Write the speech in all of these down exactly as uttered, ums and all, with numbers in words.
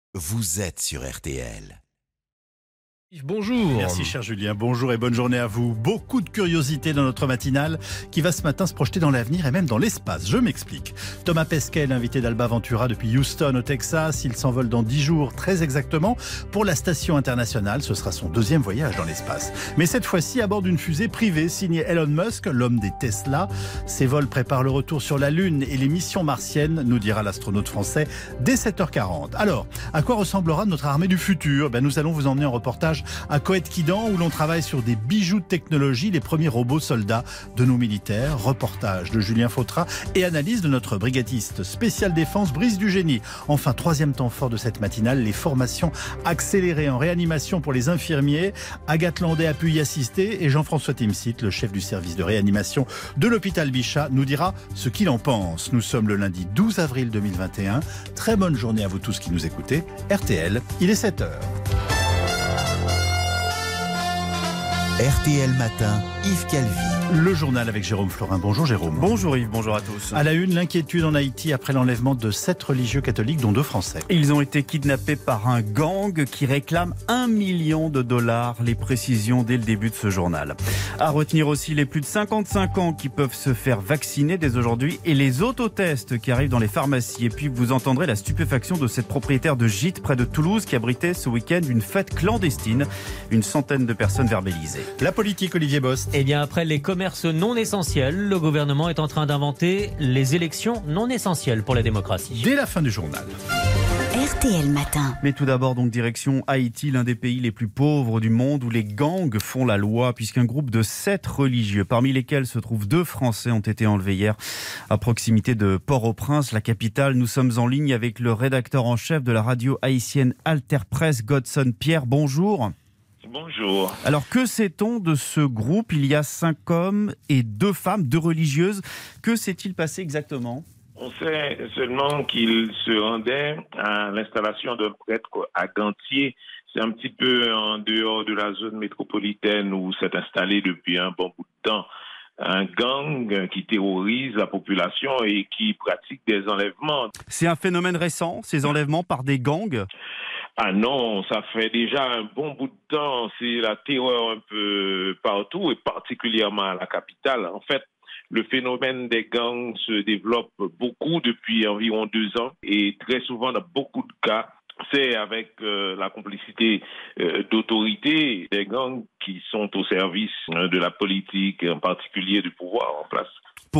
Vous êtes sur R T L. Bonjour. Merci cher Julien, bonjour et bonne journée à vous. Beaucoup de curiosité dans notre matinale qui va ce matin se projeter dans l'avenir et même dans l'espace. Je m'explique. Thomas Pesquet, l'invité d'Alba Ventura depuis Houston au Texas. Il s'envole dans dix jours très exactement pour la station internationale. Ce sera son deuxième voyage dans l'espace. Mais cette fois-ci à bord d'une fusée privée signée Elon Musk, l'homme des Tesla. Ses vols préparent le retour sur la Lune et les missions martiennes, nous dira l'astronaute français dès sept heures quarante. Alors, à quoi ressemblera notre armée du futur ? Ben, nous allons vous emmener en reportage à Coët-Quidan où l'on travaille sur des bijoux de technologie, les premiers robots soldats de nos militaires. Reportage de Julien Fautra et analyse de notre brigadiste spécial défense Brice Dugénie. Enfin, troisième temps fort de cette matinale, les formations accélérées en réanimation pour les infirmiers. Agathe Landais a pu y assister et Jean-François Timsit, le chef du service de réanimation de l'hôpital Bichat, nous dira ce qu'il en pense. Nous sommes le lundi douze avril deux mille vingt et un. Très bonne journée à vous tous qui nous écoutez. R T L, il est sept heures. R T L Matin, Yves Calvi. Le journal avec Jérôme Florin. Bonjour Jérôme. Bonjour Yves, bonjour à tous. À la une, l'inquiétude en Haïti après l'enlèvement de sept religieux catholiques, dont deux Français. Ils ont été kidnappés par un gang qui réclame un million de dollars. Les précisions dès le début de ce journal. À retenir aussi les plus de cinquante-cinq ans qui peuvent se faire vacciner dès aujourd'hui et les autotests qui arrivent dans les pharmacies. Et puis vous entendrez la stupéfaction de cette propriétaire de gîte près de Toulouse qui abritait ce week-end une fête clandestine. Une centaine de personnes verbalisées. La politique, Olivier Bost. Eh bien, après les commerces non essentiels, le gouvernement est en train d'inventer les élections non essentielles pour la démocratie. Dès la fin du journal. R T L Matin. Mais tout d'abord, donc, direction Haïti, l'un des pays les plus pauvres du monde où les gangs font la loi, puisqu'un groupe de sept religieux, parmi lesquels se trouvent deux Français, ont été enlevés hier à proximité de Port-au-Prince, la capitale. Nous sommes en ligne avec le rédacteur en chef de la radio haïtienne Alter Presse, Godson Pierre. Bonjour. Bonjour. Alors, que sait-on de ce groupe ? Il y a cinq hommes et deux femmes, deux religieuses. Que s'est-il passé exactement ? On sait seulement qu'il se rendait à l'installation d'un prêtre à Gantier. C'est un petit peu en dehors de la zone métropolitaine où s'est installé depuis un bon bout de temps un gang qui terrorise la population et qui pratique des enlèvements. C'est un phénomène récent, ces enlèvements par des gangs ? Ah non, ça fait déjà un bon bout de temps. C'est la terreur un peu partout et particulièrement à la capitale. En fait, le phénomène des gangs se développe beaucoup depuis environ deux ans et très souvent, dans beaucoup de cas, c'est avec euh, la complicité euh, d'autorités des gangs qui sont au service euh, de la politique, en particulier du pouvoir en place. Pourquoi ?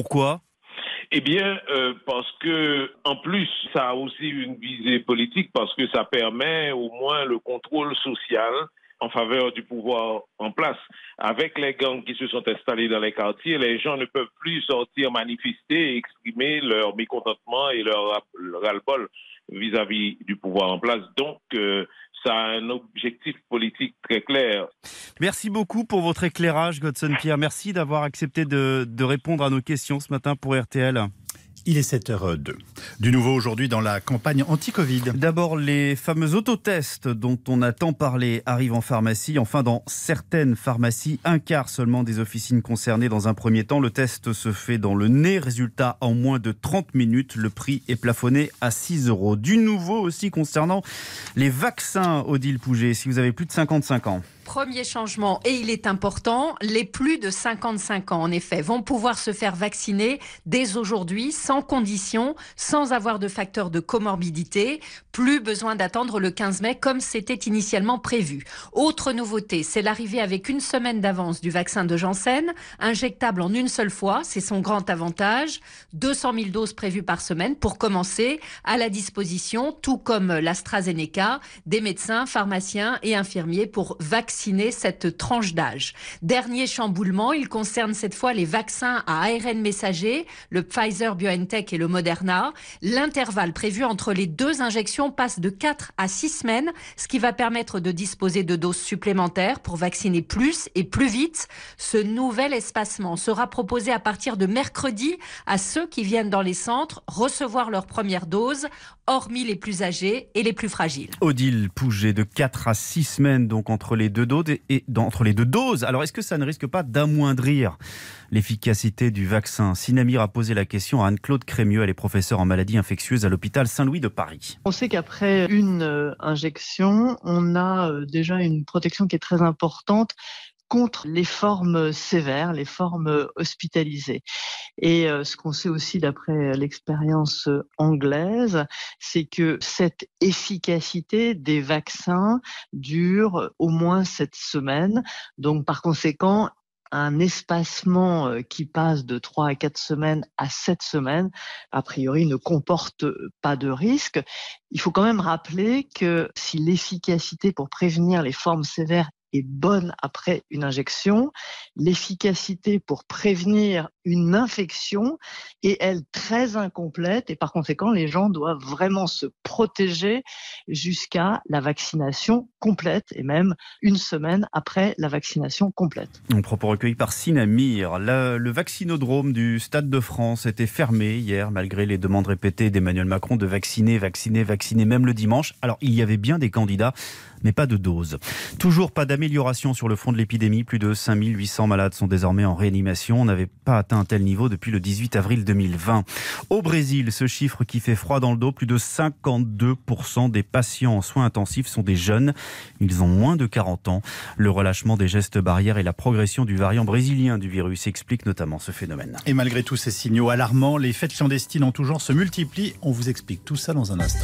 Eh bien, euh, parce que, en plus, ça a aussi une visée politique, parce que ça permet au moins le contrôle social en faveur du pouvoir en place. Avec les gangs qui se sont installés dans les quartiers, les gens ne peuvent plus sortir manifester et exprimer leur mécontentement et leur, leur ras-le-bol vis-à-vis du pouvoir en place. Donc, euh, ça a un objectif politique très clair. Merci beaucoup pour votre éclairage, Godson Pierre. Merci d'avoir accepté de, de répondre à nos questions ce matin pour R T L. Il est sept heures deux. Du nouveau aujourd'hui dans la campagne anti-Covid. D'abord, les fameux autotests dont on a tant parlé arrivent en pharmacie. Enfin, dans certaines pharmacies, un quart seulement des officines concernées dans un premier temps. Le test se fait dans le nez. Résultat, en moins de trente minutes. Le prix est plafonné à six euros. Du nouveau aussi concernant les vaccins, Odile Pouget, si vous avez plus de cinquante-cinq ans. Premier changement, et il est important, les plus de cinquante-cinq ans, en effet, vont pouvoir se faire vacciner dès aujourd'hui, sans condition, sans avoir de facteur de comorbidité. Plus besoin d'attendre le quinze mai, comme c'était initialement prévu. Autre nouveauté, c'est l'arrivée avec une semaine d'avance du vaccin de Janssen, injectable en une seule fois, c'est son grand avantage. deux cent mille doses prévues par semaine pour commencer, à la disposition, tout comme l'AstraZeneca, des médecins, pharmaciens et infirmiers pour vacciner cette tranche d'âge. Dernier chamboulement, il concerne cette fois les vaccins à A R N messager, le Pfizer BioNTech et le Moderna. L'intervalle prévu entre les deux injections passe de quatre à six semaines, ce qui va permettre de disposer de doses supplémentaires pour vacciner plus et plus vite. Ce nouvel espacement sera proposé à partir de mercredi à ceux qui viennent dans les centres recevoir leur première dose hormis les plus âgés et les plus fragiles. Odile Pouget, de quatre à six semaines donc entre les deux doses. Et, entre les deux doses. Alors est-ce que ça ne risque pas d'amoindrir l'efficacité du vaccin? Sinamir a posé la question à Anne-Claude Crémieux, elle est professeure en maladies infectieuses à l'hôpital Saint-Louis de Paris. On sait qu'après une euh, injection, on a euh, déjà une protection qui est très importante contre les formes sévères, les formes hospitalisées. Et euh, ce qu'on sait aussi d'après l'expérience anglaise, c'est que cette efficacité des vaccins dure au moins sept semaines. Donc par conséquent, un espacement qui passe de trois à quatre semaines à sept semaines, a priori, ne comporte pas de risque. Il faut quand même rappeler que si l'efficacité pour prévenir les formes sévères est bonne après une injection, l'efficacité pour prévenir une infection est, elle, très incomplète et par conséquent, les gens doivent vraiment se protéger jusqu'à la vaccination complète et même une semaine après la vaccination complète. Un propos recueilli par Sinamir. Le, le vaccinodrome du Stade de France était fermé hier malgré les demandes répétées d'Emmanuel Macron de vacciner, vacciner, vacciner même le dimanche. Alors, il y avait bien des candidats, mais pas de doses. Toujours pas d'amélioration sur le front de l'épidémie. Plus de cinq mille huit cents malades sont désormais en réanimation. On n'avait pas atteint un tel niveau depuis le dix-huit avril deux mille vingt. Au Brésil, ce chiffre qui fait froid dans le dos, plus de cinquante-deux pour cent des patients en soins intensifs sont des jeunes. Ils ont moins de quarante ans. Le relâchement des gestes barrières et la progression du variant brésilien du virus expliquent notamment ce phénomène. Et malgré tous ces signaux alarmants, les fêtes clandestines en tout genre se multiplient. On vous explique tout ça dans un instant.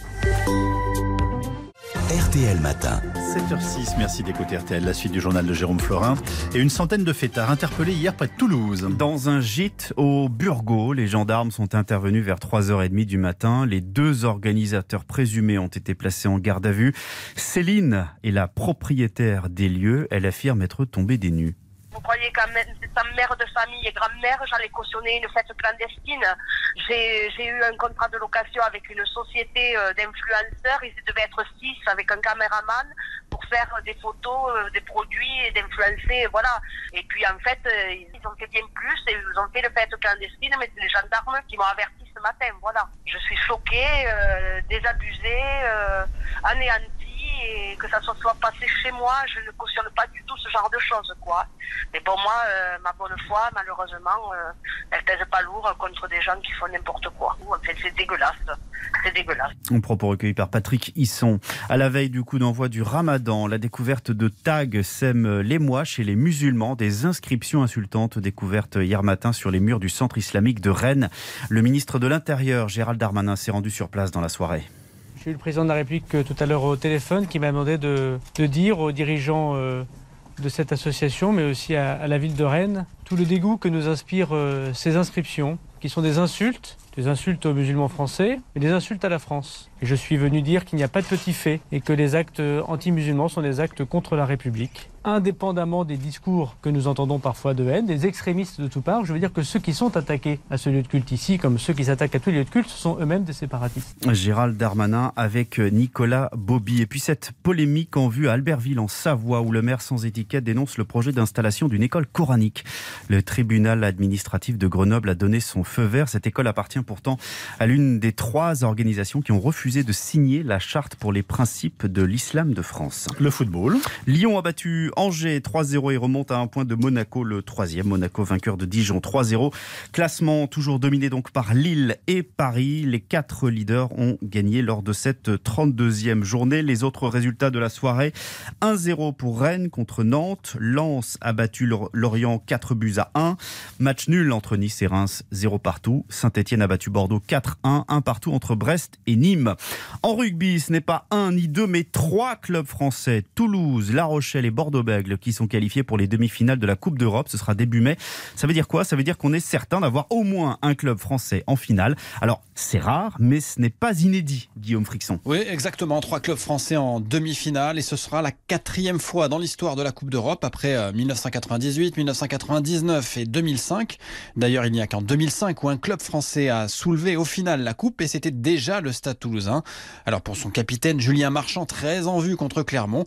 R T L Matin. sept heures six, merci d'écouter R T L, la suite du journal de Jérôme Florin. Et une centaine de fêtards interpellés hier près de Toulouse. Dans un gîte au Burgot, les gendarmes sont intervenus vers trois heures trente du matin. Les deux organisateurs présumés ont été placés en garde à vue. Céline est la propriétaire des lieux. Elle affirme être tombée des nues. Vous croyez qu'en étant mère de famille et grand-mère, j'allais cautionner une fête clandestine. J'ai, j'ai eu un contrat de location avec une société d'influenceurs. Ils devaient être six avec un caméraman pour faire des photos, des produits et d'influencer, voilà. Et puis en fait, ils ont fait bien plus et ils ont fait une fête clandestine, mais c'est les gendarmes qui m'ont averti ce matin, voilà. Je suis choquée, euh, désabusée, euh, anéantie. Et que ça soit, soit passé chez moi, je ne cautionne pas du tout ce genre de choses, quoi. Mais pour moi, euh, ma bonne foi, malheureusement, euh, elle pèse pas lourd contre des gens qui font n'importe quoi. En fait, c'est dégueulasse. C'est dégueulasse. Un propos recueilli par Patrick Hisson. À la veille du coup d'envoi du Ramadan, la découverte de tags sème l'émoi chez les musulmans. Des inscriptions insultantes découvertes hier matin sur les murs du centre islamique de Rennes. Le ministre de l'Intérieur, Gérald Darmanin, s'est rendu sur place dans la soirée. J'ai eu le président de la République tout à l'heure au téléphone qui m'a demandé de, de dire aux dirigeants euh, de cette association, mais aussi à, à la ville de Rennes, tout le dégoût que nous inspirent euh, ces inscriptions, qui sont des insultes, des insultes aux musulmans français, mais des insultes à la France. Et je suis venu dire qu'il n'y a pas de petits faits et que les actes anti-musulmans sont des actes contre la République. Indépendamment des discours que nous entendons parfois de haine, des extrémistes de tout part, je veux dire que ceux qui sont attaqués à ce lieu de culte ici, comme ceux qui s'attaquent à tous les lieux de culte, sont eux-mêmes des séparatistes. Gérald Darmanin avec Nicolas Bobby. Et puis cette polémique en vue à Albertville en Savoie, où le maire sans étiquette dénonce le projet d'installation d'une école coranique. Le tribunal administratif de Grenoble a donné son feu vert. Cette école appartient pourtant à l'une des trois organisations qui ont refusé de signer la charte pour les principes de l'islam de France. Le football. Lyon a battu Angers trois zéro et remonte à un point de Monaco, le troisième. Monaco vainqueur de Dijon trois zéro. Classement toujours dominé donc par Lille et Paris. Les quatre leaders ont gagné lors de cette trente-deuxième journée. Les autres résultats de la soirée: un zéro pour Rennes contre Nantes. Lens a battu Lorient quatre buts à un. Match nul entre Nice et Reims, zéro partout. Saint-Etienne a battu Bordeaux quatre un. un partout entre Brest et Nîmes. En rugby, ce n'est pas un ni deux, mais trois clubs français, Toulouse, La Rochelle et Bordeaux-Bègles, qui sont qualifiés pour les demi-finales de la Coupe d'Europe. Ce sera début mai. Ça veut dire quoi ? Ça veut dire qu'on est certain d'avoir au moins un club français en finale. Alors, c'est rare, mais ce n'est pas inédit, Guillaume Frixon. Oui, exactement. Trois clubs français en demi-finale, et ce sera la quatrième fois dans l'histoire de la Coupe d'Europe, après dix-neuf cent quatre-vingt-dix-huit, dix-neuf cent quatre-vingt-dix-neuf et deux mille cinq. D'ailleurs, il n'y a qu'en deux mille cinq où un club français a soulevé au final la Coupe, et c'était déjà le Stade Toulousain. Alors pour son capitaine Julien Marchand, très en vue contre Clermont,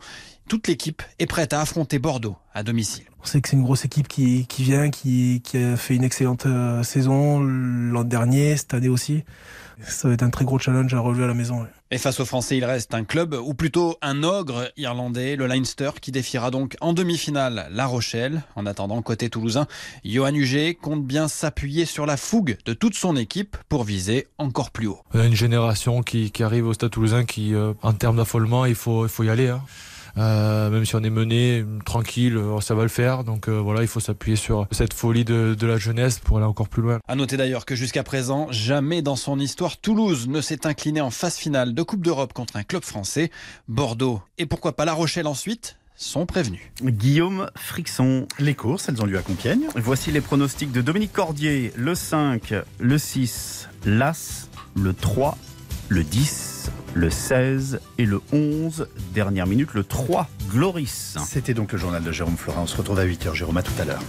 toute l'équipe est prête à affronter Bordeaux à domicile. On sait que c'est une grosse équipe qui, qui vient, qui, qui a fait une excellente euh, saison l'an dernier, cette année aussi. Ça va être un très gros challenge à relever à la maison. Ouais. Et face aux Français, il reste un club, ou plutôt un ogre irlandais, le Leinster, qui défiera donc en demi-finale La Rochelle. En attendant, côté toulousain, Johan Huget compte bien s'appuyer sur la fougue de toute son équipe pour viser encore plus haut. On a une génération qui, qui arrive au Stade Toulousain qui, euh, en termes d'affolement, il faut, il faut y aller. Hein. Euh, même si on est mené tranquille, ça va le faire. Donc euh, voilà, il faut s'appuyer sur cette folie de, de la jeunesse pour aller encore plus loin. À noter d'ailleurs que jusqu'à présent, jamais dans son histoire, Toulouse ne s'est incliné en phase finale de Coupe d'Europe contre un club français. Bordeaux et pourquoi pas La Rochelle ensuite sont prévenus. Guillaume Frixon. Les courses, elles ont lieu à Compiègne. Voici les pronostics de Dominique Cordier. Le cinq, le six, l'As, le trois, le dix, le seize et le onze. Dernière minute, le trois, Gloris. C'était donc le journal de Jérôme Florin. On se retrouve à huit heures. Jérôme, à tout à l'heure.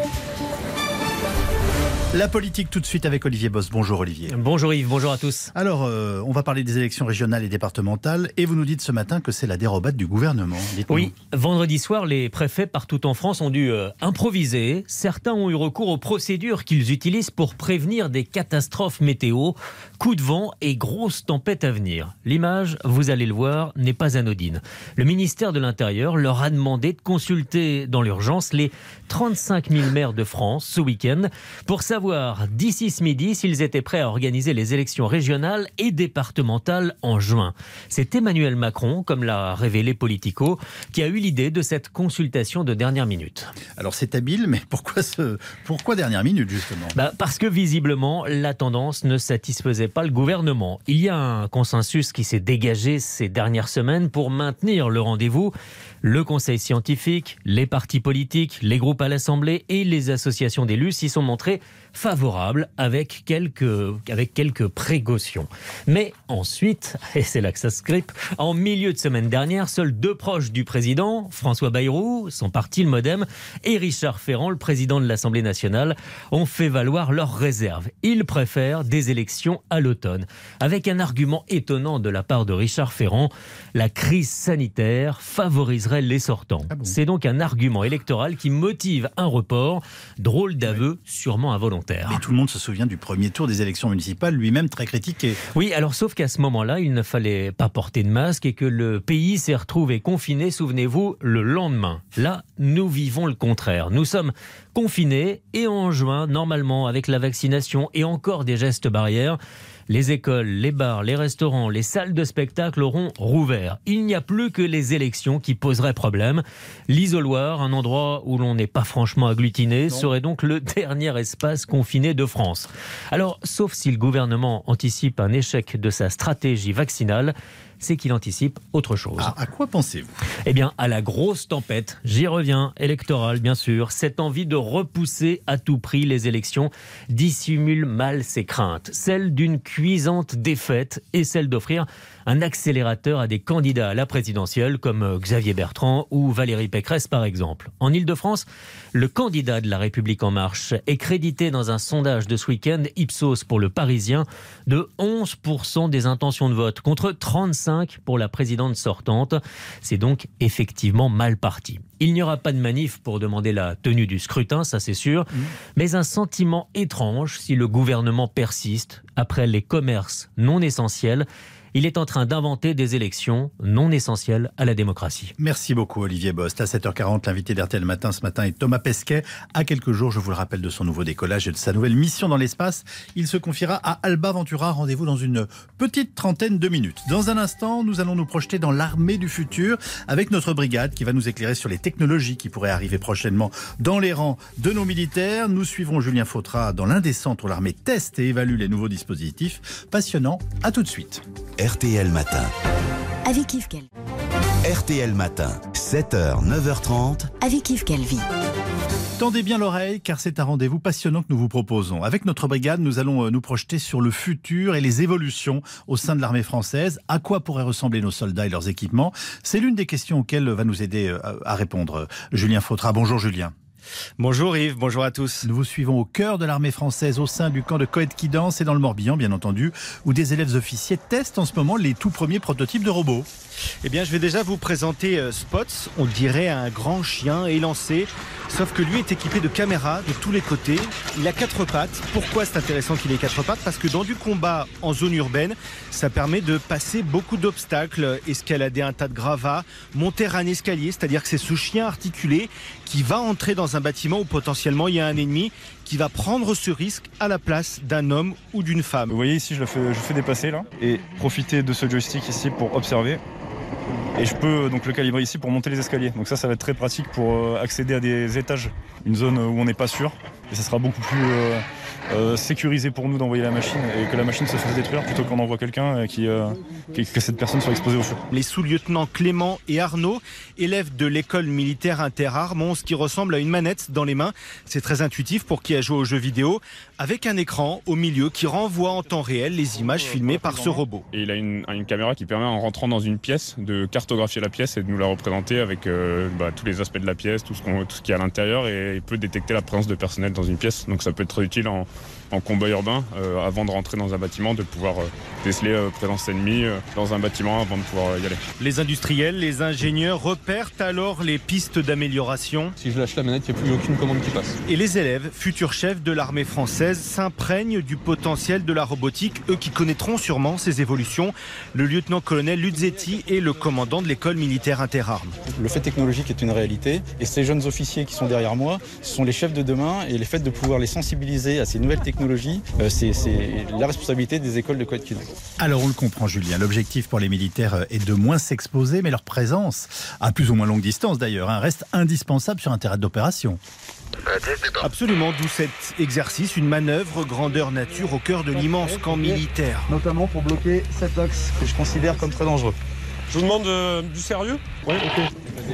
La politique tout de suite avec Olivier Boss. Bonjour Olivier. Bonjour Yves, bonjour à tous. Alors, euh, on va parler des élections régionales et départementales et vous nous dites ce matin que c'est la dérobade du gouvernement. Dites-nous. Oui, vendredi soir, les préfets partout en France ont dû euh, improviser. Certains ont eu recours aux procédures qu'ils utilisent pour prévenir des catastrophes météo, coups de vent et grosses tempêtes à venir. L'image, vous allez le voir, n'est pas anodine. Le ministère de l'Intérieur leur a demandé de consulter dans l'urgence les trente-cinq mille maires de France ce week-end pour savoir d'ici ce midi s'ils étaient prêts à organiser les élections régionales et départementales en juin. C'est Emmanuel Macron, comme l'a révélé Politico, qui a eu l'idée de cette consultation de dernière minute. Alors c'est habile, mais pourquoi, ce... pourquoi dernière minute justement ? bah Parce que visiblement, la tendance ne satisfaisait pas le gouvernement. Il y a un consensus qui s'est dégagé ces dernières semaines pour maintenir le rendez-vous. Le conseil scientifique, les partis politiques, les groupes à l'Assemblée et les associations d'élus s'y sont montrés favorables avec quelques, avec quelques précautions. Mais ensuite, et c'est là que ça se grippe, en milieu de semaine dernière, seuls deux proches du président, François Bayrou, son parti le Modem, et Richard Ferrand, le président de l'Assemblée nationale, ont fait valoir leurs réserves. Ils préfèrent des élections à l'automne. Avec un argument étonnant de la part de Richard Ferrand, la crise sanitaire favoriserait les sortants. Ah bon. C'est donc un argument électoral qui motive un report. Drôle d'aveu, sûrement involontaire. Mais tout le monde se souvient du premier tour des élections municipales, lui-même très critiqué. Oui, alors sauf qu'à ce moment-là, il ne fallait pas porter de masque et que le pays s'est retrouvé confiné, souvenez-vous, le lendemain. Là, nous vivons le contraire. Nous sommes confinés et en juin, normalement, avec la vaccination et encore des gestes barrières, les écoles, les bars, les restaurants, les salles de spectacle auront rouvert. Il n'y a plus que les élections qui poseraient problème. L'isoloir, un endroit où l'on n'est pas franchement agglutiné, non. serait donc le dernier espace confiné de France. Alors, sauf si le gouvernement anticipe un échec de sa stratégie vaccinale, c'est qu'il anticipe autre chose. Ah, à quoi pensez-vous ? Eh bien, à la grosse tempête, j'y reviens, électorale bien sûr. Cette envie de repousser à tout prix les élections dissimule mal ses craintes. Celle d'une cuisante défaite et celle d'offrir un accélérateur à des candidats à la présidentielle comme Xavier Bertrand ou Valérie Pécresse par exemple. En Ile-de-France, le candidat de La République En Marche est crédité dans un sondage de ce week-end Ipsos pour le Parisien de onze pour cent des intentions de vote contre trente-cinq pour la présidente sortante. C'est donc effectivement mal parti. Il n'y aura pas de manif pour demander la tenue du scrutin, ça c'est sûr, mmh. mais un sentiment étrange si le gouvernement persiste après les commerces non essentiels. Il est en train d'inventer des élections non essentielles à la démocratie. Merci beaucoup Olivier Bost. À sept heures quarante, l'invité d'R T L Matin ce matin est Thomas Pesquet. À quelques jours, je vous le rappelle, de son nouveau décollage et de sa nouvelle mission dans l'espace. Il se confiera à Alba Ventura. Rendez-vous dans une petite trentaine de minutes. Dans un instant, nous allons nous projeter dans l'armée du futur avec notre brigade qui va nous éclairer sur les technologies qui pourraient arriver prochainement dans les rangs de nos militaires. Nous suivrons Julien Fautra dans l'un des centres où l'armée teste et évalue les nouveaux dispositifs. Passionnant. À tout de suite. R T L Matin. Avec Yves Calvi. R T L Matin, sept heures, neuf heures trente. Avec Yves Calvi. Tendez bien l'oreille car c'est un rendez-vous passionnant que nous vous proposons. Avec notre brigade, nous allons nous projeter sur le futur et les évolutions au sein de l'armée française. À quoi pourraient ressembler nos soldats et leurs équipements ? C'est l'une des questions auxquelles va nous aider à répondre Julien Fautra. Bonjour Julien. Bonjour Yves, bonjour à tous. Nous vous suivons au cœur de l'armée française, au sein du camp de Coët-Quidan, c'est dans le Morbihan bien entendu, où des élèves officiers testent en ce moment les tout premiers prototypes de robots. Eh bien, je vais déjà vous présenter euh, Spots, on dirait un grand chien élancé, sauf que lui est équipé de caméras de tous les côtés. Il a quatre pattes. Pourquoi c'est intéressant qu'il ait quatre pattes ? Parce que dans du combat en zone urbaine, ça permet de passer beaucoup d'obstacles, escalader un tas de gravats, monter un escalier, c'est-à-dire que c'est ce chien articulé qui va entrer dans un bâtiment où potentiellement il y a un ennemi, qui va prendre ce risque à la place d'un homme ou d'une femme. Vous voyez ici, je le fais, je fais dépasser là, et profiter de ce joystick ici pour observer. Et je peux donc le calibrer ici pour monter les escaliers. Donc ça, ça va être très pratique pour accéder à des étages, une zone où on n'est pas sûr. Et ça sera beaucoup plus euh, euh, sécurisé pour nous d'envoyer la machine et que la machine se fasse détruire plutôt qu'on envoie quelqu'un qui, euh, qui, que cette personne soit exposée au feu. Les sous-lieutenants Clément et Arnaud, élèves de l'école militaire Interarmes, ont ce qui ressemble à une manette dans les mains. C'est très intuitif pour qui a joué aux jeux vidéo, avec un écran au milieu qui renvoie en temps réel les images filmées par ce robot. Et il a une, une caméra qui permet, en rentrant dans une pièce, de cartographier la pièce et de nous la représenter avec euh, bah, tous les aspects de la pièce, tout ce, qu'on, tout ce qu'il y a à l'intérieur, et il peut détecter la présence de personnel dans une pièce. Donc ça peut être très utile en, en combat urbain, euh, avant de rentrer dans un bâtiment, de pouvoir euh, déceler euh, présence ennemie euh, dans un bâtiment avant de pouvoir y aller. Les industriels, les ingénieurs repèrent alors les pistes d'amélioration. Si je lâche la manette, il n'y a plus aucune commande qui passe. Et les élèves, futurs chefs de l'armée française, s'imprègnent du potentiel de la robotique, eux qui connaîtront sûrement ces évolutions. Le lieutenant-colonel Luzzetti est le commandant de l'école militaire Interarmes. Le fait technologique est une réalité, et ces jeunes officiers qui sont derrière moi, ce sont les chefs de demain, et le fait de pouvoir les sensibiliser à ces nouvelles technologies, euh, c'est, c'est la responsabilité des écoles de Coët-Quidan. Alors on le comprend Julien, l'objectif pour les militaires est de moins s'exposer, mais leur présence, à plus ou moins longue distance d'ailleurs, hein, reste indispensable sur un terrain d'opération. Absolument, d'où cet exercice, une manœuvre grandeur nature au cœur de l'immense camp militaire. Notamment pour bloquer cet axe que je considère comme très dangereux. Je vous demande euh, du sérieux ? Oui, ok.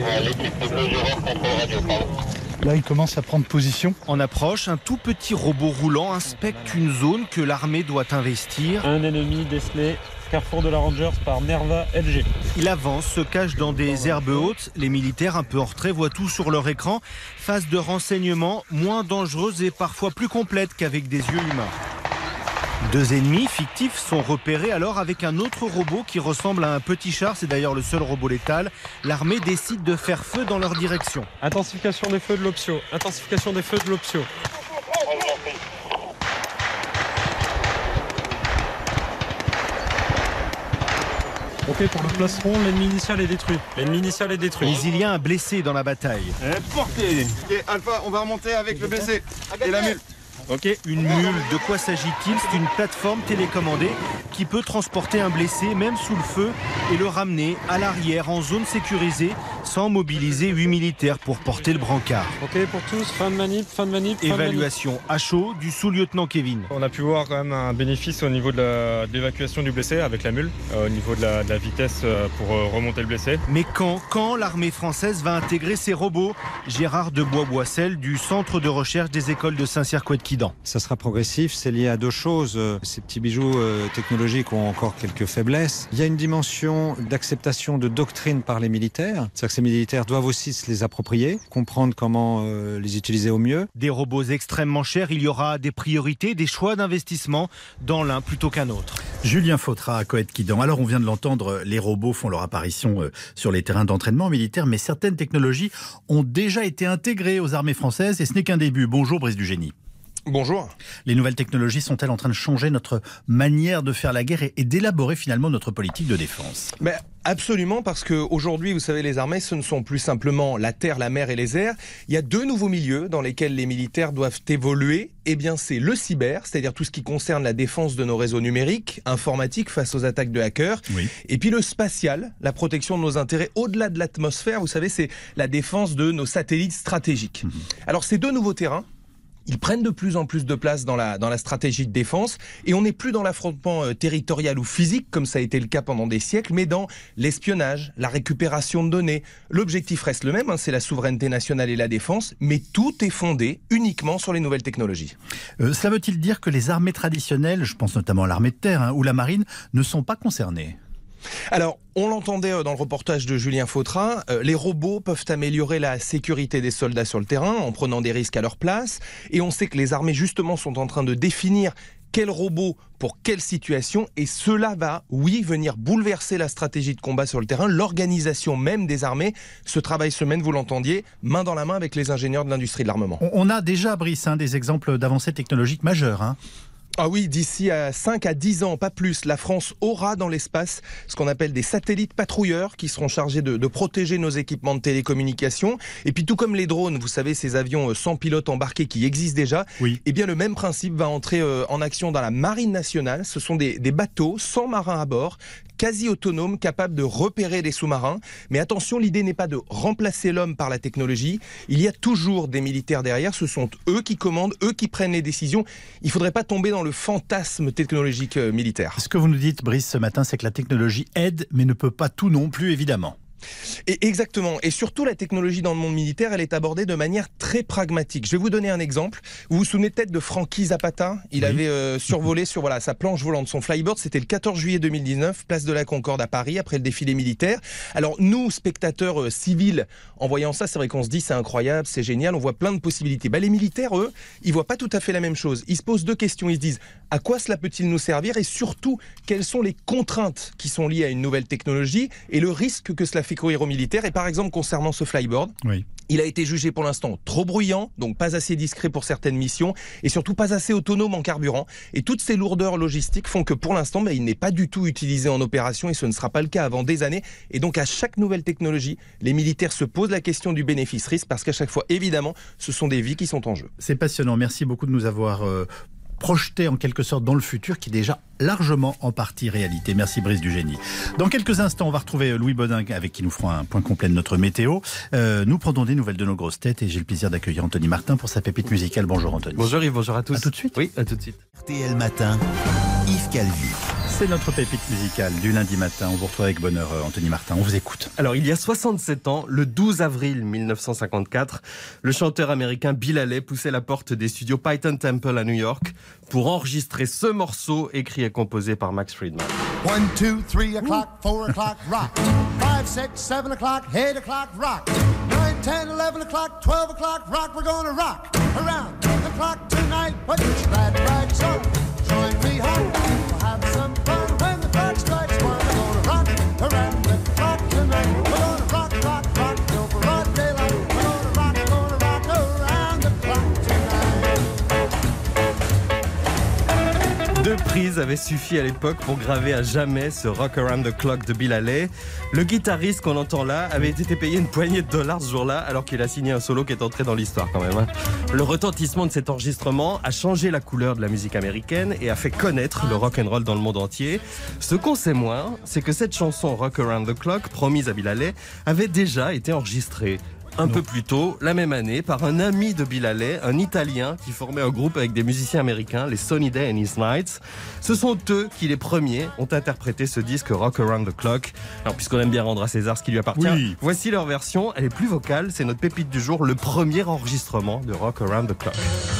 Là, il commence à prendre position. En approche, un tout petit robot roulant inspecte une zone que l'armée doit investir. Un ennemi décelé, carrefour de la Rangers par Nerva L G. Il avance, se cache dans des herbes hautes. Les militaires, un peu en retrait, voient tout sur leur écran. Phase de renseignement moins dangereuse et parfois plus complète qu'avec des yeux humains. Deux ennemis fictifs sont repérés alors avec un autre robot qui ressemble à un petit char. C'est d'ailleurs le seul robot létal. L'armée décide de faire feu dans leur direction. Intensification des feux de l'Opsio. Intensification des feux de l'Opsio. Ok, pour le plastron, l'ennemi initial est détruit. L'ennemi initial est détruit. Mais il y a un blessé dans la bataille. Et portez. Ok, Alpha, on va remonter avec le blessé et la mule. Ok, une mule, de quoi s'agit-il ? C'est une plateforme télécommandée qui peut transporter un blessé, même sous le feu, et le ramener à l'arrière en zone sécurisée, sans mobiliser huit militaires pour porter le brancard. Ok pour tous, fin de manip, fin de manip. Fin Évaluation de manip. à chaud du sous-lieutenant Kevin. On a pu voir quand même un bénéfice au niveau de, la, de l'évacuation du blessé avec la mule, euh, au niveau de la, de la vitesse euh, pour euh, remonter le blessé. Mais quand, quand l'armée française va intégrer ces robots ? Gérard de Bois-Boissel du Centre de recherche des écoles de Saint-Cyr-Coët-Quidan. Ça sera progressif, c'est lié à deux choses. Ces petits bijoux euh, technologiques ont encore quelques faiblesses. Il y a une dimension d'acceptation de doctrine par les militaires. C'est-à-dire que ces militaires doivent aussi se les approprier, comprendre comment euh, les utiliser au mieux. Des robots extrêmement chers, il y aura des priorités, des choix d'investissement dans l'un plutôt qu'un autre. Julien Fautra à Coët-Quidan. Alors on vient de l'entendre, les robots font leur apparition euh, sur les terrains d'entraînement militaire, mais certaines technologies ont déjà été intégrées aux armées françaises et ce n'est qu'un début. Bonjour Brice Dugénie. Bonjour. Les nouvelles technologies sont-elles en train de changer notre manière de faire la guerre et d'élaborer finalement notre politique de défense ? Mais absolument, parce qu'aujourd'hui, vous savez, les armées, ce ne sont plus simplement la terre, la mer et les airs. Il y a deux nouveaux milieux dans lesquels les militaires doivent évoluer. Eh bien, c'est le cyber, c'est-à-dire tout ce qui concerne la défense de nos réseaux numériques, informatiques face aux attaques de hackers. Oui. Et puis le spatial, la protection de nos intérêts au-delà de l'atmosphère. Vous savez, c'est la défense de nos satellites stratégiques. Mmh. Alors, ces deux nouveaux terrains, ils prennent de plus en plus de place dans la, dans la stratégie de défense et on n'est plus dans l'affrontement euh, territorial ou physique comme ça a été le cas pendant des siècles, mais dans l'espionnage, la récupération de données. L'objectif reste le même, hein, c'est la souveraineté nationale et la défense, mais tout est fondé uniquement sur les nouvelles technologies. Euh, cela veut-il dire que les armées traditionnelles, je pense notamment à l'armée de terre hein, ou la marine, ne sont pas concernées ? Alors, on l'entendait dans le reportage de Julien Fautrin, euh, les robots peuvent améliorer la sécurité des soldats sur le terrain en prenant des risques à leur place. Et on sait que les armées, justement, sont en train de définir quel robot pour quelle situation. Et cela va, oui, venir bouleverser la stratégie de combat sur le terrain, l'organisation même des armées. Ce travail se mène, vous l'entendiez, main dans la main avec les ingénieurs de l'industrie de l'armement. On a déjà, Brice, hein, des exemples d'avancées technologiques majeures. Hein. Ah oui, d'ici à cinq à dix ans, pas plus, la France aura dans l'espace ce qu'on appelle des satellites patrouilleurs qui seront chargés de, de protéger nos équipements de télécommunications. Et puis tout comme les drones, vous savez, ces avions sans pilote embarqués qui existent déjà, oui. Eh bien le même principe va entrer euh, en action dans la marine nationale. Ce sont des, des bateaux sans marins à bord, quasi autonomes, capables de repérer les sous-marins. Mais attention, l'idée n'est pas de remplacer l'homme par la technologie. Il y a toujours des militaires derrière. Ce sont eux qui commandent, eux qui prennent les décisions. Il ne faudrait pas tomber dans le fantasme technologique euh, militaire. Ce que vous nous dites, Brice, ce matin, c'est que la technologie aide, mais ne peut pas tout non plus, évidemment. Et exactement. Et surtout, la technologie dans le monde militaire, elle est abordée de manière très pragmatique. Je vais vous donner un exemple. Vous vous souvenez peut-être de Frankie Zapata ? Il oui. avait euh, survolé sur voilà, sa planche volante, son flyboard. C'était le quatorze juillet deux mille dix-neuf, place de la Concorde à Paris, après le défilé militaire. Alors nous, spectateurs euh, civils, en voyant ça, c'est vrai qu'on se dit c'est incroyable, c'est génial, on voit plein de possibilités. Bah, les militaires, eux, ils voient pas tout à fait la même chose. Ils se posent deux questions. Ils se disent à quoi cela peut-il nous servir ? Et surtout, quelles sont les contraintes qui sont liées à une nouvelle technologie et le risque que cela fait courir aux militaires. Et par exemple, concernant ce flyboard, oui. il a été jugé pour l'instant trop bruyant, donc pas assez discret pour certaines missions, et surtout pas assez autonome en carburant. Et toutes ces lourdeurs logistiques font que pour l'instant, bah, il n'est pas du tout utilisé en opération, et ce ne sera pas le cas avant des années. Et donc à chaque nouvelle technologie, les militaires se posent la question du bénéfice-risque, parce qu'à chaque fois, évidemment, ce sont des vies qui sont en jeu. C'est passionnant. Merci beaucoup de nous avoir euh, projeté en quelque sorte dans le futur, qui est déjà largement en partie réalité. Merci Brice Dugénie. Dans quelques instants, on va retrouver Louis Baudin avec qui nous ferons un point complet de notre météo. Euh, nous prendrons des nouvelles de nos grosses têtes et j'ai le plaisir d'accueillir Anthony Martin pour sa pépite musicale. Bonjour Anthony. Bonjour Yves, bonjour à tous. À tout de suite. Oui, à tout de suite. R T L Matin, Yves Calvi. C'est notre pépite musicale du lundi matin. On vous retrouve avec bonheur Anthony Martin. On vous écoute. Alors il y a soixante-sept ans, le douze avril mille neuf cent cinquante-quatre, le chanteur américain Bill Haley poussait la porte des studios Python Temple à New York pour enregistrer ce morceau écrit et composé par Max Friedman. one, two, three o'clock, four o'clock, rock. five, six, seven o'clock, eight o'clock, rock. nine, ten, eleven o'clock, twelve o'clock, rock. We're gonna rock around the clock tonight. Put your glad rags on, join me home. We'll have some fun when the clock strikes one. We're gonna rock around the clock tonight. We're gonna rock, rock, rock till broad daylight. We're gonna rock, gonna rock around the clock tonight. Deux prises avaient suffi à l'époque pour graver à jamais ce Rock Around the Clock de Bill Haley. Le guitariste qu'on entend là avait été payé une poignée de dollars ce jour-là, alors qu'il a signé un solo qui est entré dans l'histoire quand même. Hein. Le retentissement de cet enregistrement a changé la couleur de la musique américaine et a fait connaître le rock and roll dans le monde entier. Ce qu'on sait moins, c'est que cette chanson Rock Around the Clock, promise à Bill Haley, avait déjà été enregistrée un non. peu plus tôt, la même année, par un ami de Bill Haley, un Italien qui formait un groupe avec des musiciens américains, les Sunny Day and His Nights. Ce sont eux qui, les premiers, ont interprété ce disque Rock Around the Clock. Alors, puisqu'on aime bien rendre à César ce qui lui appartient, oui. voici leur version. Elle est plus vocale, c'est notre pépite du jour, le premier enregistrement de Rock Around the Clock.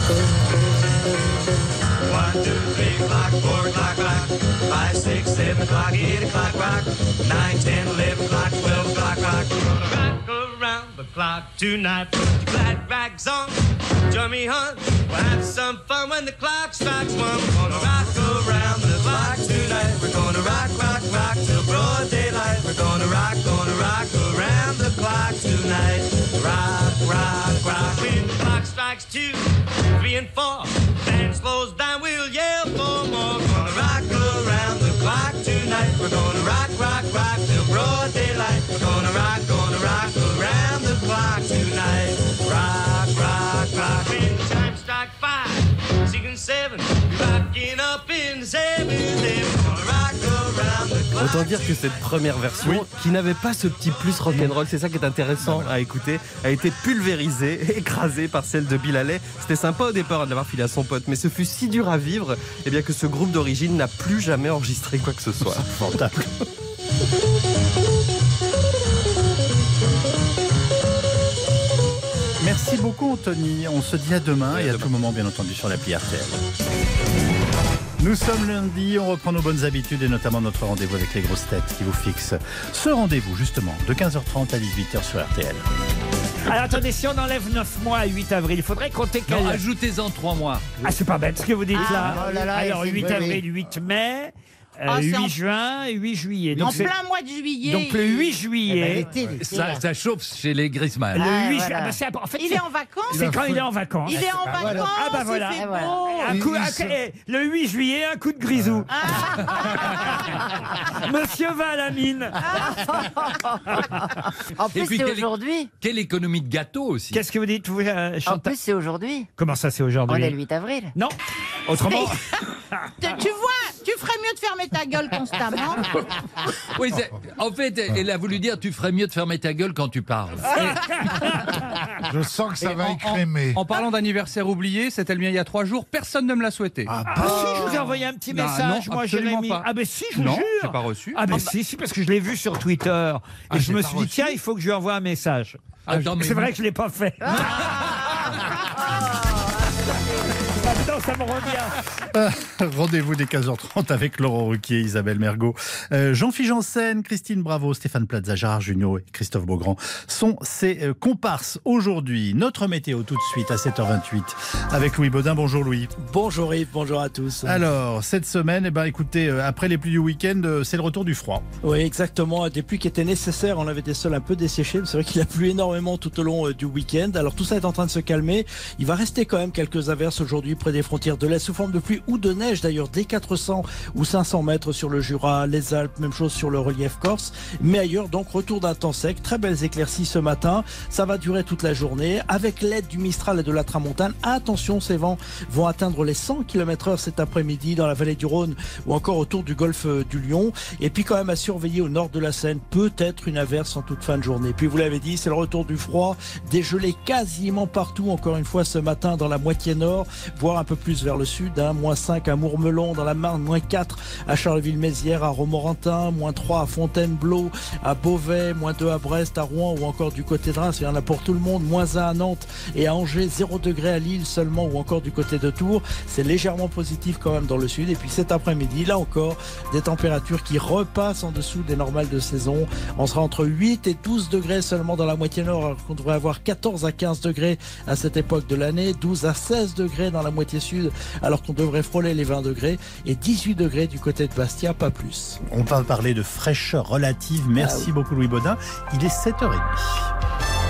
one, two, three o'clock, four o'clock, rock. five, six, seven o'clock, eight o'clock, rock. nine, ten, eleven o'clock, twelve o'clock, rock. We're gonna rock around the clock tonight. Put your glad rags on, join me, hon. We'll have some fun when the clock strikes one. We're gonna rock around the clock tonight. We're gonna rock, rock, rock till broad daylight. We're gonna rock, gonna rock around the clock tonight. Rock, rock, rock. When the clock strikes two, three and four, band slows down, we'll yell for more. Gonna rock around the clock tonight. We're gonna rock, rock, rock till broad daylight. We're gonna rock, gonna rock around the clock tonight. Rock, rock, rock. When the time strike five, six and seven, rocking up in the seven. Gonna rock around the clock. Autant dire que cette première version, oui. qui n'avait pas ce petit plus rock'n'roll, c'est ça qui est intéressant à écouter, a été pulvérisée, écrasée par celle de Bill Haley. C'était sympa au départ de l'avoir filé à son pote, mais ce fut si dur à vivre, eh bien que ce groupe d'origine n'a plus jamais enregistré quoi que ce soit. Formidable. Merci beaucoup Anthony, on se dit à demain et, et à, à demain. Tout moment bien entendu sur l'appli R T L. Nous sommes lundi, on reprend nos bonnes habitudes et notamment notre rendez-vous avec les grosses têtes qui vous fixent ce rendez-vous justement de quinze heures trente à dix-huit heures sur R T L. Alors attendez, si on enlève neuf mois à huit avril, il faudrait compter quel... Non, ajoutez-en trois mois. Ah, c'est pas bête ce que vous dites Ah, là. oh là là, Alors c'est- huit oui, avril, oui. huit mai, euh, Ah, c'est huit en- juin et huit juillet. En c'est- plein mois de juillet. Donc le huit juillet. Eh ben, ça, ça chauffe chez les Griezmann. Le huit juillet. Ah, bah, c'est- en fait, Il c'est- est en vacances. C'est quand il est en vacances. Il est en Ah, vacances. voilà. Ah bah voilà. il fait beau. Un coup, un- eh, le huit juillet, un coup de grisou. Monsieur va à la mine. En plus, c'est quelle- aujourd'hui. Quelle économie de gâteau aussi. Qu'est-ce que vous dites, vous, euh, En Chantal? plus, c'est aujourd'hui. Comment ça, c'est aujourd'hui? On est le huit avril. Non. Autrement. Tu tu vois, tu ferais mieux de fermer ta gueule constamment. Oui, c'est- en fait, elle a voulu dire tu ferais mieux de fermer ta gueule quand tu parles. Je sens que ça Et va en- écrémer. En, en parlant d'anniversaire oublié, c'était le mien il y a trois jours, personne ne me l'a souhaité. Ah si, je vous ai envoyé un petit Non, message, non, moi, absolument Jérémy. pas. Ah ben si, je vous Non, jure. j'ai pas reçu. Ah ben Ah bah- si, si, parce que je l'ai vu sur Twitter. Et Ah, je j'ai me pas suis dit, reçu. tiens, il faut que je lui envoie un message. Attends, mais c'est vous- vrai que je ne l'ai pas fait. Maintenant, ça me revient. Rendez-vous dès quinze heures trente avec Laurent Ruquier, Isabelle Mergot, euh, Jean-Philippe Janssen, Christine Bravo, Stéphane Plaza, Gérard Jugnot et Christophe Beaugrand sont ces euh, comparses aujourd'hui. Notre météo tout de suite à sept heures vingt-huit avec Louis Baudin. Bonjour Louis. Bonjour Yves, bonjour à tous. Alors, cette semaine, eh ben, écoutez, euh, après les pluies du week-end, euh, c'est le retour du froid. Oui, exactement. Des pluies qui étaient nécessaires. On avait des sols un peu desséchés. C'est vrai qu'il a plu énormément tout au long euh, du week-end. Alors tout ça est en train de se calmer. Il va rester quand même quelques averses aujourd'hui près des frontières de l'Est sous forme de pluie ou de neige d'ailleurs dès quatre cents ou cinq cents mètres sur le Jura, les Alpes, même chose sur le relief corse. Mais ailleurs, donc, retour d'un temps sec. Très belles éclaircies ce matin. Ça va durer toute la journée. Avec l'aide du Mistral et de la Tramontane, attention, ces vents vont atteindre les cent kilomètres heure cet après-midi dans la vallée du Rhône ou encore autour du golfe du Lion. Et puis quand même à surveiller au nord de la Seine, peut-être une averse en toute fin de journée. Puis vous l'avez dit, c'est le retour du froid, des gelées quasiment partout, encore une fois ce matin dans la moitié nord, voire un peu plus vers le sud, hein. moins cinq à Mourmelon dans la Marne, moins quatre à Charleville-Mézières, à Romorantin, moins trois à Fontainebleau, à Beauvais, moins deux à Brest, à Rouen ou encore du côté de Reims, il y en a pour tout le monde, moins un à Nantes et à Angers, zéro degré à Lille seulement ou encore du côté de Tours. C'est légèrement positif quand même dans le sud. Et puis cet après-midi, là encore, des températures qui repassent en dessous des normales de saison. On sera entre huit et douze degrés seulement dans la moitié nord, alors qu'on devrait avoir quatorze à quinze degrés à cette époque de l'année, douze à seize degrés dans la moitié sud, alors qu'on devrait frôler les vingt degrés, et dix-huit degrés du côté de Bastia, pas plus. On va parler de fraîcheur relative. Merci Ah oui. beaucoup Louis Baudin. Il est sept heures trente.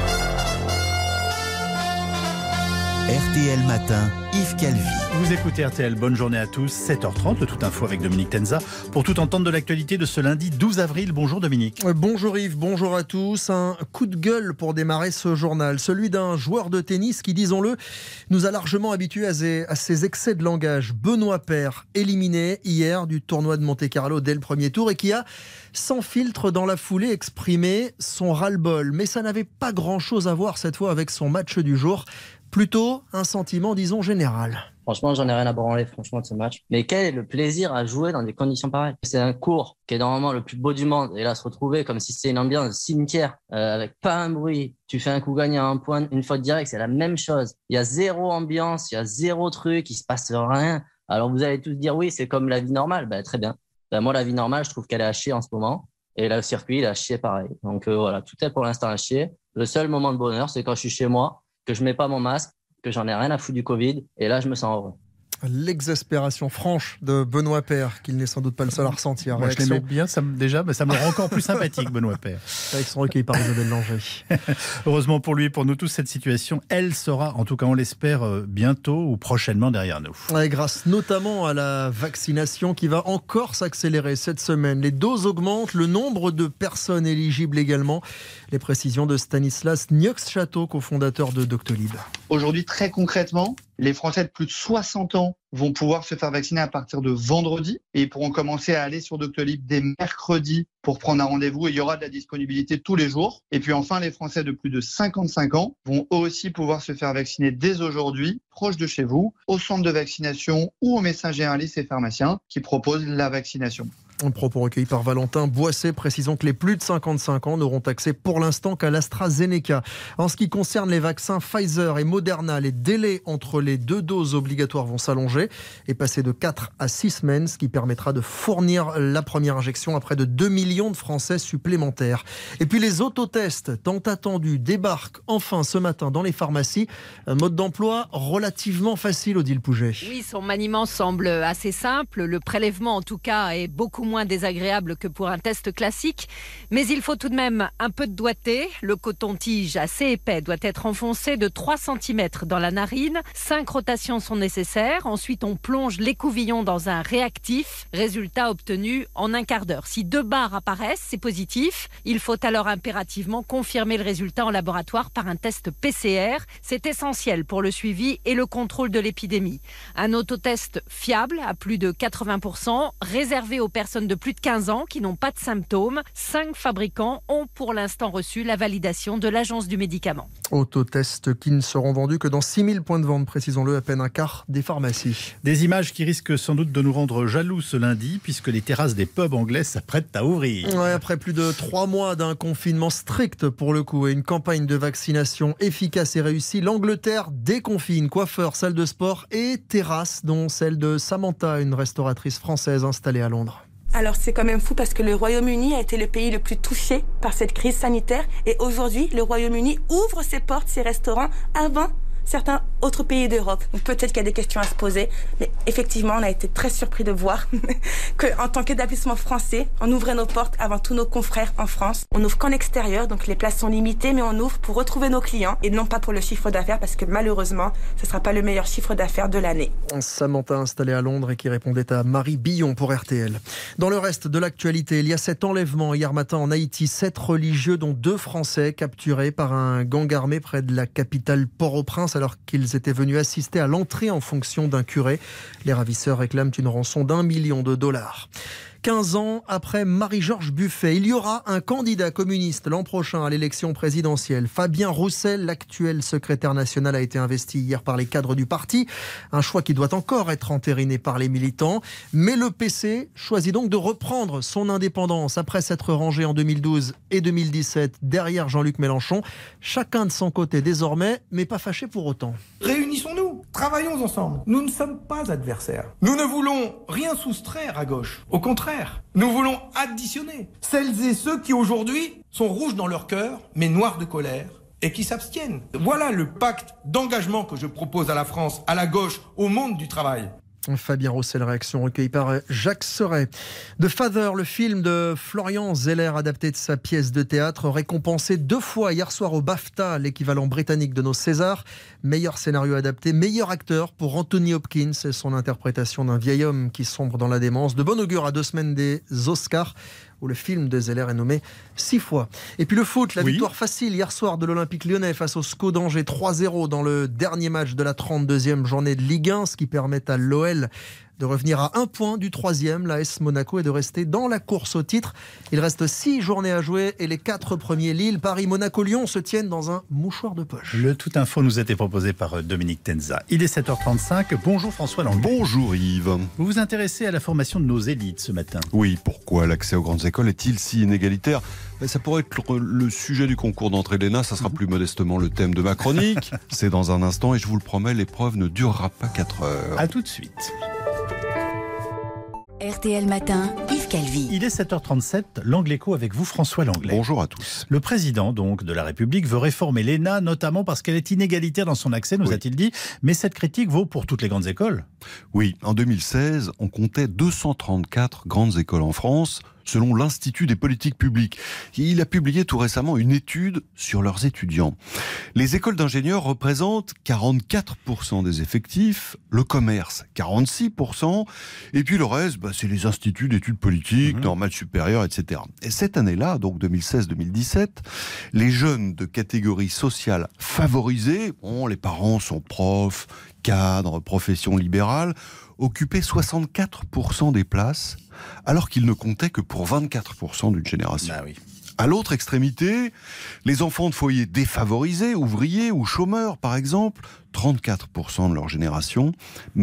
R T L Matin, Yves Calvi. Vous écoutez R T L, bonne journée à tous, sept heures trente, le Tout Info avec Dominique Tenza, pour tout entendre de l'actualité de ce lundi douze avril. Bonjour Dominique. Euh, Bonjour Yves, bonjour à tous. Un coup de gueule pour démarrer ce journal, celui d'un joueur de tennis qui, disons-le, nous a largement habitués à ses, à ses excès de langage. Benoît Paire, éliminé hier du tournoi de Monte-Carlo dès le premier tour et qui a, sans filtre dans la foulée, exprimé son ras-le-bol. Mais ça n'avait pas grand-chose à voir cette fois avec son match du jour. Plutôt un sentiment, disons, général. Franchement, j'en ai rien à branler, franchement, de ce match. Mais quel est le plaisir à jouer dans des conditions pareilles? C'est un cours qui est normalement le plus beau du monde. Et là, se retrouver comme si c'était une ambiance de cimetière, euh, avec pas un bruit. Tu fais un coup gagnant, un point, une faute directe, c'est la même chose. Il y a zéro ambiance, il y a zéro truc, il se passe rien. Alors, vous allez tous dire, oui, c'est comme la vie normale. Ben, très bien. Ben, moi, la vie normale, je trouve qu'elle est à chier en ce moment. Et là, le circuit, il est à chier pareil. Donc, euh, voilà, tout est pour l'instant à chier. Le seul moment de bonheur, c'est quand je suis chez moi, que je mets pas mon masque, que j'en ai rien à foutre du Covid, et là je me sens heureux. L'exaspération franche de Benoît Paire, qu'il n'est sans doute pas le seul à ressentir. Moi je l'aimais bien ça me, déjà, mais ça me rend encore plus sympathique Benoît Paire. Avec son recueil par Isabelle Langer. Heureusement pour lui et pour nous tous, cette situation, elle sera, en tout cas on l'espère, bientôt ou prochainement derrière nous. Ouais, grâce notamment à la vaccination qui va encore s'accélérer cette semaine. Les doses augmentent, le nombre de personnes éligibles également. Les précisions de Stanislas Niox-Château, cofondateur de Doctolib. Aujourd'hui, très concrètement, les Français de plus de soixante ans vont pouvoir se faire vacciner à partir de vendredi et ils pourront commencer à aller sur Doctolib dès mercredi pour prendre un rendez-vous. Et il y aura de la disponibilité tous les jours. Et puis enfin, les Français de plus de cinquante-cinq ans vont aussi pouvoir se faire vacciner dès aujourd'hui, proche de chez vous, au centre de vaccination ou au médecin généraliste et pharmacien qui proposent la vaccination. Un propos recueilli par Valentin Boisset, précisant que les plus de cinquante-cinq ans n'auront accès pour l'instant qu'à l'AstraZeneca. En ce qui concerne les vaccins Pfizer et Moderna, les délais entre les deux doses obligatoires vont s'allonger et passer de quatre à six semaines, ce qui permettra de fournir la première injection à près de deux millions de Français supplémentaires. Et puis les autotests tant attendus débarquent enfin ce matin dans les pharmacies. Un mode d'emploi relativement facile, Odile Pouget. Oui, son maniement semble assez simple. Le prélèvement, en tout cas, est beaucoup moins désagréable que pour un test classique. Mais il faut tout de même un peu de doigté. Le coton-tige assez épais doit être enfoncé de trois centimètres dans la narine. Cinq rotations sont nécessaires. Ensuite, on plonge l'écouvillon dans un réactif. Résultat obtenu en un quart d'heure. Si deux barres apparaissent, c'est positif. Il faut alors impérativement confirmer le résultat en laboratoire par un test P C R. C'est essentiel pour le suivi et le contrôle de l'épidémie. Un autotest fiable à plus de quatre-vingts pour cent, réservé aux personnes de plus de quinze ans qui n'ont pas de symptômes. Cinq fabricants ont pour l'instant reçu la validation de l'Agence du médicament. Autotests qui ne seront vendus que dans six mille points de vente, précisons-le, à peine un quart des pharmacies. Des images qui risquent sans doute de nous rendre jaloux ce lundi, puisque les terrasses des pubs anglais s'apprêtent à ouvrir. Ouais, après plus de trois mois d'un confinement strict pour le coup et une campagne de vaccination efficace et réussie, l'Angleterre déconfine coiffeurs, salles de sport et terrasses, dont celle de Samantha, une restauratrice française installée à Londres. Alors c'est quand même fou parce que le Royaume-Uni a été le pays le plus touché par cette crise sanitaire et aujourd'hui le Royaume-Uni ouvre ses portes, ses restaurants avant certains autres pays d'Europe. Donc peut-être qu'il y a des questions à se poser, mais effectivement on a été très surpris de voir qu'en tant qu'établissement français, on ouvrait nos portes avant tous nos confrères en France. On ouvre qu'en extérieur, donc les places sont limitées, mais on ouvre pour retrouver nos clients et non pas pour le chiffre d'affaires parce que malheureusement ce ne sera pas le meilleur chiffre d'affaires de l'année. Samantha installée à Londres et qui répondait à Marie Billon pour R T L. Dans le reste de l'actualité, il y a cet enlèvement hier matin en Haïti, sept religieux dont deux Français capturés par un gang armé près de la capitale Port-au-Prince alors qu'ils étaient venus assister à l'entrée en fonction d'un curé. Les ravisseurs réclament une rançon d'un million de dollars. quinze ans après Marie-Georges Buffet, il y aura un candidat communiste l'an prochain à l'élection présidentielle. Fabien Roussel, l'actuel secrétaire national, a été investi hier par les cadres du parti. Un choix qui doit encore être entériné par les militants. Mais le P C choisit donc de reprendre son indépendance après s'être rangé en deux mille douze et deux mille dix-sept derrière Jean-Luc Mélenchon. Chacun de son côté désormais, mais pas fâché pour autant. Réunissons-nous, travaillons ensemble. Nous ne sommes pas adversaires. Nous ne voulons rien soustraire à gauche. Au contraire, nous voulons additionner celles et ceux qui aujourd'hui sont rouges dans leur cœur, mais noirs de colère, et qui s'abstiennent. Voilà le pacte d'engagement que je propose à la France, à la gauche, au monde du travail. Fabien Roussel, réaction recueillie par Jacques Serret. The Father, le film de Florian Zeller, adapté de sa pièce de théâtre, récompensé deux fois hier soir au BAFTA, l'équivalent britannique de nos Césars. Meilleur scénario adapté, meilleur acteur pour Anthony Hopkins et son interprétation d'un vieil homme qui sombre dans la démence. De bon augure à deux semaines des Oscars, où le film de Zeller est nommé six fois. Et puis le foot, la oui. victoire facile hier soir de l'Olympique Lyonnais face au S C O d'Angers trois zéro dans le dernier match de la trente-deuxième journée de Ligue un, ce qui permet à l'O L de revenir à un point du troisième, l'A S Monaco, et de rester dans la course au titre. Il reste six journées à jouer et les quatre premiers, Lille, Paris, Monaco, Lyon, se tiennent dans un mouchoir de poche. Le Tout Info nous a été proposé par Dominique Tenza. Il est sept heures trente-cinq. Bonjour François Langlais. Bonjour Yves. Vous vous intéressez à la formation de nos élites ce matin. Oui, pourquoi l'accès aux grandes écoles est-il si inégalitaire ? Ben, ça pourrait être le sujet du concours d'entrée de l'E N A, ça sera plus modestement le thème de ma chronique. C'est dans un instant et je vous le promets, l'épreuve ne durera pas quatre heures. A tout de suite. R T L Matin, Yves Calvi. Il est sept heures trente-sept, l'Angle Écho avec vous François Langlais. Bonjour à tous. Le président donc de la République veut réformer l'E N A, notamment parce qu'elle est inégalitaire dans son accès, nous oui. a-t-il dit. Mais cette critique vaut pour toutes les grandes écoles. Oui, en deux mille seize, on comptait deux cent trente-quatre grandes écoles en France, selon l'Institut des politiques publiques. Il a publié tout récemment une étude sur leurs étudiants. Les écoles d'ingénieurs représentent quarante-quatre pour cent des effectifs, le commerce quarante-six pour cent, et puis le reste, bah, c'est les instituts d'études politiques, mmh. normales supérieures, et cetera. Et cette année-là, donc deux mille seize deux mille dix-sept, les jeunes de catégorie sociale favorisée, bon, les parents sont profs, cadres, professions libérales, occupaient soixante-quatre pour cent des places, alors qu'ils ne comptaient que pour vingt-quatre pour cent d'une génération. Ah oui. À l'autre extrémité, les enfants de foyers défavorisés, ouvriers ou chômeurs par exemple, trente-quatre pour cent de leur génération, mais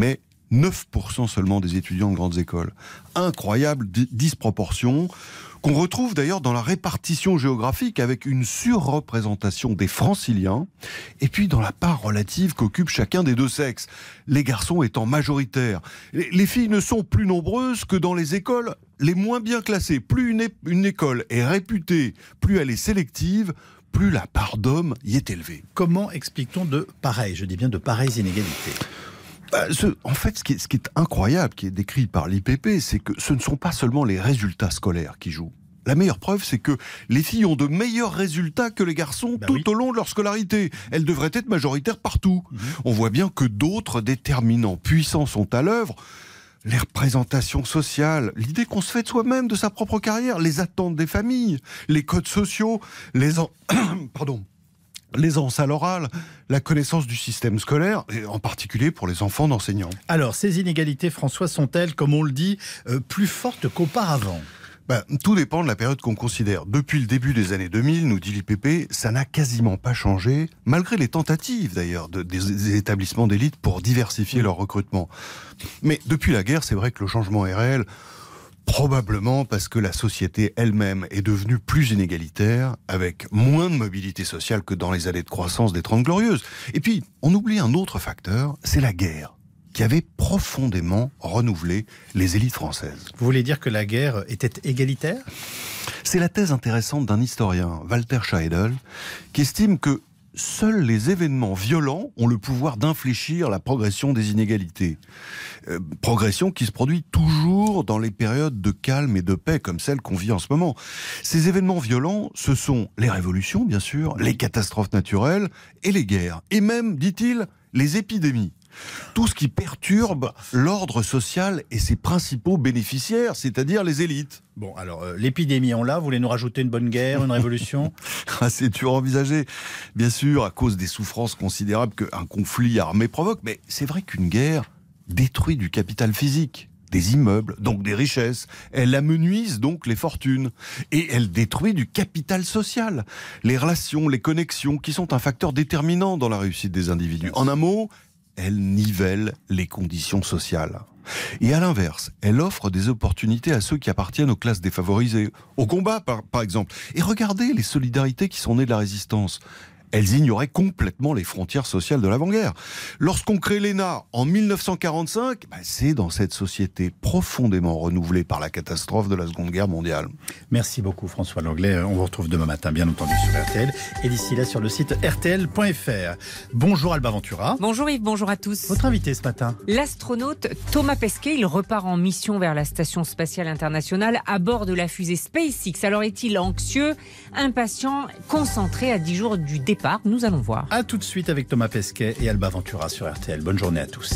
neuf pour cent seulement des étudiants de grandes écoles. Incroyable di- disproportion qu'on retrouve d'ailleurs dans la répartition géographique avec une surreprésentation des franciliens et puis dans la part relative qu'occupe chacun des deux sexes, les garçons étant majoritaires. Les, les filles ne sont plus nombreuses que dans les écoles les moins bien classées. Plus une, é- une école est réputée, plus elle est sélective, plus la part d'hommes y est élevée. Comment explique-t-on de pareilles, je dis bien de pareilles inégalités ? Bah, ce, en fait, ce qui, est, ce qui est incroyable, qui est décrit par l'I P P, c'est que ce ne sont pas seulement les résultats scolaires qui jouent. La meilleure preuve, c'est que les filles ont de meilleurs résultats que les garçons bah tout oui. au long de leur scolarité. Elles devraient être majoritaires partout. Mmh. On voit bien que d'autres déterminants puissants sont à l'œuvre. Les représentations sociales, l'idée qu'on se fait de soi-même, de sa propre carrière, les attentes des familles, les codes sociaux, les... En... Pardon. L'aisance à l'oral, la connaissance du système scolaire, et en particulier pour les enfants d'enseignants. Alors, ces inégalités, François, sont-elles, comme on le dit, euh, plus fortes qu'auparavant ? Ben, tout dépend de la période qu'on considère. Depuis le début des années deux mille, nous dit l'I P P, ça n'a quasiment pas changé, malgré les tentatives d'ailleurs de, des, des établissements d'élite pour diversifier leur recrutement. Mais depuis la guerre, c'est vrai que le changement est réel. Probablement parce que la société elle-même est devenue plus inégalitaire, avec moins de mobilité sociale que dans les années de croissance des Trente Glorieuses. Et puis, on oublie un autre facteur, c'est la guerre, qui avait profondément renouvelé les élites françaises. Vous voulez dire que la guerre était égalitaire ? C'est la thèse intéressante d'un historien, Walter Scheidel, qui estime que seuls les événements violents ont le pouvoir d'infléchir la progression des inégalités. Euh, progression qui se produit toujours dans les périodes de calme et de paix comme celle qu'on vit en ce moment. Ces événements violents, ce sont les révolutions, bien sûr, les catastrophes naturelles et les guerres. Et même, dit-il, les épidémies. Tout ce qui perturbe l'ordre social et ses principaux bénéficiaires, c'est-à-dire les élites. Bon, alors, euh, l'épidémie, on l'a. Vous voulez nous rajouter une bonne guerre, une révolution ? Ah, c'est dur à envisager. Bien sûr, à cause des souffrances considérables qu'un conflit armé provoque. Mais c'est vrai qu'une guerre détruit du capital physique, des immeubles, donc des richesses. Elle amenuise donc les fortunes. Et elle détruit du capital social. Les relations, les connexions, qui sont un facteur déterminant dans la réussite des individus. En un mot, elle nivelle les conditions sociales. Et à l'inverse, elle offre des opportunités à ceux qui appartiennent aux classes défavorisées, au combat par, par exemple. Et regardez les solidarités qui sont nées de la résistance. Elles ignoraient complètement les frontières sociales de l'avant-guerre. Lorsqu'on crée l'E N A en mille neuf cent quarante-cinq, bah c'est dans cette société profondément renouvelée par la catastrophe de la Seconde Guerre mondiale. Merci beaucoup François Langlais. On vous retrouve demain matin, bien entendu, sur R T L. Et d'ici là, sur le site R T L point F R. Bonjour Alba Ventura. Bonjour Yves, bonjour à tous. Votre invité ce matin ? L'astronaute Thomas Pesquet, il repart en mission vers la Station Spatiale Internationale à bord de la fusée SpaceX. Alors est-il anxieux, impatient, concentré à dix jours du départ ? Nous allons voir. A tout de suite avec Thomas Pesquet et Alba Ventura sur R T L. Bonne journée à tous.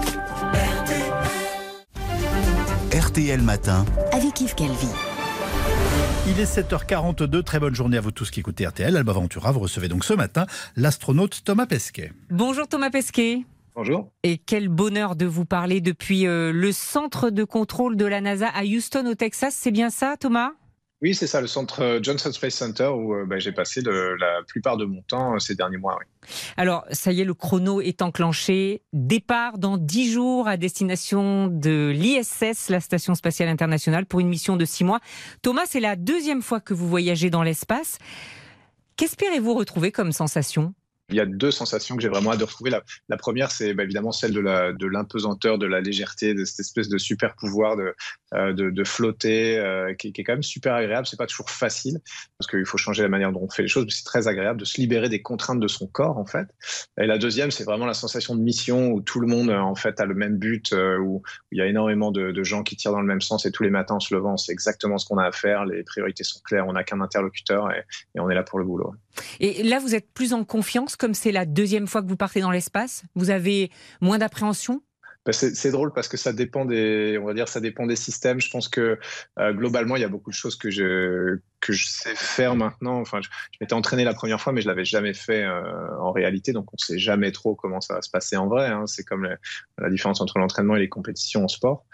R T L Matin avec Yves Calvi. Il est sept heures quarante-deux. Très bonne journée à vous tous qui écoutez R T L. Alba Ventura, vous recevez donc ce matin l'astronaute Thomas Pesquet. Bonjour Thomas Pesquet. Bonjour. Et quel bonheur de vous parler depuis euh, le centre de contrôle de la NASA à Houston au Texas. C'est bien ça Thomas ? Oui, c'est ça, le centre Johnson Space Center où euh, bah, j'ai passé le, la plupart de mon temps euh, ces derniers mois. Oui. Alors, ça y est, le chrono est enclenché. Départ dans dix jours à destination de l'I S S, la Station Spatiale Internationale, pour une mission de six mois. Thomas, c'est la deuxième fois que vous voyagez dans l'espace. Qu'espérez-vous retrouver comme sensation ? Il y a deux sensations que j'ai vraiment hâte de retrouver. La, la première, c'est bah, évidemment celle de, la, de l'impesanteur, de la légèreté, de cette espèce de super pouvoir de, euh, de, de flotter, euh, qui, qui est quand même super agréable. C'est pas toujours facile, parce qu'il faut changer la manière dont on fait les choses, mais c'est très agréable de se libérer des contraintes de son corps, en fait. Et la deuxième, c'est vraiment la sensation de mission, où tout le monde, en fait, a le même but, euh, où, où il y a énormément de, de gens qui tirent dans le même sens, et tous les matins, en se levant, on sait exactement ce qu'on a à faire, les priorités sont claires, on n'a qu'un interlocuteur, et, et on est là pour le boulot. Et là, vous êtes plus en confiance, comme c'est la deuxième fois que vous partez dans l'espace ? Vous avez moins d'appréhension ? Ben c'est, c'est drôle parce que ça dépend des, on va dire, ça dépend des systèmes. Je pense que euh, globalement, il y a beaucoup de choses que je que je sais faire maintenant. Enfin, je, je m'étais entraîné la première fois, mais je l'avais jamais fait euh, en réalité. Donc, on sait jamais trop comment ça va se passer en vrai. Hein. C'est comme la, la différence entre l'entraînement et les compétitions en sport.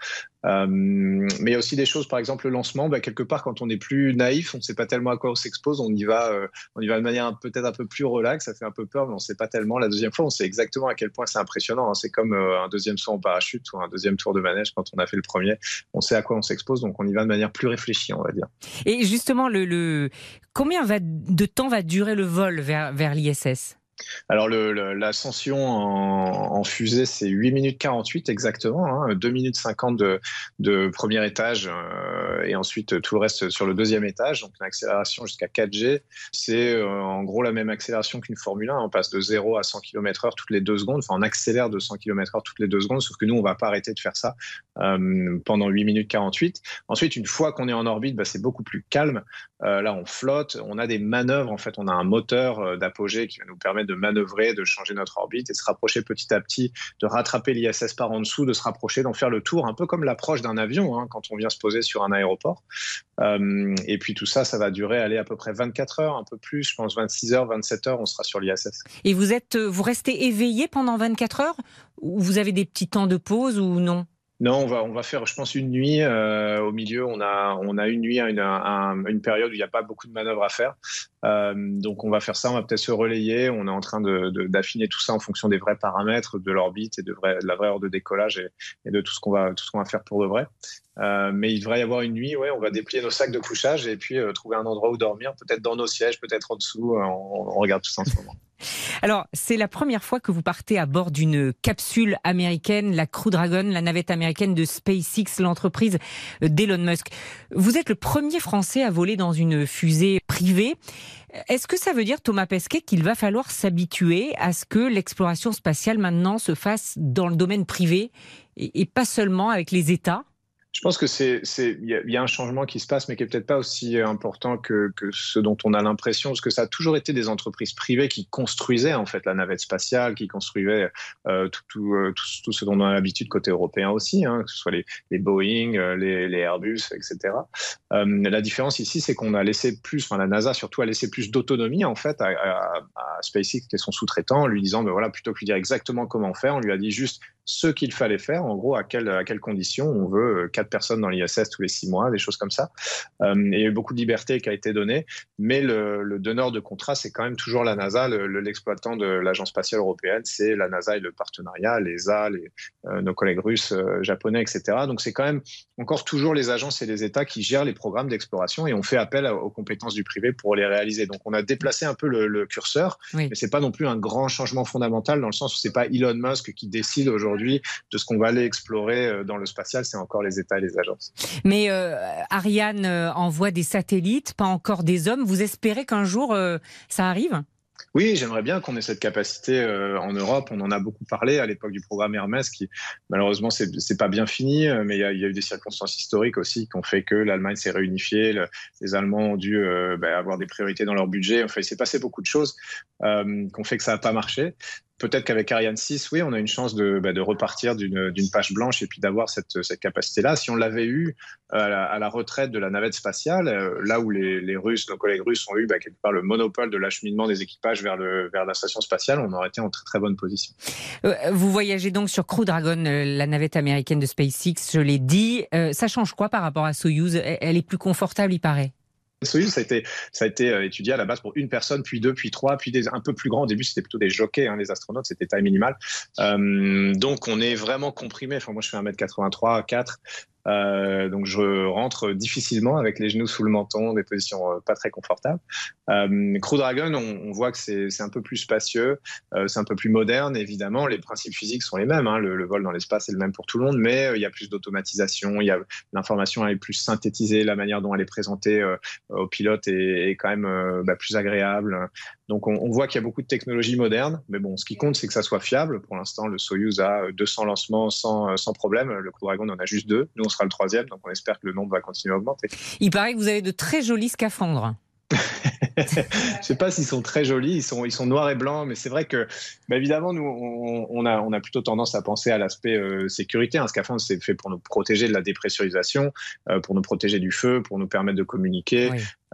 Euh, mais il y a aussi des choses, par exemple le lancement, bah, quelque part quand on est plus naïf, on ne sait pas tellement à quoi on s'expose, on y va, euh, on y va de manière peut-être un peu plus relax, ça fait un peu peur, mais on ne sait pas tellement. La deuxième fois, on sait exactement à quel point c'est impressionnant. Hein. C'est comme euh, un deuxième saut en parachute ou un deuxième tour de manège quand on a fait le premier. On sait à quoi on s'expose, donc on y va de manière plus réfléchie, on va dire. Et justement, le, le... combien va, de temps va durer le vol vers, vers l'I S S ? Alors le, le, l'ascension en, en fusée, c'est huit minutes quarante-huit exactement, hein, deux minutes cinquante de, de premier étage euh, et ensuite tout le reste sur le deuxième étage, donc une accélération jusqu'à quatre G. C'est euh, en gros la même accélération qu'une Formule un, on passe de zéro à cent kilomètres heure toutes les deux secondes, enfin on accélère de cent kilomètres heure toutes les deux secondes, sauf que nous on ne va pas arrêter de faire ça euh, pendant huit minutes quarante-huit. Ensuite, une fois qu'on est en orbite, bah, c'est beaucoup plus calme. Euh, là on flotte, on a des manœuvres, en fait on a un moteur d'apogée qui va nous permettre de manœuvrer, de changer notre orbite et se rapprocher petit à petit, de rattraper l'I S S par en dessous, de se rapprocher, d'en faire le tour, un peu comme l'approche d'un avion hein, quand on vient se poser sur un aéroport. Euh, et puis tout ça, ça va durer aller à peu près vingt-quatre heures, un peu plus, je pense vingt-six heures, vingt-sept heures, on sera sur l'I S S. Et vous êtes, vous restez éveillé pendant vingt-quatre heures ou vous avez des petits temps de pause ou non ? Non, on va, on va faire, je pense, une nuit. Euh, au milieu, on a, on a une nuit, une, un, une période où il n'y a pas beaucoup de manœuvres à faire. Euh, donc, on va faire ça. On va peut-être se relayer. On est en train de, de, d'affiner tout ça en fonction des vrais paramètres de l'orbite et de, vrai, de la vraie heure de décollage et, et de tout ce qu'on va, tout ce qu'on va faire pour de vrai. Euh, mais il devrait y avoir une nuit. Ouais, on va déplier nos sacs de couchage et puis euh, trouver un endroit où dormir, peut-être dans nos sièges, peut-être en dessous. Euh, on, on regarde tout ça en ce moment. Alors, c'est la première fois que vous partez à bord d'une capsule américaine, la Crew Dragon, la navette américaine de SpaceX, l'entreprise d'Elon Musk. Vous êtes le premier Français à voler dans une fusée privée. Est-ce que ça veut dire, Thomas Pesquet, qu'il va falloir s'habituer à ce que l'exploration spatiale maintenant se fasse dans le domaine privé et, et pas seulement avec les États ? Je pense que c'est, c'est, il y, y a un changement qui se passe, mais qui est peut-être pas aussi important que, que ce dont on a l'impression, parce que ça a toujours été des entreprises privées qui construisaient en fait la navette spatiale, qui construisaient euh, tout, tout, euh, tout, tout ce dont on a l'habitude côté européen aussi, hein, que ce soit les, les Boeing, les, les Airbus, et cetera. Euh, la différence ici, c'est qu'on a laissé plus, enfin la NASA surtout a laissé plus d'autonomie en fait à, à, à SpaceX, qui est son sous-traitant, en lui disant, ben voilà, plutôt que lui dire exactement comment faire, on lui a dit juste ce qu'il fallait faire, en gros, à, quelle, à quelles conditions on veut quatre personnes dans l'I S S tous les six mois, des choses comme ça. Euh, il y a eu beaucoup de liberté qui a été donnée, mais le, le donneur de contrat, c'est quand même toujours la NASA, le, le, l'exploitant de l'Agence spatiale européenne, c'est la NASA et le partenariat, l'E S A, les, euh, nos collègues russes, euh, japonais, et cetera. Donc c'est quand même encore toujours les agences et les États qui gèrent les programmes d'exploration et on fait appel aux compétences du privé pour les réaliser. Donc on a déplacé un peu le, le curseur, oui. Mais c'est pas non plus un grand changement fondamental dans le sens où c'est pas Elon Musk qui décide aujourd'hui de ce qu'on va aller explorer dans le spatial, c'est encore les États et les agences. Mais euh, Ariane euh, envoie des satellites, pas encore des hommes. Vous espérez qu'un jour euh, ça arrive ? Oui, j'aimerais bien qu'on ait cette capacité euh, en Europe. On en a beaucoup parlé à l'époque du programme Hermès, qui malheureusement c'est, c'est pas bien fini, mais il y, a, il y a eu des circonstances historiques aussi qui ont fait que l'Allemagne s'est réunifiée, le, les Allemands ont dû euh, bah, avoir des priorités dans leur budget. Enfin, il s'est passé beaucoup de choses euh, qui ont fait que ça n'a pas marché. Peut-être qu'avec Ariane six, oui, on a une chance de, bah, de repartir d'une, d'une page blanche et puis d'avoir cette, cette capacité-là. Si on l'avait eu à la, à la retraite de la navette spatiale, euh, là où les, les Russes, nos collègues russes ont eu bah, quelque part le monopole de l'acheminement des équipages vers, le, vers la station spatiale, on aurait été en très très bonne position. Vous voyagez donc sur Crew Dragon, la navette américaine de SpaceX, je l'ai dit. Euh, ça change quoi par rapport à Soyouz ? Elle est plus confortable, il paraît. Soyouz, ça a été, ça a été étudié à la base pour une personne, puis deux, puis trois, puis des un peu plus grands. Au début, c'était plutôt des jockeys, hein, les astronautes, c'était taille minimale. Euh, donc, on est vraiment comprimé. Enfin, moi, je fais un mètre quatre-vingt-trois, quatre. Euh, donc je rentre difficilement avec les genoux sous le menton, des positions euh, pas très confortables. Euh, Crew Dragon, on, on voit que c'est, c'est un peu plus spacieux, euh, c'est un peu plus moderne, évidemment. Les principes physiques sont les mêmes, hein. le, le vol dans l'espace est le même pour tout le monde, mais euh, il y a plus d'automatisation, il y a, l'information est plus synthétisée, la manière dont elle est présentée euh, aux pilotes est, est quand même euh, bah, plus agréable. Donc on, on voit qu'il y a beaucoup de technologies modernes, mais bon, ce qui compte, c'est que ça soit fiable. Pour l'instant, le Soyouz a deux cents lancements sans, sans problème. Le Crew Dragon en a juste deux. Nous, on sera le troisième, donc on espère que le nombre va continuer à augmenter. Il paraît que vous avez de très jolis scaphandres. Je ne sais pas s'ils sont très jolis, ils sont, ils sont noirs et blancs, mais c'est vrai que, bah évidemment, nous, on, on, a, on a plutôt tendance à penser à l'aspect euh, sécurité. Un scaphandre, c'est fait pour nous protéger de la dépressurisation, euh, pour nous protéger du feu, pour nous permettre de communiquer. Oui.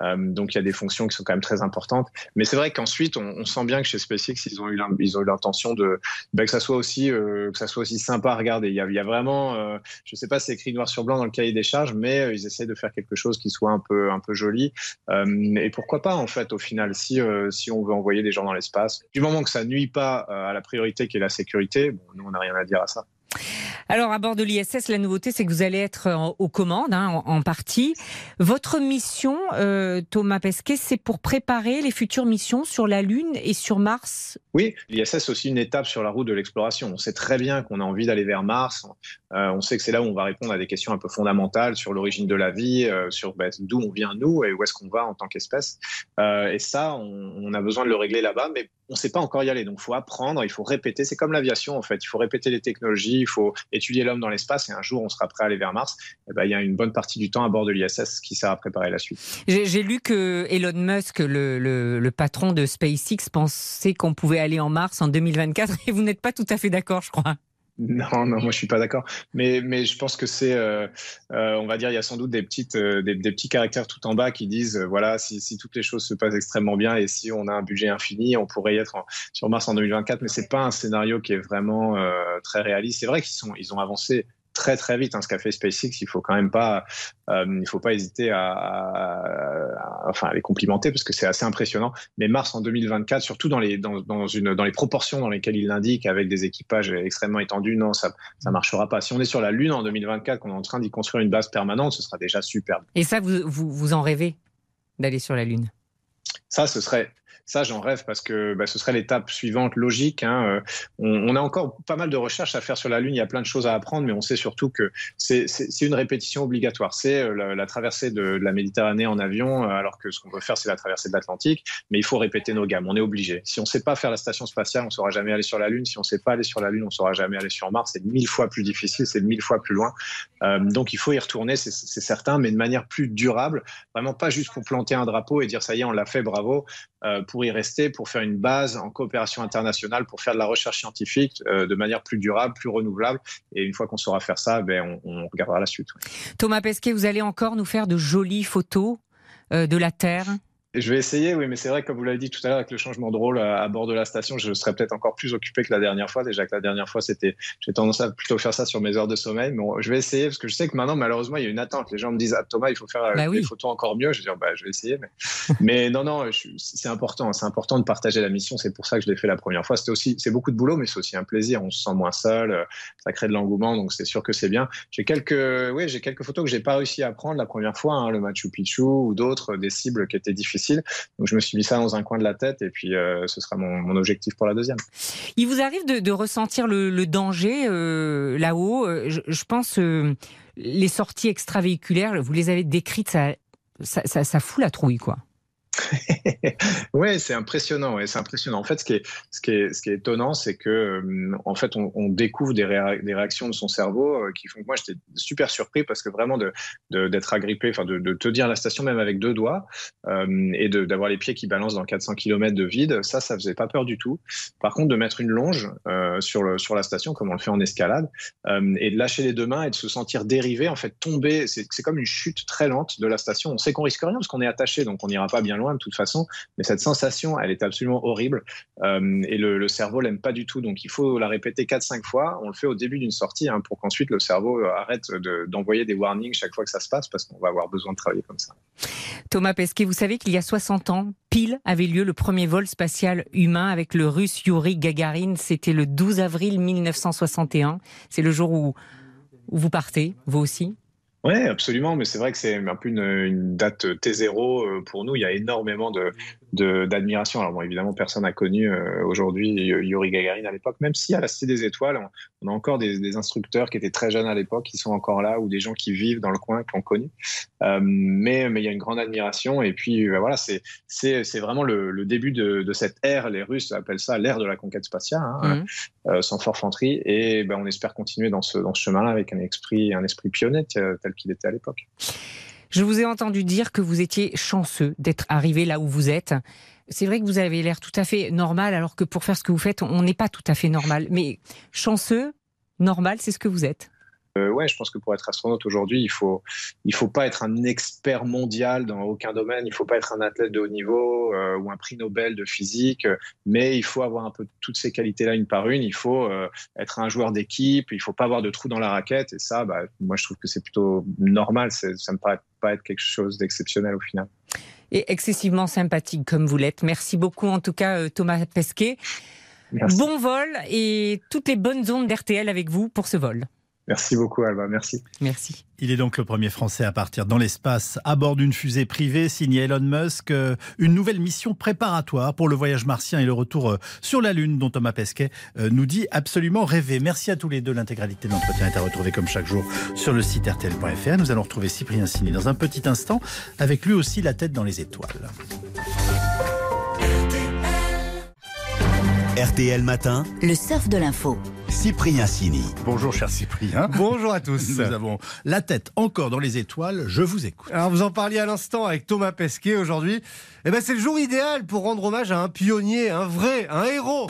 Euh, donc il y a des fonctions qui sont quand même très importantes. Mais c'est vrai qu'ensuite, on, on sent bien que chez SpaceX, ils ont eu, ils ont eu l'intention de bah, que ça soit aussi euh, que ça soit aussi sympa à regarder. Il y a, il y a vraiment, euh, je sais pas si c'est écrit noir sur blanc dans le cahier des charges, mais euh, ils essaient de faire quelque chose qui soit un peu un peu joli. Euh, et pourquoi pas en fait au final, si euh, si on veut envoyer des gens dans l'espace, du moment que ça nuit pas euh, à la priorité qui est la sécurité, bon, nous on n'a rien à dire à ça. Alors, à bord de l'I S S, la nouveauté, c'est que vous allez être en, aux commandes, hein, en, en partie. Votre mission, euh, Thomas Pesquet, c'est pour préparer les futures missions sur la Lune et sur Mars. Oui, l'I S S, c'est aussi une étape sur la route de l'exploration. On sait très bien qu'on a envie d'aller vers Mars. Euh, on sait que c'est là où on va répondre à des questions un peu fondamentales sur l'origine de la vie, euh, sur bah, d'où on vient, nous, et où est-ce qu'on va en tant qu'espèce. Euh, et ça, on, on a besoin de le régler là-bas, mais on ne sait pas encore y aller. Donc, il faut apprendre, il faut répéter. C'est comme l'aviation, en fait. Il faut répéter les technologies, il faut étudier l'homme dans l'espace, et un jour, on sera prêt à aller vers Mars. Et ben, il y a une bonne partie du temps à bord de l'I S S qui sert à préparer la suite. J'ai, j'ai lu que Elon Musk, le, le, le patron de SpaceX, pensait qu'on pouvait aller en Mars en deux mille vingt-quatre, et vous n'êtes pas tout à fait d'accord, je crois. Non, non, moi je suis pas d'accord. Mais, mais je pense que c'est, euh, euh, on va dire, il y a sans doute des petites, euh, des, des petits caractères tout en bas qui disent, euh, voilà, si, si toutes les choses se passent extrêmement bien et si on a un budget infini, on pourrait y être en, sur Mars en deux mille vingt-quatre. Mais c'est pas un scénario qui est vraiment euh, très réaliste. C'est vrai qu'ils sont, ils ont avancé très très vite, hein, ce qu'a fait SpaceX. Il faut quand même pas, euh, il faut pas hésiter à, à, à, enfin, à les complimenter parce que c'est assez impressionnant. Mais Mars en deux mille vingt-quatre, surtout dans les dans, dans une dans les proportions dans lesquelles il l'indique, avec des équipages extrêmement étendus, non, ça ça marchera pas. Si on est sur la Lune en deux mille vingt-quatre, qu'on est en train d'y construire une base permanente, ce sera déjà superbe. Et ça, vous vous, vous en rêvez d'aller sur la Lune? Ça, ce serait Ça, j'en rêve parce que bah, ce serait l'étape suivante logique. Hein. On, on a encore pas mal de recherches à faire sur la Lune. Il y a plein de choses à apprendre, mais on sait surtout que c'est, c'est, c'est une répétition obligatoire. C'est la, la traversée de, de la Méditerranée en avion, alors que ce qu'on veut faire, c'est la traversée de l'Atlantique. Mais il faut répéter nos gammes. On est obligé. Si on ne sait pas faire la station spatiale, on ne saura jamais aller sur la Lune. Si on ne sait pas aller sur la Lune, on ne saura jamais aller sur Mars. C'est mille fois plus difficile, c'est mille fois plus loin. Euh, donc il faut y retourner, c'est, c'est certain, mais de manière plus durable. Vraiment pas juste pour planter un drapeau et dire ça y est, on l'a fait, bravo. Euh, pour y rester, pour faire une base en coopération internationale, pour faire de la recherche scientifique euh, de manière plus durable, plus renouvelable. Et une fois qu'on saura faire ça, ben, on, on regardera la suite. Ouais. Thomas Pesquet, vous allez encore nous faire de jolies photos euh, de la Terre? Je vais essayer, oui, mais c'est vrai que comme vous l'avez dit tout à l'heure, avec le changement de rôle à bord de la station, je serais peut-être encore plus occupé que la dernière fois. Déjà que la dernière fois, c'était, j'ai tendance à plutôt faire ça sur mes heures de sommeil. Mais bon, je vais essayer parce que je sais que maintenant, malheureusement, il y a une attente. Les gens me disent, ah, Thomas, il faut faire bah des oui. photos encore mieux. Je vais dire, bah, je vais essayer. Mais, mais non, non, je, c'est important. C'est important de partager la mission. C'est pour ça que je l'ai fait la première fois. C'était aussi, c'est beaucoup de boulot, mais c'est aussi un plaisir. On se sent moins seul. Ça crée de l'engouement. Donc, c'est sûr que c'est bien. J'ai quelques, oui, j'ai quelques photos que j'ai pas réussi à prendre la première fois, hein, le Machu Picchu ou d'autres, des cibles qui étaient difficiles. Donc, je me Je me suis mis ça dans un coin de la tête et puis euh, ce sera mon, mon objectif pour la deuxième. Il vous arrive de, de ressentir le, le danger euh, là-haut. Je, je pense euh, les sorties extravéhiculaires, vous les avez décrites, ça, ça, ça, ça fout la trouille, quoi. Ouais, c'est impressionnant. Ouais, c'est impressionnant. En fait, ce qui est, ce qui est, ce qui est étonnant, c'est que, euh, en fait, on, on découvre des, réa- des réactions de son cerveau euh, qui font que moi, j'étais super surpris parce que vraiment de, de, d'être agrippé, enfin, de, de tenir la station même avec deux doigts euh, et de, d'avoir les pieds qui balancent dans quatre cents kilomètres de vide, ça, ça faisait pas peur du tout. Par contre, de mettre une longe euh, sur, le, sur la station, comme on le fait en escalade, euh, et de lâcher les deux mains et de se sentir dérivé, en fait, tomber, c'est, c'est comme une chute très lente de la station. On sait qu'on risque rien parce qu'on est attaché, donc on n'ira pas bien loin de toute façon, mais cette sensation, elle est absolument horrible euh, et le, le cerveau l'aime pas du tout, donc il faut la répéter quatre cinq fois. On le fait au début d'une sortie hein, pour qu'ensuite le cerveau arrête de, d'envoyer des warnings chaque fois que ça se passe parce qu'on va avoir besoin de travailler comme ça. Thomas Pesquet, vous savez qu'il y a soixante ans, pile, avait lieu le premier vol spatial humain avec le russe Youri Gagarin. C'était le douze avril mille neuf cent soixante et un. C'est le jour où, où vous partez, vous aussi? Oui, absolument, mais c'est vrai que c'est un peu une, une date T zéro pour nous. Il y a énormément de, de, d'admiration. Alors bon, évidemment, personne n'a connu euh, aujourd'hui Youri Gagarin à l'époque, même si à la Cité des Étoiles, on, on a encore des, des instructeurs qui étaient très jeunes à l'époque, qui sont encore là, ou des gens qui vivent dans le coin, qui l'ont connu. Euh, mais, mais il y a une grande admiration. Et puis euh, voilà, c'est, c'est, c'est vraiment le, le début de, de cette ère. Les Russes appellent ça l'ère de la conquête spatiale, hein, mmh. euh, sans forfanterie. Et ben, on espère continuer dans ce, dans ce chemin-là avec un esprit, un esprit pionnier tel qu'il était à l'époque. Je vous ai entendu dire que vous étiez chanceux d'être arrivé là où vous êtes. C'est vrai que vous avez l'air tout à fait normal, alors que pour faire ce que vous faites, on n'est pas tout à fait normal. Mais chanceux, normal, c'est ce que vous êtes. Euh, ouais, je pense que pour être astronaute aujourd'hui, il faut, il faut pas être un expert mondial dans aucun domaine, il faut pas être un athlète de haut niveau euh, ou un prix Nobel de physique, mais il faut avoir un peu toutes ces qualités-là une par une. Il faut euh, être un joueur d'équipe, il faut pas avoir de trous dans la raquette, et ça, bah, moi je trouve que c'est plutôt normal. C'est, ça me paraît pas être quelque chose d'exceptionnel au final. Et excessivement sympathique comme vous l'êtes. Merci beaucoup en tout cas Thomas Pesquet. Merci. Bon vol et toutes les bonnes ondes d'R T L avec vous pour ce vol. Merci beaucoup Alba, merci. Merci. Il est donc le premier Français à partir dans l'espace à bord d'une fusée privée signée Elon Musk. Une nouvelle mission préparatoire pour le voyage martien et le retour sur la Lune dont Thomas Pesquet nous dit absolument rêver. Merci à tous les deux. L'intégralité de l'entretien est à retrouver comme chaque jour sur le site R T L point F R. Nous allons retrouver Cyprien Sini dans un petit instant avec lui aussi la tête dans les étoiles. R T L Matin, le surf de l'info. Cyprien Sini. Bonjour cher Cyprien. Bonjour à tous. Nous avons la tête encore dans les étoiles, je vous écoute. Alors vous en parliez à l'instant avec Thomas Pesquet aujourd'hui. Eh ben c'est le jour idéal pour rendre hommage à un pionnier, un vrai, un héros.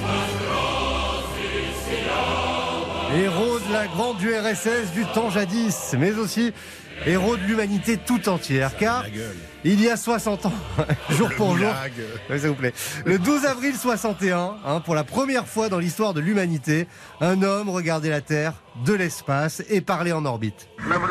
Héros de la grande U R S S du temps jadis, mais aussi héros de l'humanité tout entière, car il y a soixante ans, jour pour jour, oui, s'il vous plaît, le douze avril soixante et un, hein, pour la première fois dans l'histoire de l'humanité, un homme regardait la Terre de l'espace et parlait en orbite.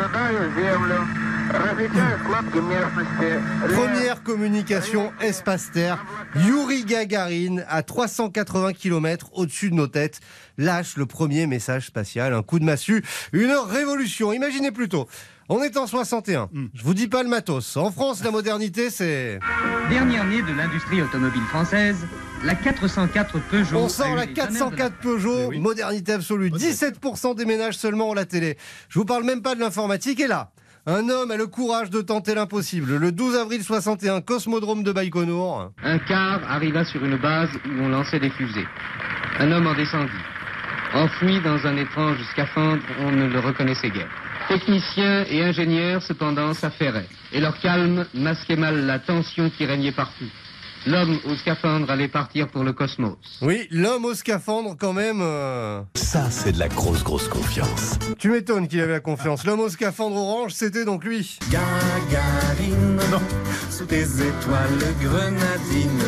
Première communication espace-terre, Youri Gagarin, à trois cent quatre-vingts kilomètres au-dessus de nos têtes, lâche le premier message spatial, un coup de massue, une révolution. Imaginez plutôt, on est en soixante et un, mm. je vous dis pas le matos. En France, la modernité, c'est... Dernière née de l'industrie automobile française, la quatre cent quatre Peugeot... On sort la quatre cent quatre Peugeot, oui. Modernité absolue. dix-sept pour cent des ménages seulement ont la télé. Je vous parle même pas de l'informatique, et là... Un homme a le courage de tenter l'impossible. Le douze avril soixante et un, Cosmodrome de Baïkonour. Un car arriva sur une base où on lançait des fusées. Un homme en descendit. Enfoui dans un étrange scaphandre, on ne le reconnaissait guère. Techniciens et ingénieurs, cependant, s'affairaient. Et leur calme masquait mal la tension qui régnait partout. L'homme au scaphandre allait partir pour le cosmos. Oui, l'homme au scaphandre quand même... Euh... Ça, c'est de la grosse, grosse confiance. Tu m'étonnes qu'il avait la confiance. L'homme au scaphandre orange, c'était donc lui. Gagarine, non. Sous tes étoiles grenadines,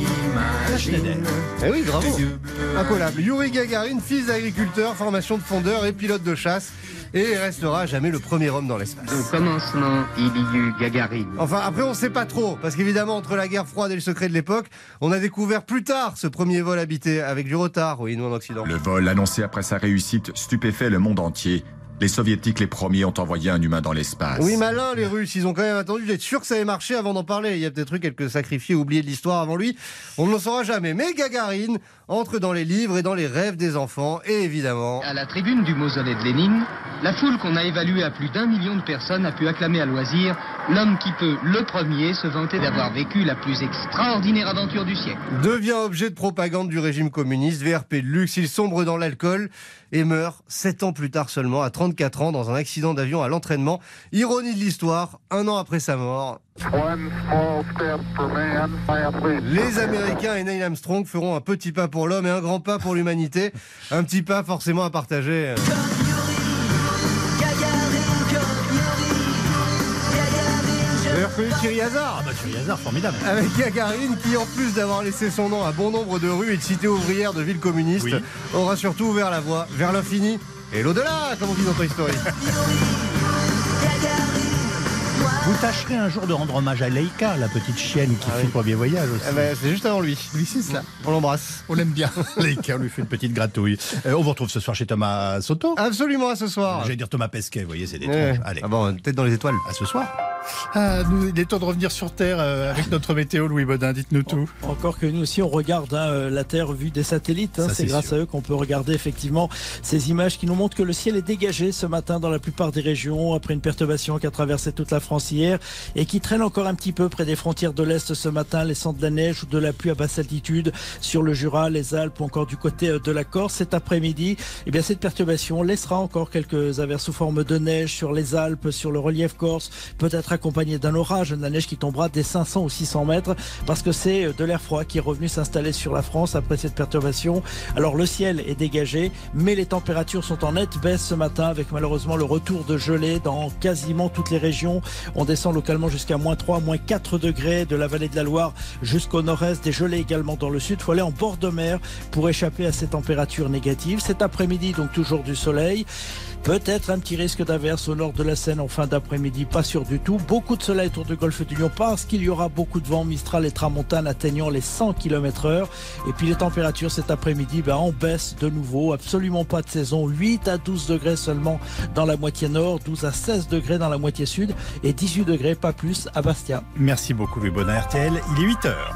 j'imagine. Eh oui, bravo. Incollable. Youri Gagarin, fils d'agriculteur, formation de fondeur et pilote de chasse. Et restera jamais le premier homme dans l'espace. Au commencement, il y eut Gagarine. Enfin, après, on sait pas trop, parce qu'évidemment, entre la guerre froide et le secret de l'époque, on a découvert plus tard ce premier vol habité, avec du retard, oui, nous en Occident. Le vol annoncé après sa réussite stupéfait le monde entier. Les soviétiques, les premiers, ont envoyé un humain dans l'espace. Oui, malin, les Russes. Ils ont quand même attendu d'être sûrs que ça allait marcher avant d'en parler. Il y a peut-être eu quelques sacrifiés oubliés de l'histoire avant lui. On ne le saura jamais. Mais Gagarine entre dans les livres et dans les rêves des enfants. Et évidemment... À la tribune du mausolée de Lénine, la foule qu'on a évaluée à plus d'un million de personnes a pu acclamer à loisir l'homme qui peut, le premier, se vanter d'avoir vécu la plus extraordinaire aventure du siècle. Devient objet de propagande du régime communiste, V R P de luxe, il sombre dans l'alcool et meurt sept ans plus tard seulement, à trente-quatre ans, dans un accident d'avion à l'entraînement. Ironie de l'histoire, un an après sa mort... Les Américains et Neil Armstrong feront un petit pas pour l'homme et un grand pas pour l'humanité. Un petit pas forcément à partager. Vous avez reconnu Thierry Hazard? Ah bah Thierry Hazard, formidable. Avec Gagarine qui, en plus d'avoir laissé son nom à bon nombre de rues et de cités ouvrières de villes communistes, oui. aura surtout ouvert la voie vers l'infini et l'au-delà, comme on dit dans Toy Story. Vous tâcherez un jour de rendre hommage à Leica, la petite chienne qui ah fait oui. le premier voyage aussi. Ah bah, c'est juste avant lui. Oui, c'est ça. On l'embrasse. On l'aime bien. Leica, on lui fait une petite gratouille. Euh, on vous retrouve ce soir chez Thomas Soto. Absolument, à ce soir. J'allais dire Thomas Pesquet, vous voyez, c'est des ouais. tronches. Allez. Ah bon, peut-être dans les étoiles. À ce soir. Ah, nous, il est temps de revenir sur Terre euh, avec notre météo, Louis Baudin, dites-nous tout. Encore que nous aussi, on regarde hein, la Terre vue des satellites. Hein, c'est, c'est grâce sûr. à eux qu'on peut regarder effectivement ces images qui nous montrent que le ciel est dégagé ce matin dans la plupart des régions, après une perturbation qui a traversé toute la France hier et qui traîne encore un petit peu près des frontières de l'Est ce matin, laissant de la neige ou de la pluie à basse altitude sur le Jura, les Alpes ou encore du côté de la Corse. Cet après-midi, eh bien, cette perturbation laissera encore quelques averses sous forme de neige sur les Alpes, sur le relief corse, peut-être à accompagné d'un orage, de la neige qui tombera dès cinq cents ou six cents mètres, parce que c'est de l'air froid qui est revenu s'installer sur la France après cette perturbation. Alors le ciel est dégagé, mais les températures sont en nette baisse ce matin, avec malheureusement le retour de gelée dans quasiment toutes les régions. On descend localement jusqu'à moins trois, moins quatre degrés de la vallée de la Loire jusqu'au nord-est, des gelées également dans le sud. Il faut aller en bord de mer pour échapper à ces températures négatives. Cet après-midi, donc toujours du soleil. Peut-être un petit risque d'averse au nord de la Seine en fin d'après-midi, pas sûr du tout. Beaucoup de soleil autour du golfe du Lion parce qu'il y aura beaucoup de vent, Mistral et Tramontane atteignant les cent kilomètres heure. Et puis les températures cet après-midi, ben, en baisse de nouveau, absolument pas de saison. huit à douze degrés seulement dans la moitié nord, douze à seize degrés dans la moitié sud et dix-huit degrés, pas plus, à Bastia. Merci beaucoup Louis Bonnat, R T L, il est huit heures.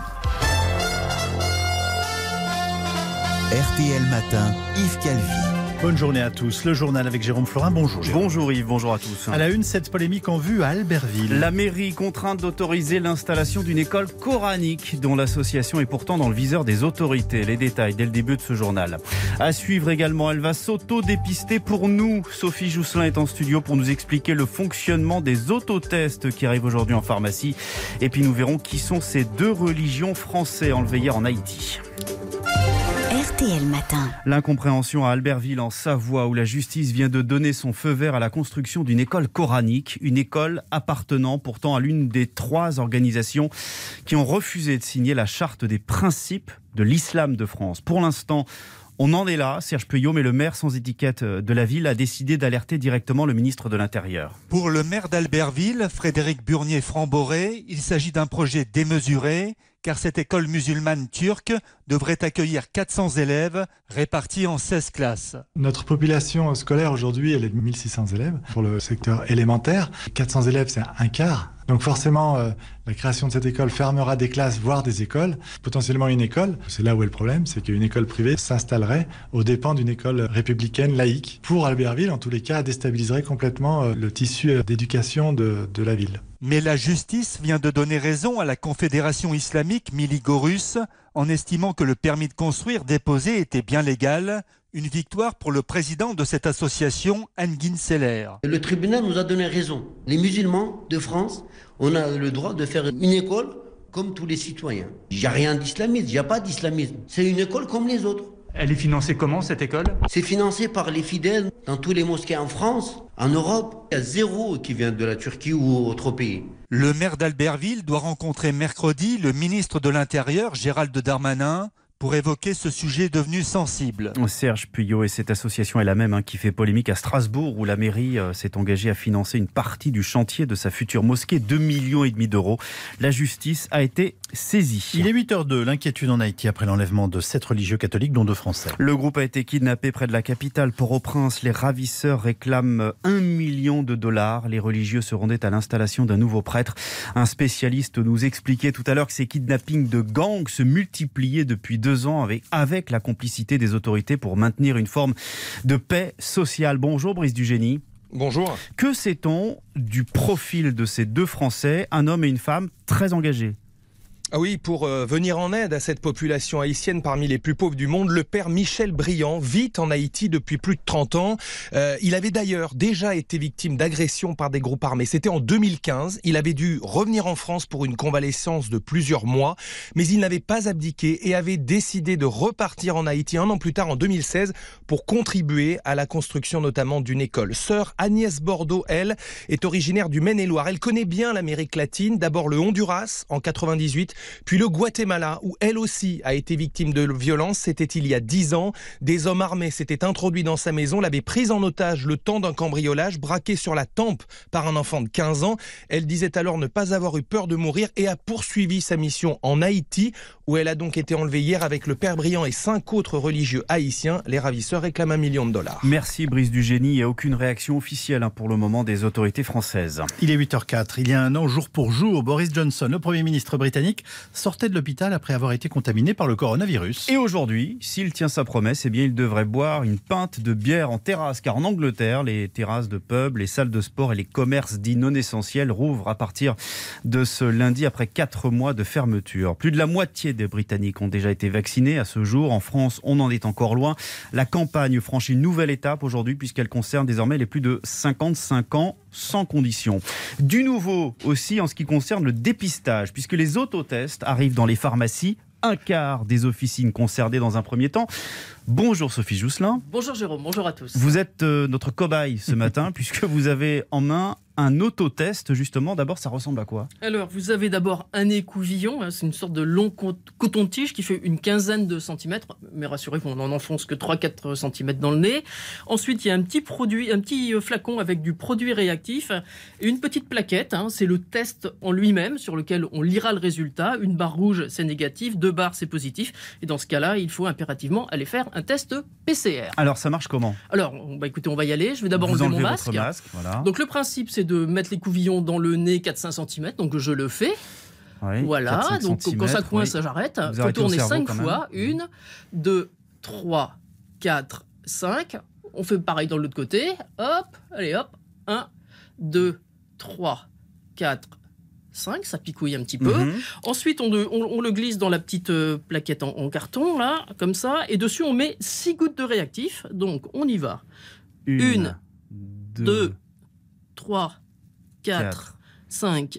R T L Matin, Yves Calvi. Bonne journée à tous. Le journal avec Jérôme Florin. Bonjour Jérôme. Bonjour Yves, bonjour à tous. À la une, cette polémique en vue à Albertville. La mairie contrainte d'autoriser l'installation d'une école coranique dont l'association est pourtant dans le viseur des autorités. Les détails dès le début de ce journal. À suivre également, elle va s'auto-dépister pour nous. Sophie Jousselin est en studio pour nous expliquer le fonctionnement des autotests qui arrivent aujourd'hui en pharmacie. Et puis nous verrons qui sont ces deux religions français enlevés hier en Haïti. R T L Matin. L'incompréhension à Albertville en Savoie où la justice vient de donner son feu vert à la construction d'une école coranique, une école appartenant pourtant à l'une des trois organisations qui ont refusé de signer la charte des principes de l'islam de France. Pour l'instant, on en est là, Serge Puyot, mais le maire sans étiquette de la ville a décidé d'alerter directement le ministre de l'Intérieur. Pour le maire d'Albertville, Frédéric Burnier-Framboré, il s'agit d'un projet démesuré, car cette école musulmane turque devrait accueillir quatre cents élèves répartis en seize classes. Notre population scolaire aujourd'hui, elle est de mille six cents élèves pour le secteur élémentaire. quatre cents élèves, c'est un quart. Donc forcément, euh, la création de cette école fermera des classes, voire des écoles, potentiellement une école. C'est là où est le problème, c'est qu'une école privée s'installerait aux dépens d'une école républicaine laïque. Pour Albertville, en tous les cas, déstabiliserait complètement euh, le tissu d'éducation de, de la ville. Mais la justice vient de donner raison à la Confédération islamique Miligorus en estimant que le permis de construire déposé était bien légal. Une victoire pour le président de cette association, Engin Seller. Le tribunal nous a donné raison. Les musulmans de France, on a le droit de faire une école comme tous les citoyens. Il n'y a rien d'islamisme, il n'y a pas d'islamisme. C'est une école comme les autres. Elle est financée comment, cette école? C'est financé par les fidèles dans tous les mosquées en France, en Europe. Il y a zéro qui vient de la Turquie ou autre pays. Le maire d'Albertville doit rencontrer mercredi le ministre de l'Intérieur, Gérald Darmanin, pour évoquer ce sujet devenu sensible. Serge Puyot, et cette association est la même hein, qui fait polémique à Strasbourg où la mairie euh, s'est engagée à financer une partie du chantier de sa future mosquée, deux virgule cinq millions d'euros. La justice a été saisie. Il est huit heures deux, l'inquiétude en Haïti après l'enlèvement de sept religieux catholiques dont deux Français. Le groupe a été kidnappé près de la capitale Port-au-Prince. Les ravisseurs réclament un million de dollars. Les religieux se rendaient à l'installation d'un nouveau prêtre. Un spécialiste nous expliquait tout à l'heure que ces kidnappings de gangs se multipliaient depuis deux ans avec, avec la complicité des autorités pour maintenir une forme de paix sociale. Bonjour Brice Dugénie. Bonjour. Que sait-on du profil de ces deux Français, un homme et une femme très engagés ? Ah oui, pour euh, venir en aide à cette population haïtienne parmi les plus pauvres du monde, le père Michel Briand vit en Haïti depuis plus de trente ans. Euh, il avait d'ailleurs déjà été victime d'agressions par des groupes armés. C'était en deux mille quinze. Il avait dû revenir en France pour une convalescence de plusieurs mois, mais il n'avait pas abdiqué et avait décidé de repartir en Haïti un an plus tard, en deux mille seize, pour contribuer à la construction notamment d'une école. Sœur Agnès Bordeaux, elle, est originaire du Maine-et-Loire. Elle connaît bien l'Amérique latine, d'abord le Honduras en quatre-vingt-dix-huit, puis le Guatemala, où elle aussi a été victime de violences. C'était il y a dix ans. Des hommes armés s'étaient introduits dans sa maison, l'avaient prise en otage le temps d'un cambriolage, braquée sur la tempe par un enfant de quinze ans. Elle disait alors ne pas avoir eu peur de mourir et a poursuivi sa mission en Haïti, où elle a donc été enlevée hier avec le père Briand et cinq autres religieux haïtiens. Les ravisseurs réclament un million de dollars. Merci Brice Dugénie. Il n'y a aucune réaction officielle hein, pour le moment des autorités françaises. Il est huit heures quatre. Il y a un an, jour pour jour, Boris Johnson, le Premier ministre britannique, sortait de l'hôpital après avoir été contaminé par le coronavirus. Et aujourd'hui, s'il tient sa promesse, eh bien, il devrait boire une pinte de bière en terrasse. Car en Angleterre, les terrasses de pubs, les salles de sport et les commerces dits non essentiels rouvrent à partir de ce lundi après quatre mois de fermeture. Plus de la moitié des Britanniques ont déjà été vaccinés à ce jour. En France, on en est encore loin. La campagne franchit une nouvelle étape aujourd'hui puisqu'elle concerne désormais les plus de cinquante-cinq ans sans condition. Du nouveau aussi en ce qui concerne le dépistage, puisque les autotests arrivent dans les pharmacies, un quart des officines concernées dans un premier temps. Bonjour Sophie Jousselin. Bonjour Jérôme, bonjour à tous. Vous êtes euh, notre cobaye ce matin puisque vous avez en main un autotest justement. D'abord, ça ressemble à quoi? Alors, vous avez d'abord un écouvillon, hein, c'est une sorte de long coton-tige qui fait une quinzaine de centimètres, mais rassurez-vous, on n'en enfonce que trois à quatre centimètres dans le nez. Ensuite, il y a un petit produit, un petit flacon avec du produit réactif et une petite plaquette, hein, c'est le test en lui-même sur lequel on lira le résultat. Une barre rouge, c'est négatif, deux barres, c'est positif. Et dans ce cas-là, il faut impérativement aller faire un test P C R. Alors, ça marche comment? Alors, bah, écoutez, on va y aller. Je vais d'abord enlever mon masque. masque voilà. Donc, le principe, c'est de mettre l'écouvillon dans le nez quatre à cinq centimètres. Donc, je le fais. Oui, voilà. Donc, quand ça coince, oui. j'arrête. Il faut tourner cinq fois. Une, deux, trois, quatre, cinq. On fait pareil dans l'autre côté. Hop, allez, hop. un, deux, trois, quatre, cinq, ça picouille un petit peu. Mm-hmm. Ensuite, on, de, on, on le glisse dans la petite euh, plaquette en, en carton, là, comme ça. Et dessus, on met six gouttes de réactif. Donc, on y va. Une, Une deux, deux, trois, quatre, cinq,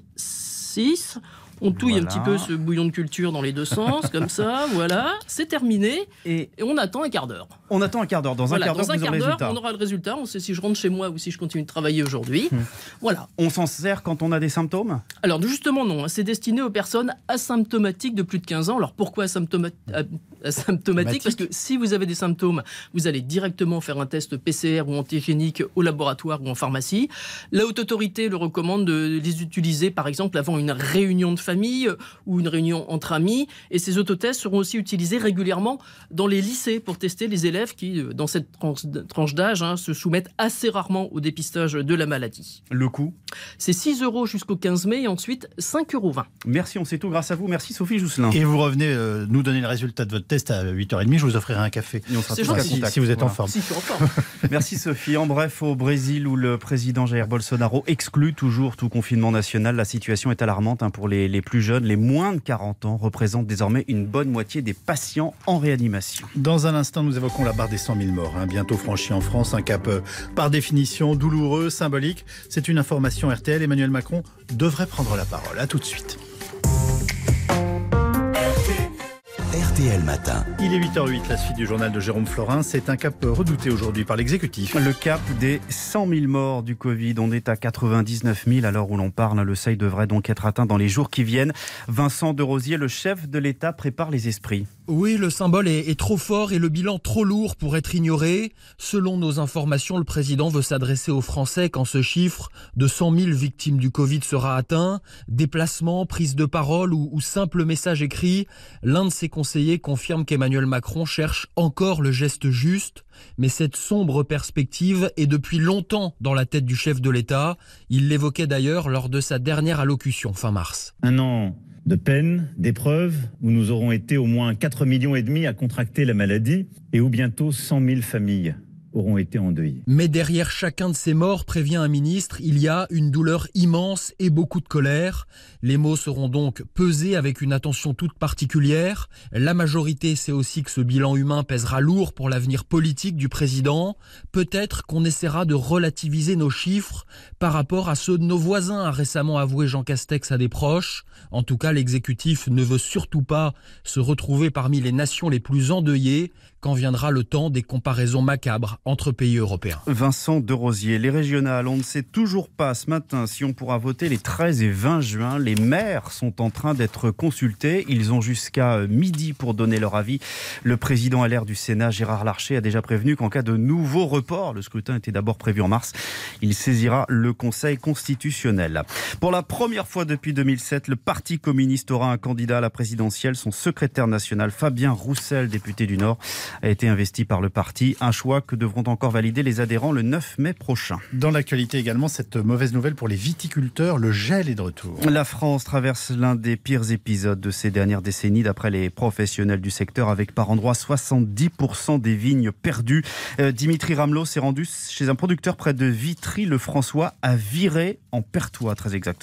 six. On touille voilà. un petit peu ce bouillon de culture dans les deux sens, comme ça, voilà. C'est terminé. Et, et on attend un quart d'heure. On attend un quart d'heure. Dans voilà, un quart d'heure, dans un quart d'heure, on aura le résultat. On sait si je rentre chez moi ou si je continue de travailler aujourd'hui. Hum. Voilà. On s'en sert quand on a des symptômes? Alors, justement, non. C'est destiné aux personnes asymptomatiques de plus de quinze ans. Alors, pourquoi asymptoma- asymptomatique? Parce que si vous avez des symptômes, vous allez directement faire un test P C R ou antigénique au laboratoire ou en pharmacie. La Haute Autorité le recommande de les utiliser, par exemple, avant une réunion de famille ou une réunion entre amis. Et ces autotests seront aussi utilisés régulièrement dans les lycées pour tester les élèves qui, dans cette tranche d'âge, hein, se soumettent assez rarement au dépistage de la maladie. Le coût? C'est six euros jusqu'au quinze mai et ensuite cinq euros vingt. Merci, on sait tout grâce à vous. Merci Sophie Jousselin. Et vous revenez euh, nous donner le résultat de votre test à huit heures trente, je vous offrirai un café. Et on sera C'est tous gentil. à contact. Si vous êtes voilà. en forme. Si, je suis en forme. Merci Sophie. En bref, au Brésil où le président Jair Bolsonaro exclut toujours tout confinement national, la situation est alarmante hein, pour les, les plus jeunes. Les moins de quarante ans représentent désormais une bonne moitié des patients en réanimation. Dans un instant, nous évoquons la barre des cent mille morts, hein, bientôt franchie en France, un cap euh, par définition douloureux, symbolique. C'est une information R T L. Emmanuel Macron devrait prendre la parole. À tout de suite. R T L Matin. Il est huit heures huit, la suite du journal de Jérôme Florin. C'est un cap redouté aujourd'hui par l'exécutif. Le cap des cent mille morts du Covid. On est à quatre-vingt-dix-neuf mille à l'heure où l'on parle. Le seuil devrait donc être atteint dans les jours qui viennent. Vincent de Rosier, le chef de l'État, prépare les esprits. Oui, le symbole est, est trop fort et le bilan trop lourd pour être ignoré. Selon nos informations, le président veut s'adresser aux Français quand ce chiffre de cent mille victimes du Covid sera atteint. Déplacements, prise de parole ou, ou simple message écrit. L'un de ses conseillers confirme qu'Emmanuel Macron cherche encore le geste juste. Mais cette sombre perspective est depuis longtemps dans la tête du chef de l'État. Il l'évoquait d'ailleurs lors de sa dernière allocution fin mars. Un an de peine, d'épreuves, où nous aurons été au moins quatre millions et demi à contracter la maladie et où bientôt cent mille familles auront été endeuillées. Mais derrière chacun de ces morts, prévient un ministre, il y a une douleur immense et beaucoup de colère. Les mots seront donc pesés avec une attention toute particulière. La majorité sait aussi que ce bilan humain pèsera lourd pour l'avenir politique du président. Peut-être qu'on essaiera de relativiser nos chiffres par rapport à ceux de nos voisins, a récemment avoué Jean Castex à des proches. En tout cas, l'exécutif ne veut surtout pas se retrouver parmi les nations les plus endeuillées quand viendra le temps des comparaisons macabres entre pays européens. Vincent de Rosier, les régionales, on ne sait toujours pas ce matin si on pourra voter les treize et vingt juin. Les maires sont en train d'être consultés. Ils ont jusqu'à midi pour donner leur avis. Le président L R du Sénat, Gérard Larcher, a déjà prévenu qu'en cas de nouveau report, le scrutin était d'abord prévu en mars, il saisira le Conseil constitutionnel. Pour la première fois depuis deux mille sept, le Parti communiste aura un candidat à la présidentielle. Son secrétaire national, Fabien Roussel, député du Nord, a été investi par le parti. Un choix que devront encore valider les adhérents le neuf mai prochain. Dans l'actualité également, cette mauvaise nouvelle pour les viticulteurs, le gel est de retour. La France traverse l'un des pires épisodes de ces dernières décennies, d'après les professionnels du secteur, avec par endroits soixante-dix pour cent des vignes perdues. Euh, Dimitri Ramelot s'est rendu chez un producteur près de Vitry-le-François, à Viré, en Perthois, très exactement.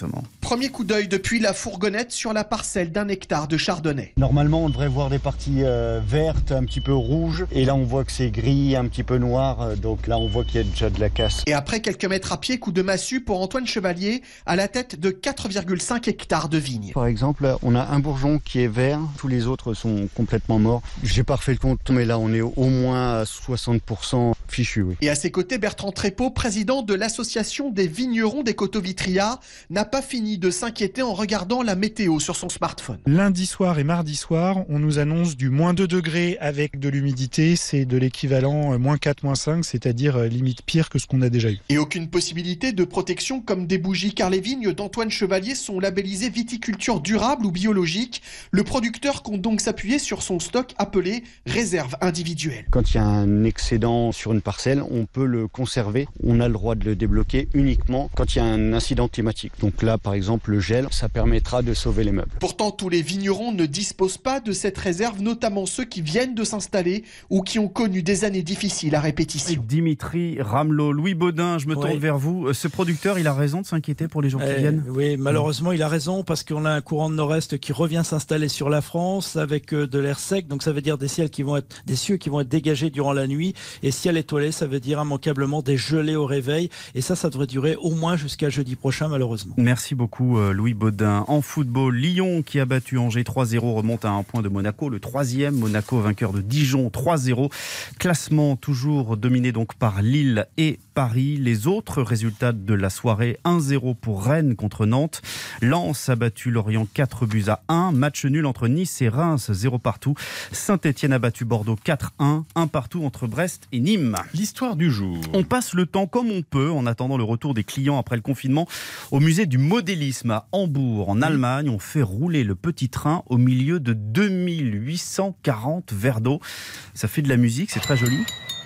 Premier coup d'œil depuis la fourgonnette sur la parcelle d'un hectare de chardonnay. Normalement, on devrait voir des parties euh, vertes, un petit peu rouges. Et là, on voit que c'est gris, un petit peu noir. Donc là, on voit qu'il y a déjà de la casse. Et après quelques mètres à pied, coup de massue pour Antoine Chevalier, à la tête de quatre virgule cinq hectares de vignes. Par exemple, on a un bourgeon qui est vert. Tous les autres sont complètement morts. J'ai pas refait le compte, mais là, on est au moins à soixante pour cent fichu. Oui. Et à ses côtés, Bertrand Trépeau, président de l'association des vignerons des Coteaux-Vitria, n'a pas fini de s'inquiéter en regardant la météo sur son smartphone. Lundi soir et mardi soir, on nous annonce du moins deux degrés avec de l'humidité. C'est de l'équivalent moins quatre, moins cinq, c'est-à-dire limite pire que ce qu'on a déjà eu. Et aucune possibilité de protection comme des bougies, car les vignes d'Antoine Chevalier sont labellisées viticulture durable ou biologique. Le producteur compte donc s'appuyer sur son stock appelé réserve individuelle. Quand il y a un excédent sur une parcelle, on peut le conserver. On a le droit de le débloquer uniquement quand il y a un incident climatique. Donc là, par exemple, le gel, ça permettra de sauver les meubles. Pourtant, tous les vignerons ne disposent pas de cette réserve, notamment ceux qui viennent de s'installer ou qui ont connu des années difficiles à répétition. Dimitri Ramelot, Louis Baudin, je me tourne oui. vers vous. Ce producteur, il a raison de s'inquiéter pour les jours eh, qui viennent. Oui, malheureusement, il a raison parce qu'on a un courant de nord-est qui revient s'installer sur la France avec de l'air sec. Donc ça veut dire des ciels qui vont être, des cieux qui vont être dégagés durant la nuit. Et ciel étoilé, ça veut dire immanquablement des gelées au réveil. Et ça, ça devrait durer au moins jusqu'à jeudi prochain, malheureusement. Merci beaucoup, Louis Baudin. En football, Lyon qui a battu Angers trois zéro remonte à un point de Monaco. Le troisième, Monaco vainqueur de Dijon trois zéro. Classement toujours dominé donc par Lille et Paris. Les autres résultats de la soirée, un zéro pour Rennes contre Nantes. Lens a battu Lorient quatre buts à un. Match nul entre Nice et Reims, zéro partout. Saint-Etienne a battu Bordeaux quatre un. un partout entre Brest et Nîmes. L'histoire du jour. On passe le temps comme on peut en attendant le retour des clients après le confinement au musée du modélisme à Hambourg en Allemagne. On fait rouler le petit train au milieu de deux mille huit cent quarante verres d'eau. Ça fait de la musique, c'est très joli.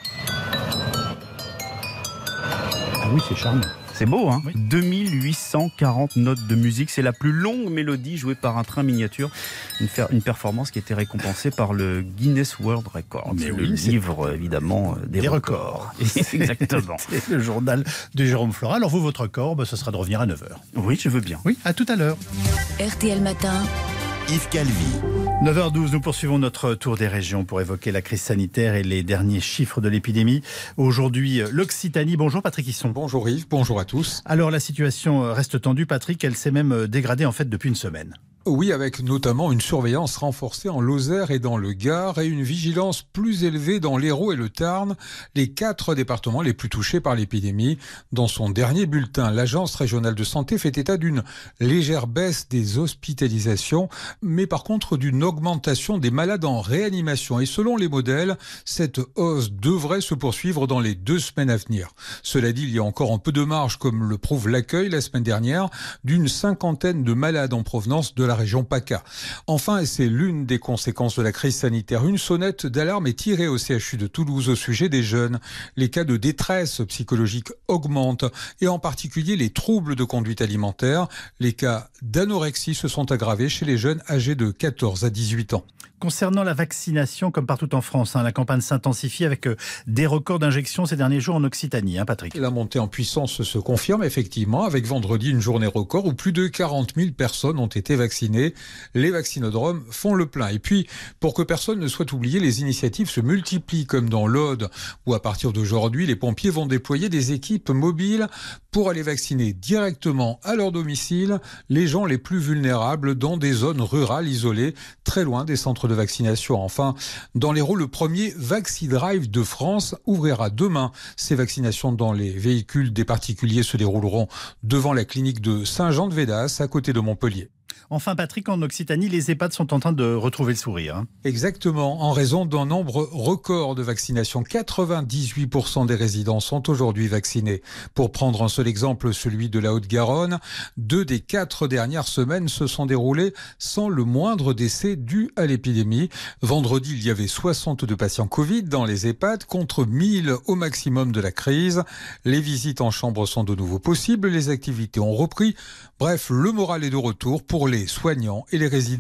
Ah oui, c'est charmant. C'est beau, hein oui. deux mille huit cent quarante notes de musique. C'est la plus longue mélodie jouée par un train miniature. Une, fer- une performance qui a été récompensée par le Guinness World Records. Mais le oui, livre, évidemment, des, des records. records. Exactement. C'est le journal de Jérôme Florat. Alors vous, votre record, bah, ce sera de revenir à neuf heures. Oui, je veux bien. Oui, à tout à l'heure. R T L Matin. Yves Calvi. neuf heures douze, nous poursuivons notre tour des régions pour évoquer la crise sanitaire et les derniers chiffres de l'épidémie. Aujourd'hui, l'Occitanie. Bonjour Patrick Hisson. Bonjour Yves, bonjour à tous. Alors la situation reste tendue, Patrick, elle s'est même dégradée en fait depuis une semaine. Oui, avec notamment une surveillance renforcée en Lozère et dans le Gard et une vigilance plus élevée dans l'Hérault et le Tarn, les quatre départements les plus touchés par l'épidémie. Dans son dernier bulletin, l'Agence régionale de santé fait état d'une légère baisse des hospitalisations, mais par contre d'une augmentation des malades en réanimation. Et selon les modèles, cette hausse devrait se poursuivre dans les deux semaines à venir. Cela dit, il y a encore un peu de marge, comme le prouve l'accueil la semaine dernière, d'une cinquantaine de malades en provenance de la région PACA. Enfin, et c'est l'une des conséquences de la crise sanitaire, une sonnette d'alarme est tirée au C H U de Toulouse au sujet des jeunes. Les cas de détresse psychologique augmentent et en particulier les troubles de conduite alimentaire. Les cas d'anorexie se sont aggravés chez les jeunes âgés de quatorze à dix-huit ans. Concernant la vaccination, comme partout en France, hein, la campagne s'intensifie avec euh, des records d'injections ces derniers jours en Occitanie, hein, Patrick. La montée en puissance se confirme effectivement avec vendredi une journée record où plus de quarante mille personnes ont été vaccinées. Les vaccinodromes font le plein. Et puis, pour que personne ne soit oublié, les initiatives se multiplient comme dans l'Aude où à partir d'aujourd'hui, les pompiers vont déployer des équipes mobiles pour aller vacciner directement à leur domicile les gens les plus vulnérables dans des zones rurales isolées, très loin des centres de vaccination. Enfin, dans l'Hérault, le premier VaxiDrive de France ouvrira demain. Ces vaccinations dans les véhicules des particuliers se dérouleront devant la clinique de Saint-Jean-de-Védas, à côté de Montpellier. Enfin, Patrick, en Occitanie, les EHPAD sont en train de retrouver le sourire. Hein. Exactement, en raison d'un nombre record de vaccinations. quatre-vingt-dix-huit pour cent des résidents sont aujourd'hui vaccinés. Pour prendre un seul exemple, celui de la Haute-Garonne, deux des quatre dernières semaines se sont déroulées sans le moindre décès dû à l'épidémie. Vendredi, il y avait soixante-deux patients Covid dans les EHPAD, contre mille au maximum de la crise. Les visites en chambre sont de nouveau possibles, les activités ont repris. Bref, le moral est de retour pour les soignants et les résidents.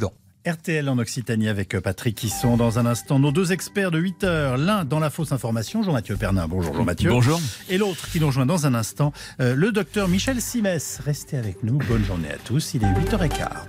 R T L en Occitanie avec Patrick Hisson. Dans un instant, nos deux experts de huit heures. L'un dans la fausse information, Jean-Mathieu Pernin. Bonjour Jean-Mathieu. Bonjour. Et l'autre qui nous rejoint dans un instant, euh, le docteur Michel Simès. Restez avec nous. Bonne journée à tous. Il est huit heures quinze.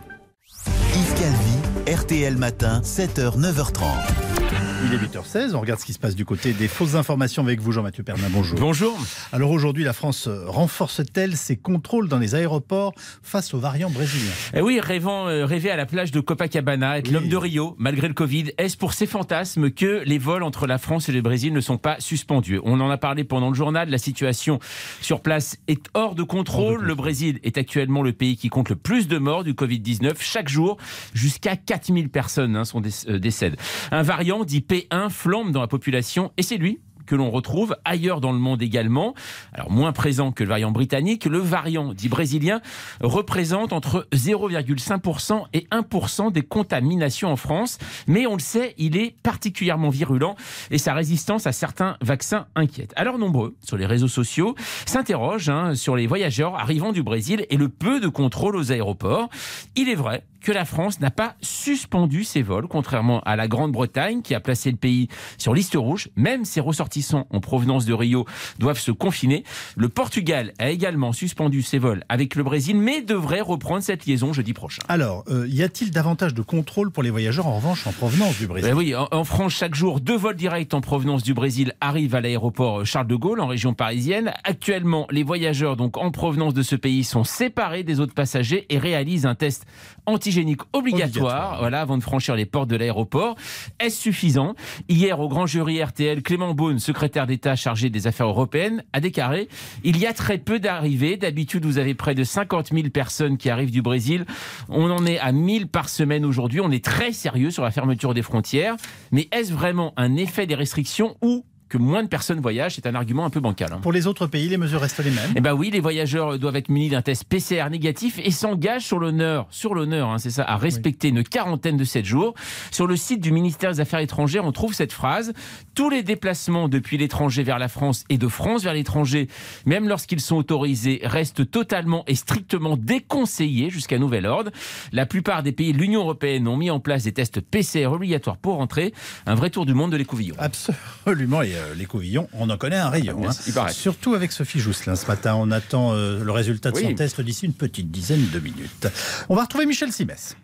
Yves Calvi, R T L Matin, sept heures, neuf heures trente. Il est huit heures seize, on regarde ce qui se passe du côté des fausses informations avec vous, Jean-Mathieu Pernin. Bonjour. Bonjour. Alors aujourd'hui, la France renforce-t-elle ses contrôles dans les aéroports face aux variants brésiliens ? Eh oui, rêvant, euh, rêver à la plage de Copacabana, être oui. l'homme de Rio, malgré le Covid, est-ce pour ces fantasmes que les vols entre la France et le Brésil ne sont pas suspendus ? On en a parlé pendant le journal, la situation sur place est hors de contrôle. Le Brésil est actuellement le pays qui compte le plus de morts du covid dix-neuf. Chaque jour, jusqu'à quatre mille personnes hein, sont dé- euh, décèdent. Un variant dit P un flambe dans la population et c'est lui que l'on retrouve ailleurs dans le monde également. Alors moins présent que le variant britannique, le variant dit brésilien représente entre zéro virgule cinq pour cent et un pour cent des contaminations en France. Mais on le sait, il est particulièrement virulent et sa résistance à certains vaccins inquiète. Alors nombreux sur les réseaux sociaux s'interrogent hein, sur les voyageurs arrivant du Brésil et le peu de contrôle aux aéroports. Il est vrai que la France n'a pas suspendu ses vols, contrairement à la Grande-Bretagne qui a placé le pays sur liste rouge. Même ses ressortissants en provenance de Rio doivent se confiner. Le Portugal a également suspendu ses vols avec le Brésil, mais devrait reprendre cette liaison jeudi prochain. Alors, euh, y a-t-il davantage de contrôle pour les voyageurs en revanche en provenance du Brésil ? Ben oui, en, en France, chaque jour, deux vols directs en provenance du Brésil arrivent à l'aéroport Charles de Gaulle en région parisienne. Actuellement, les voyageurs donc en provenance de ce pays sont séparés des autres passagers et réalisent un test antigénique obligatoire, obligatoire. Voilà, avant de franchir les portes de l'aéroport. Est-ce suffisant ? Hier, au grand jury R T L, Clément Beaune, secrétaire d'État chargé des affaires européennes, a déclaré « Il y a très peu d'arrivées. D'habitude, vous avez près de cinquante mille personnes qui arrivent du Brésil. On en est à mille par semaine aujourd'hui. On est très sérieux sur la fermeture des frontières. Mais est-ce vraiment un effet des restrictions ou que moins de personnes voyagent, c'est un argument un peu bancal. Hein. Pour les autres pays, les mesures restent les mêmes ? Eh ben oui, les voyageurs doivent être munis d'un test P C R négatif et s'engagent sur l'honneur, sur l'honneur, hein, c'est ça, à respecter oui. une quarantaine de sept jours. Sur le site du ministère des Affaires étrangères, on trouve cette phrase « Tous les déplacements depuis l'étranger vers la France et de France vers l'étranger, même lorsqu'ils sont autorisés, restent totalement et strictement déconseillés jusqu'à nouvel ordre. La plupart des pays de l'Union européenne ont mis en place des tests P C R obligatoires pour rentrer. Un vrai tour du monde de l'écouvillon. » Absolument. Et euh, l'écouvillon, on en connaît un rayon. Ah, hein. Il paraît. Surtout avec Sophie Jousselin ce matin. On attend euh, le résultat de oui. son test d'ici une petite dizaine de minutes. On va retrouver Michel Simès.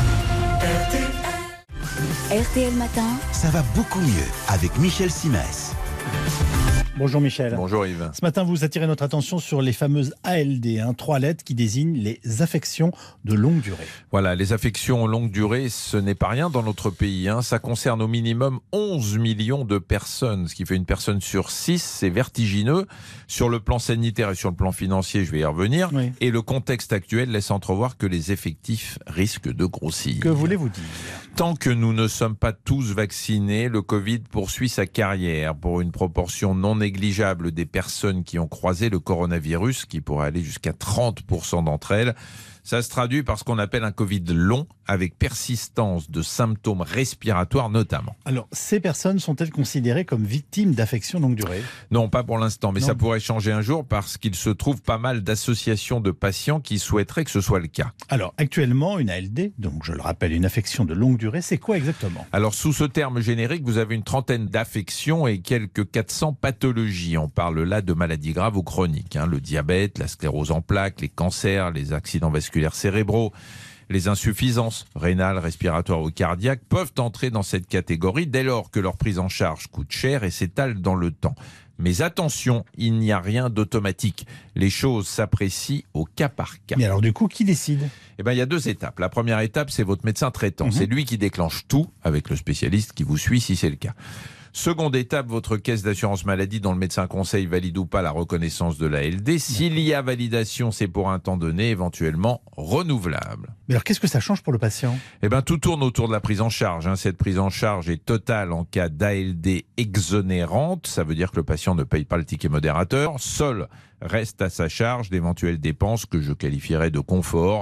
R T L Matin. Ça va beaucoup mieux avec Michel Simès. Bonjour Michel. Bonjour Yves. Ce matin, vous attirez notre attention sur les fameuses A L D, hein, trois lettres qui désignent les affections de longue durée. Voilà, les affections longue durée, ce n'est pas rien dans notre pays. Hein. Ça concerne au minimum onze millions de personnes, ce qui fait une personne sur six. C'est vertigineux. Sur le plan sanitaire et sur le plan financier, je vais y revenir. Oui. Et le contexte actuel laisse entrevoir que les effectifs risquent de grossir. Que voulez-vous dire ? Tant que nous ne sommes pas tous vaccinés, le Covid poursuit sa carrière pour une proportion non négligeable des personnes qui ont croisé le coronavirus, qui pourrait aller jusqu'à trente pour cent d'entre elles. Ça se traduit par ce qu'on appelle un Covid long, avec persistance de symptômes respiratoires notamment. Alors, ces personnes sont-elles considérées comme victimes d'affections longue durée ? Non, pas pour l'instant, mais non. Ça pourrait changer un jour parce qu'il se trouve pas mal d'associations de patients qui souhaiteraient que ce soit le cas. Alors, actuellement, une A L D, donc je le rappelle, une affection de longue durée, c'est quoi exactement ? Alors, sous ce terme générique, vous avez une trentaine d'affections et quelques quatre cents pathologies. On parle là de maladies graves ou chroniques, hein, le diabète, la sclérose en plaques, les cancers, les accidents vasculaires cérébraux. Les insuffisances rénales, respiratoires ou cardiaques peuvent entrer dans cette catégorie dès lors que leur prise en charge coûte cher et s'étale dans le temps. Mais attention, il n'y a rien d'automatique. Les choses s'apprécient au cas par cas. Mais alors du coup, qui décide ? Eh ben, il y a deux étapes. La première étape, c'est votre médecin traitant. Mmh. C'est lui qui déclenche tout, avec le spécialiste qui vous suit si c'est le cas. Seconde étape, votre caisse d'assurance maladie dont le médecin conseille valide ou pas la reconnaissance de l'A L D. S'il y a validation, c'est pour un temps donné, éventuellement renouvelable. Mais alors qu'est-ce que ça change pour le patient ? Eh bien, tout tourne autour de la prise en charge. Hein. Cette prise en charge est totale en cas d'A L D exonérante. Ça veut dire que le patient ne paye pas le ticket modérateur. Seul reste à sa charge d'éventuelles dépenses que je qualifierais de confort,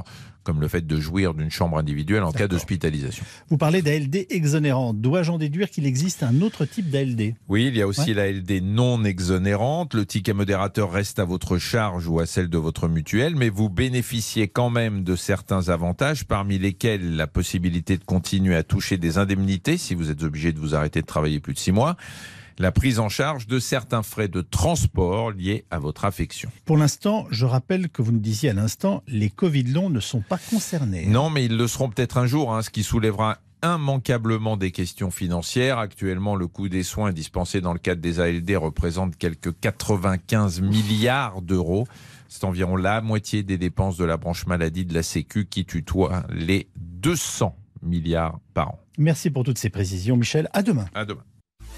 comme le fait de jouir d'une chambre individuelle en cas d'hospitalisation. Vous parlez d'A L D exonérante. Dois-je en déduire qu'il existe un autre type d'A L D ? Oui, il y a aussi ouais. l'A L D non exonérante. Le ticket modérateur reste à votre charge ou à celle de votre mutuelle, mais vous bénéficiez quand même de certains avantages, parmi lesquels la possibilité de continuer à toucher des indemnités si vous êtes obligé de vous arrêter de travailler plus de six mois, la prise en charge de certains frais de transport liés à votre affection. Pour l'instant, je rappelle que vous nous disiez à l'instant, les Covid longs ne sont pas concernés. Non, mais ils le seront peut-être un jour, hein, ce qui soulèvera immanquablement des questions financières. Actuellement, le coût des soins dispensés dans le cadre des A L D représente quelques quatre-vingt-quinze milliards d'euros. C'est environ la moitié des dépenses de la branche maladie de la Sécu qui tutoie les deux cents milliards par an. Merci pour toutes ces précisions, Michel. À demain. À demain.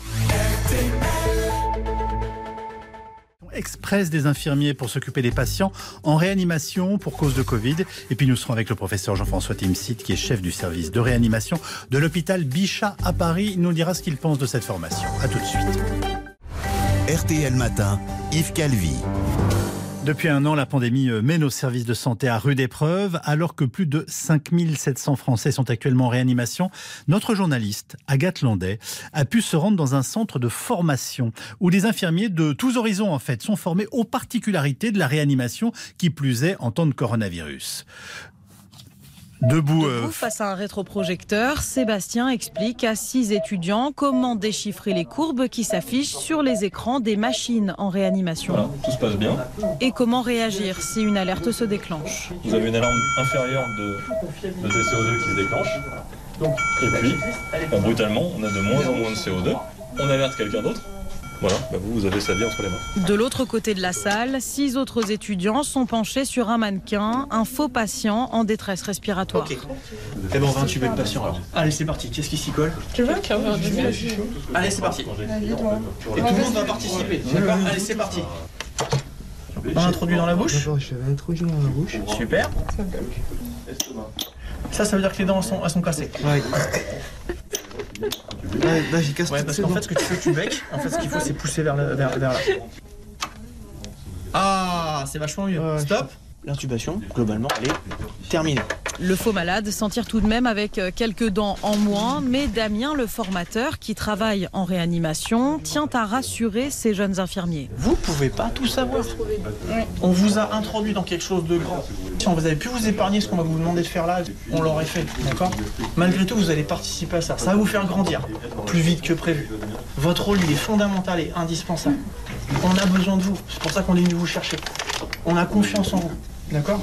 Express des infirmiers pour s'occuper des patients en réanimation pour cause de Covid. Et puis nous serons avec le professeur Jean-François Timsit, qui est chef du service de réanimation de l'hôpital Bichat à Paris. Il nous dira ce qu'il pense de cette formation. À tout de suite. R T L Matin, Yves Calvi. Depuis un an, la pandémie met nos services de santé à rude épreuve. Alors que plus de cinq mille sept cents Français sont actuellement en réanimation, notre journaliste, Agathe Landais, a pu se rendre dans un centre de formation où des infirmiers de tous horizons en fait sont formés aux particularités de la réanimation, qui plus est en temps de coronavirus. Debout, euh... Debout face à un rétroprojecteur, Sébastien explique à six étudiants comment déchiffrer les courbes qui s'affichent sur les écrans des machines en réanimation. Voilà, tout se passe bien. Et comment réagir si une alerte se déclenche. Vous avez une alarme inférieure de, de C O deux qui se déclenche. Et puis, bah, brutalement, on a de moins en moins de C O deux. On alerte quelqu'un d'autre. Voilà, bah vous, vous avez sa vie entre les mains. De l'autre côté de la salle, six autres étudiants sont penchés sur un mannequin, un faux patient en détresse respiratoire. Ok. Eh ben on va intuber le patient alors. Allez, c'est parti. Qu'est-ce qui s'y colle? Tu veux? Allez, c'est parti. Et tout le monde va participer. D'accord? Allez, c'est parti. On introduit dans la bouche? D'abord, je vais introduire dans la bouche. Super. Ça, ça veut dire que les dents sont, elles sont cassées. Ouais. Ouais, bah, j'y casse ouais, parce qu'en fait, ce que tu fais, tu becques. En fait, ce qu'il faut, c'est pousser vers, le, vers, vers là. Ah, c'est vachement mieux. Ouais, stop. L'intubation, globalement, elle est terminée. Le faux malade s'en tire tout de même avec quelques dents en moins, mais Damien, le formateur qui travaille en réanimation, tient à rassurer ces jeunes infirmiers. Vous pouvez pas tout savoir. On vous a introduit dans quelque chose de grand. Si on vous avait pu vous épargner ce qu'on va vous demander de faire là, on l'aurait fait, d'accord? Malgré tout, vous allez participer à ça. Ça va vous faire grandir plus vite que prévu. Votre rôle, il est fondamental et indispensable. On a besoin de vous. C'est pour ça qu'on est venu vous chercher. On a confiance en vous, d'accord?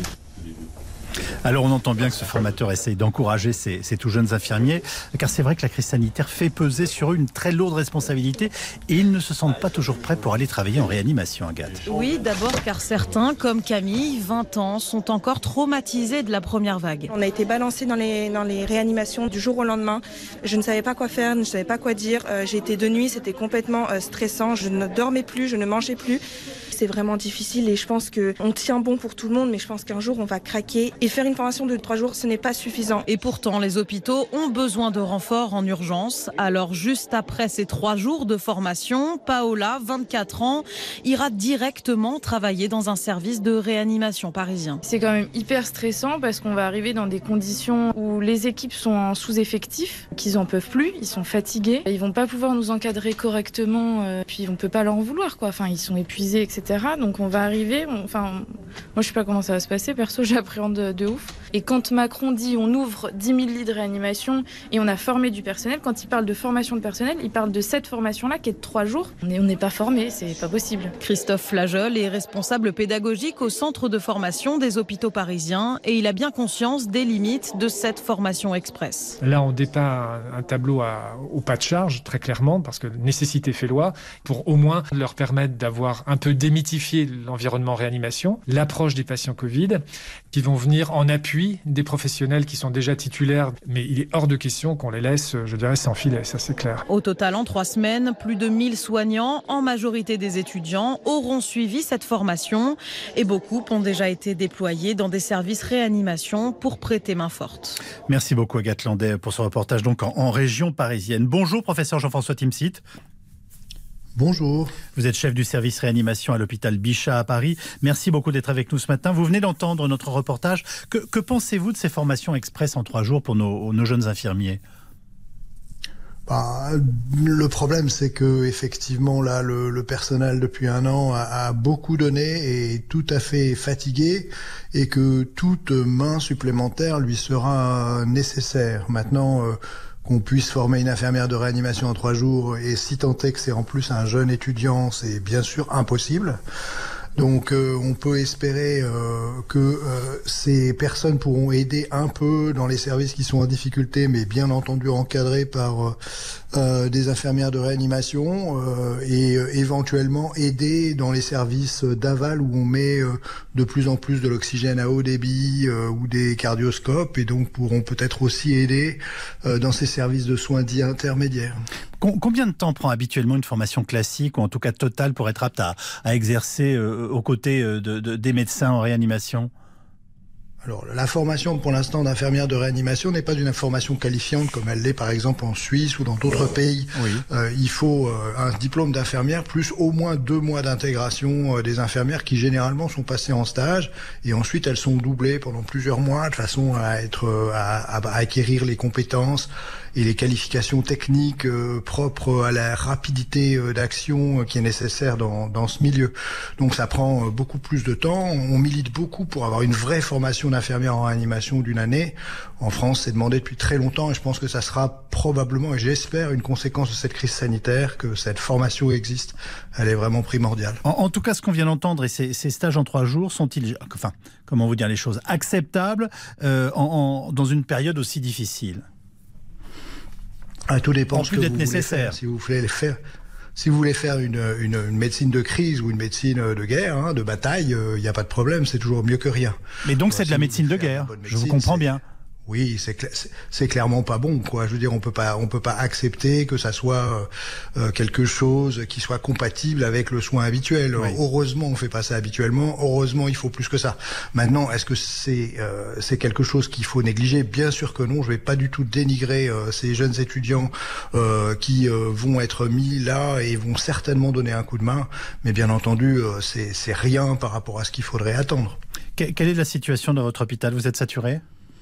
Alors on entend bien que ce formateur essaye d'encourager ces, ces tout jeunes infirmiers, car c'est vrai que la crise sanitaire fait peser sur eux une très lourde responsabilité et ils ne se sentent pas toujours prêts pour aller travailler en réanimation, Agathe. Oui, d'abord car certains, comme Camille, vingt ans, sont encore traumatisés de la première vague. On a été balancés dans les, dans les réanimations du jour au lendemain. Je ne savais pas quoi faire, je ne savais pas quoi dire. Euh, j'ai été de nuit, c'était complètement euh, stressant. Je ne dormais plus, je ne mangeais plus. C'est vraiment difficile et je pense qu'on tient bon pour tout le monde, mais je pense qu'un jour on va craquer. Et faire une formation de trois jours, ce n'est pas suffisant. Et pourtant, les hôpitaux ont besoin de renforts en urgence. Alors juste après ces trois jours de formation, Paola, vingt-quatre ans, ira directement travailler dans un service de réanimation parisien. C'est quand même hyper stressant parce qu'on va arriver dans des conditions où les équipes sont en sous-effectif, qu'ils en peuvent plus, ils sont fatigués, ils vont pas pouvoir nous encadrer correctement, euh, puis on peut pas leur en vouloir, quoi. Enfin, ils sont épuisés, et cetera. Donc on va arriver, on, enfin, moi je sais pas comment ça va se passer, perso j'appréhende de, de ouf. Et quand Macron dit on ouvre dix mille lits de réanimation et on a formé du personnel, quand il parle de formation de personnel, il parle de cette formation-là qui est de trois jours. On n'est on n'est pas formé, c'est pas possible. Christophe Flageol est responsable pédagogique au centre de formation des hôpitaux parisiens et il a bien conscience des limites de cette formation express. Là on dépeint un tableau à, au pas de charge, très clairement, parce que nécessité fait loi, pour au moins leur permettre d'avoir un peu démythifié l'environnement réanimation, l'approche des patients Covid, qui vont venir en appui des professionnels qui sont déjà titulaires, mais il est hors de question qu'on les laisse, je dirais, sans filet, ça c'est clair. Au total, en trois semaines, plus de mille soignants, en majorité des étudiants, auront suivi cette formation et beaucoup ont déjà été déployés dans des services réanimation pour prêter main forte. Merci beaucoup Agathe Landais pour ce reportage donc en, en région parisienne. Bonjour professeur Jean-François Timsit. Bonjour. Vous êtes chef du service réanimation à l'hôpital Bichat à Paris. Merci beaucoup d'être avec nous ce matin. Vous venez d'entendre notre reportage. Que, que pensez-vous de ces formations express en trois jours pour nos, nos jeunes infirmiers ? Bah, le problème, c'est que effectivement, là, le, le personnel depuis un an a, a beaucoup donné et est tout à fait fatigué, et que toute main supplémentaire lui sera nécessaire. Maintenant, euh, qu'on puisse former une infirmière de réanimation en trois jours, et si tant est que c'est en plus un jeune étudiant, c'est bien sûr impossible. Donc euh, on peut espérer euh, que euh, ces personnes pourront aider un peu dans les services qui sont en difficulté, mais bien entendu encadrés par euh, euh, des infirmières de réanimation, euh, et euh, éventuellement aider dans les services d'aval où on met euh, de plus en plus de l'oxygène à haut débit euh, ou des cardioscopes, et donc pourront peut-être aussi aider euh, dans ces services de soins dits intermédiaires. Combien de temps prend habituellement une formation classique, ou en tout cas totale, pour être apte à, à exercer euh, aux côtés de, de, des médecins en réanimation ? Alors, la formation pour l'instant d'infirmière de réanimation n'est pas une formation qualifiante comme elle l'est par exemple en Suisse ou dans d'autres pays. Oui. Euh, il faut euh, un diplôme d'infirmière plus au moins deux mois d'intégration euh, des infirmières qui généralement sont passées en stage, et ensuite elles sont doublées pendant plusieurs mois de façon à être euh, à, à acquérir les compétences et les qualifications techniques euh, propres à la rapidité euh, d'action euh, qui est nécessaire dans, dans ce milieu. Donc ça prend euh, beaucoup plus de temps. On milite beaucoup pour avoir une vraie formation d'infirmière en réanimation d'une année. En France, c'est demandé depuis très longtemps, et je pense que ça sera probablement, et j'espère, une conséquence de cette crise sanitaire, que cette formation existe. Elle est vraiment primordiale. En, en tout cas, ce qu'on vient d'entendre, et ces, ces stages en trois jours, sont-ils, enfin, comment vous dire les choses, acceptables euh, en, en, dans une période aussi difficile ? Ah, tout dépend en ce plus que d'être vous nécessaire. Voulez faire. Si vous voulez faire, si vous voulez faire une, une, une médecine de crise ou une médecine de guerre, hein, de bataille, il euh, n'y a pas de problème, c'est toujours mieux que rien. Mais donc, c'est de la médecine de guerre, je vous comprends bien. Oui, c'est cl- c'est clairement pas bon, quoi. Je veux dire, on peut pas, on peut pas accepter que ça soit euh, quelque chose qui soit compatible avec le soin habituel. Oui. Heureusement, on fait pas ça habituellement. Heureusement, il faut plus que ça. Maintenant, est-ce que c'est euh, c'est quelque chose qu'il faut négliger ? Bien sûr que non. Je vais pas du tout dénigrer euh, ces jeunes étudiants euh, qui euh, vont être mis là et vont certainement donner un coup de main. Mais bien entendu, euh, c'est c'est rien par rapport à ce qu'il faudrait attendre. Quelle est la situation dans votre hôpital ? Vous êtes saturé ?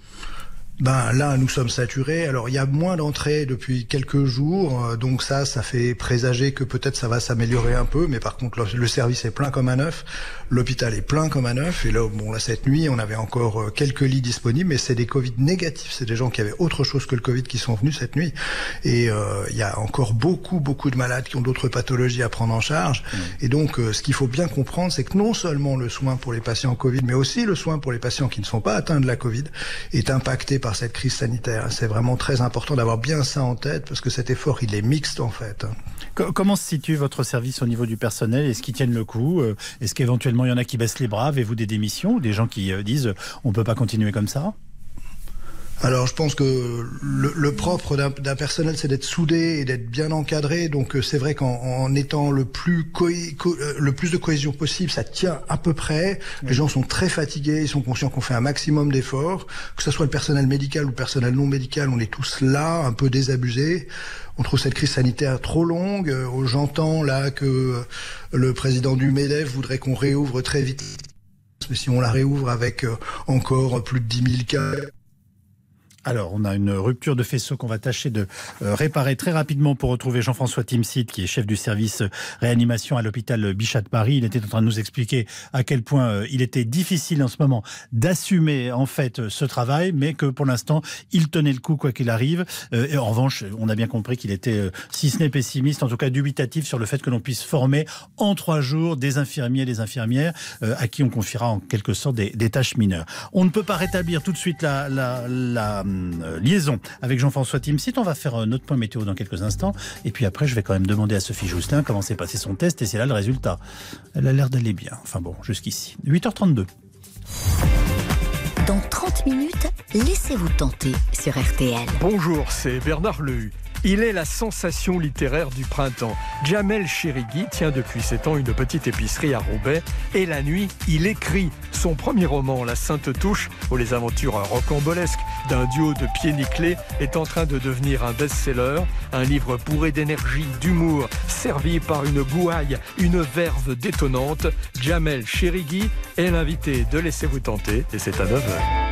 Ben là, nous sommes saturés. Alors, il y a moins d'entrées depuis quelques jours, donc ça, ça fait présager que peut-être ça va s'améliorer un peu. Mais par contre, le service est plein comme un œuf, l'hôpital est plein comme un œuf. Et là, bon, là cette nuit, on avait encore quelques lits disponibles, mais c'est des Covid négatifs. C'est des gens qui avaient autre chose que le Covid qui sont venus cette nuit. Et euh, il y a encore beaucoup, beaucoup de malades qui ont d'autres pathologies à prendre en charge. Mmh. Et donc, euh, ce qu'il faut bien comprendre, c'est que non seulement le soin pour les patients Covid, mais aussi le soin pour les patients qui ne sont pas atteints de la Covid est impacté par cette crise sanitaire. C'est vraiment très important d'avoir bien ça en tête, parce que cet effort, il est mixte en fait. Comment se situe votre service au niveau du personnel ? Est-ce qu'ils tiennent le coup ? Est-ce qu'éventuellement il y en a qui baissent les bras ? Avez-vous des démissions ou des gens qui disent on ne peut pas continuer comme ça ? Alors, je pense que le, le propre d'un, d'un personnel, c'est d'être soudé et d'être bien encadré. Donc, c'est vrai qu'en en étant le plus cohé, co, le plus de cohésion possible, ça tient à peu près. Les gens sont très fatigués, ils sont conscients qu'on fait un maximum d'efforts. Que ce soit le personnel médical ou le personnel non médical, on est tous là, un peu désabusés. On trouve cette crise sanitaire trop longue. J'entends là que le président du MEDEF voudrait qu'on réouvre très vite. Mais si on la réouvre avec encore plus de dix mille cas... Alors, on a une rupture de faisceau qu'on va tâcher de euh, réparer très rapidement pour retrouver Jean-François Timsit, qui est chef du service réanimation à l'hôpital Bichat de Paris. Il était en train de nous expliquer à quel point euh, il était difficile en ce moment d'assumer en fait ce travail, mais que pour l'instant, il tenait le coup quoi qu'il arrive. Euh, et en revanche, on a bien compris qu'il était, euh, si ce n'est pessimiste, en tout cas dubitatif sur le fait que l'on puisse former en trois jours des infirmiers et des infirmières euh, à qui on confiera en quelque sorte des, des tâches mineures. On ne peut pas rétablir tout de suite la... la, la liaison avec Jean-François Timsit. On va faire notre point météo dans quelques instants. Et puis après, je vais quand même demander à Sophie Jousselin comment s'est passé son test. Et c'est là le résultat. Elle a l'air d'aller bien. Enfin bon, jusqu'ici. huit heures trente-deux. Dans trente minutes, laissez-vous tenter sur R T L. Bonjour, c'est Bernard Lehu. Il est la sensation littéraire du printemps. Jamel Cherigui tient depuis sept ans une petite épicerie à Roubaix. Et la nuit, il écrit son premier roman, La Sainte Touche, où les aventures rocambolesques d'un duo de pieds nickelés est en train de devenir un best-seller. Un livre bourré d'énergie, d'humour, servi par une gouaille, une verve détonnante. Jamel Cherigui est l'invité de Laissez-vous tenter et c'est à neuf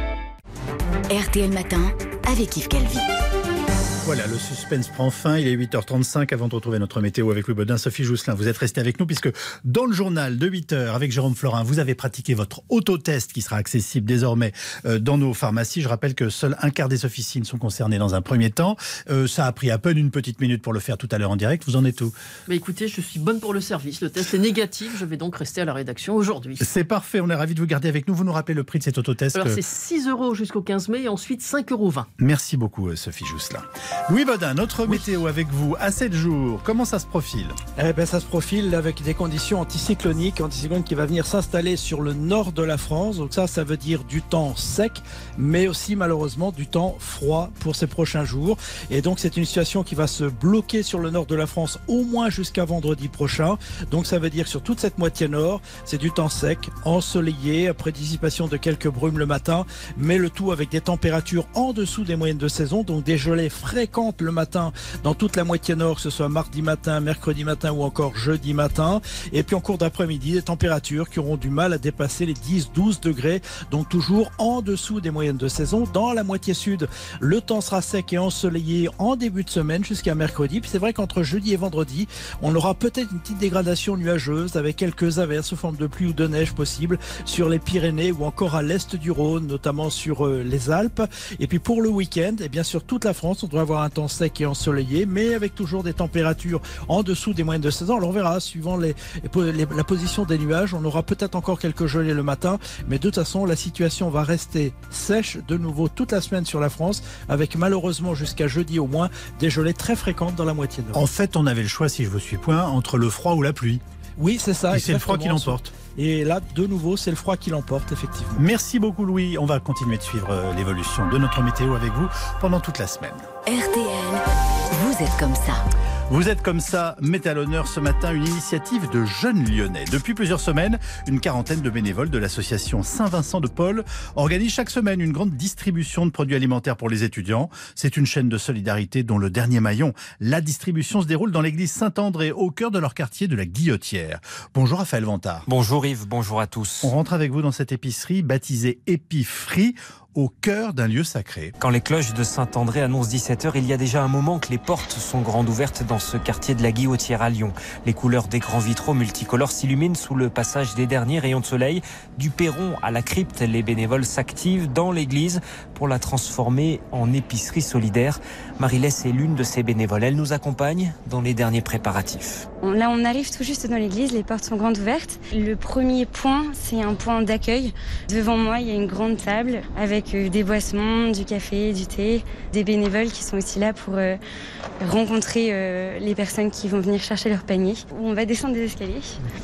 heures. R T L Matin avec Yves Calvi. Voilà, le suspense prend fin. Il est huit heures trente-cinq. Avant de retrouver notre météo avec Louis Baudin, Sophie Jousselin, vous êtes restés avec nous puisque dans le journal de huit heures avec Jérôme Florin, vous avez pratiqué votre autotest qui sera accessible désormais euh, dans nos pharmacies. Je rappelle que seul un quart des officines sont concernées dans un premier temps. Euh, ça a pris à peine une petite minute pour le faire tout à l'heure en direct. Vous en êtes où ? Mais écoutez, je suis bonne pour le service. Le test est négatif. Je vais donc rester à la rédaction aujourd'hui. C'est parfait. On est ravis de vous garder avec nous. Vous nous rappelez le prix de cet autotest ? Alors c'est six euros jusqu'au quinze mai et ensuite cinq euros vingt. Merci beaucoup Sophie Jousselin. Louis Baudin, notre oui. météo avec vous à sept jours, comment ça se profile ? Eh ben, ça se profile avec des conditions anticycloniques, anticyclone qui va venir s'installer sur le nord de la France. Donc ça, ça veut dire du temps sec, mais aussi malheureusement du temps froid pour ces prochains jours. Et donc c'est une situation qui va se bloquer sur le nord de la France au moins jusqu'à vendredi prochain. Donc ça veut dire sur toute cette moitié nord, c'est du temps sec, ensoleillé, après dissipation de quelques brumes le matin, mais le tout avec des températures en dessous des moyennes de saison, donc des gelées fréquentes le matin dans toute la moitié nord, que ce soit mardi matin, mercredi matin ou encore jeudi matin. Et puis en cours d'après-midi, des températures qui auront du mal à dépasser les dix à douze degrés, donc toujours en dessous des moyennes de saison. Dans la moitié sud, le temps sera sec et ensoleillé en début de semaine jusqu'à mercredi. Puis c'est vrai qu'entre jeudi et vendredi, on aura peut-être une petite dégradation nuageuse avec quelques averses sous forme de pluie ou de neige possible sur les Pyrénées ou encore à l'est du Rhône, notamment sur euh, les Alpes. Et puis pour le week-end, et bien sûr toute la France, on doit avoir un temps sec et ensoleillé, mais avec toujours des températures en dessous des moyennes de saison. Alors on verra, suivant les, les, la position des nuages, on aura peut-être encore quelques gelées le matin, mais de toute façon, la situation va rester sèche de nouveau toute la semaine sur la France, avec malheureusement jusqu'à jeudi au moins, des gelées très fréquentes dans la moitié nord. En fait, on avait le choix, si je vous suis point, entre le froid ou la pluie. Oui, c'est ça. Et c'est le froid qui l'emporte. Et là, de nouveau, c'est le froid qui l'emporte, effectivement. Merci beaucoup, Louis. On va continuer de suivre l'évolution de notre météo avec vous pendant toute la semaine. R T L, vous êtes comme ça. Vous êtes comme ça, met à l'honneur ce matin une initiative de jeunes Lyonnais. Depuis plusieurs semaines, une quarantaine de bénévoles de l'association Saint-Vincent de Paul organisent chaque semaine une grande distribution de produits alimentaires pour les étudiants. C'est une chaîne de solidarité dont le dernier maillon, la distribution, se déroule dans l'église Saint-André, au cœur de leur quartier de la Guillotière. Bonjour Raphaël Vantard. Bonjour Yves, bonjour à tous. On rentre avec vous dans cette épicerie baptisée Épifri, au cœur d'un lieu sacré. Quand les cloches de Saint-André annoncent dix-sept heures, il y a déjà un moment que les portes sont grandes ouvertes dans ce quartier de la Guillotière à Lyon. Les couleurs des grands vitraux multicolores s'illuminent sous le passage des derniers rayons de soleil. Du perron à la crypte, les bénévoles s'activent dans l'église pour la transformer en épicerie solidaire. Marie-Lès est l'une de ces bénévoles. Elle nous accompagne dans les derniers préparatifs. Là, on arrive tout juste dans l'église, les portes sont grandes ouvertes. Le premier point, c'est un point d'accueil. Devant moi, il y a une grande table avec des boissons, du café, du thé, des bénévoles qui sont aussi là pour euh, rencontrer euh, les personnes qui vont venir chercher leur panier. On va descendre des escaliers.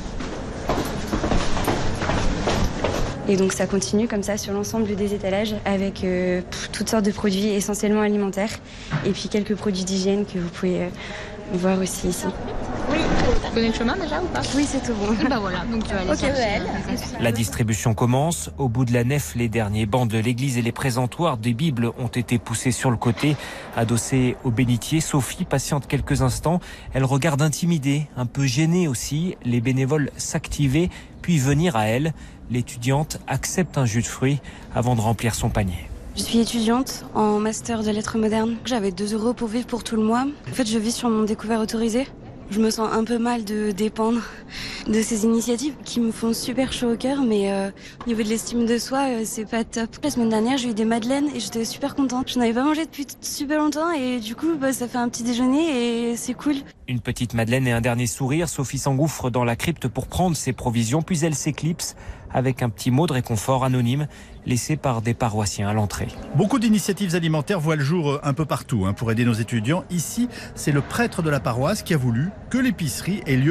Et donc ça continue comme ça sur l'ensemble des étalages avec euh, toutes sortes de produits essentiellement alimentaires et puis quelques produits d'hygiène que vous pouvez euh, voir aussi ici. Oui, tu connais le chemin déjà ou pas? Oui, c'est tout bon. Bah voilà, donc tu vas aller okay, chercher. La distribution commence. Au bout de la nef, les derniers bancs de l'église et les présentoirs des Bibles ont été poussés sur le côté. Adossée au bénitier, Sophie patiente quelques instants. Elle regarde intimidée, un peu gênée aussi. Les bénévoles s'activer, puis venir à elle. L'étudiante accepte un jus de fruits avant de remplir son panier. Je suis étudiante en master de lettres modernes. J'avais deux euros pour vivre pour tout le mois. En fait, je vis sur mon découvert autorisé. Je me sens un peu mal de dépendre de ces initiatives qui me font super chaud au cœur, mais euh, au niveau de l'estime de soi, euh, c'est pas top. La semaine dernière, j'ai eu des madeleines et j'étais super contente. Je n'avais pas mangé depuis super longtemps et du coup, bah, ça fait un petit déjeuner et c'est cool. Une petite madeleine et un dernier sourire. Sophie s'engouffre dans la crypte pour prendre ses provisions, puis elle s'éclipse avec un petit mot de réconfort anonyme laissé par des paroissiens à l'entrée. Beaucoup d'initiatives alimentaires voient le jour un peu partout hein, pour aider nos étudiants. Ici, c'est le prêtre de la paroisse qui a voulu que l'épicerie ait lieu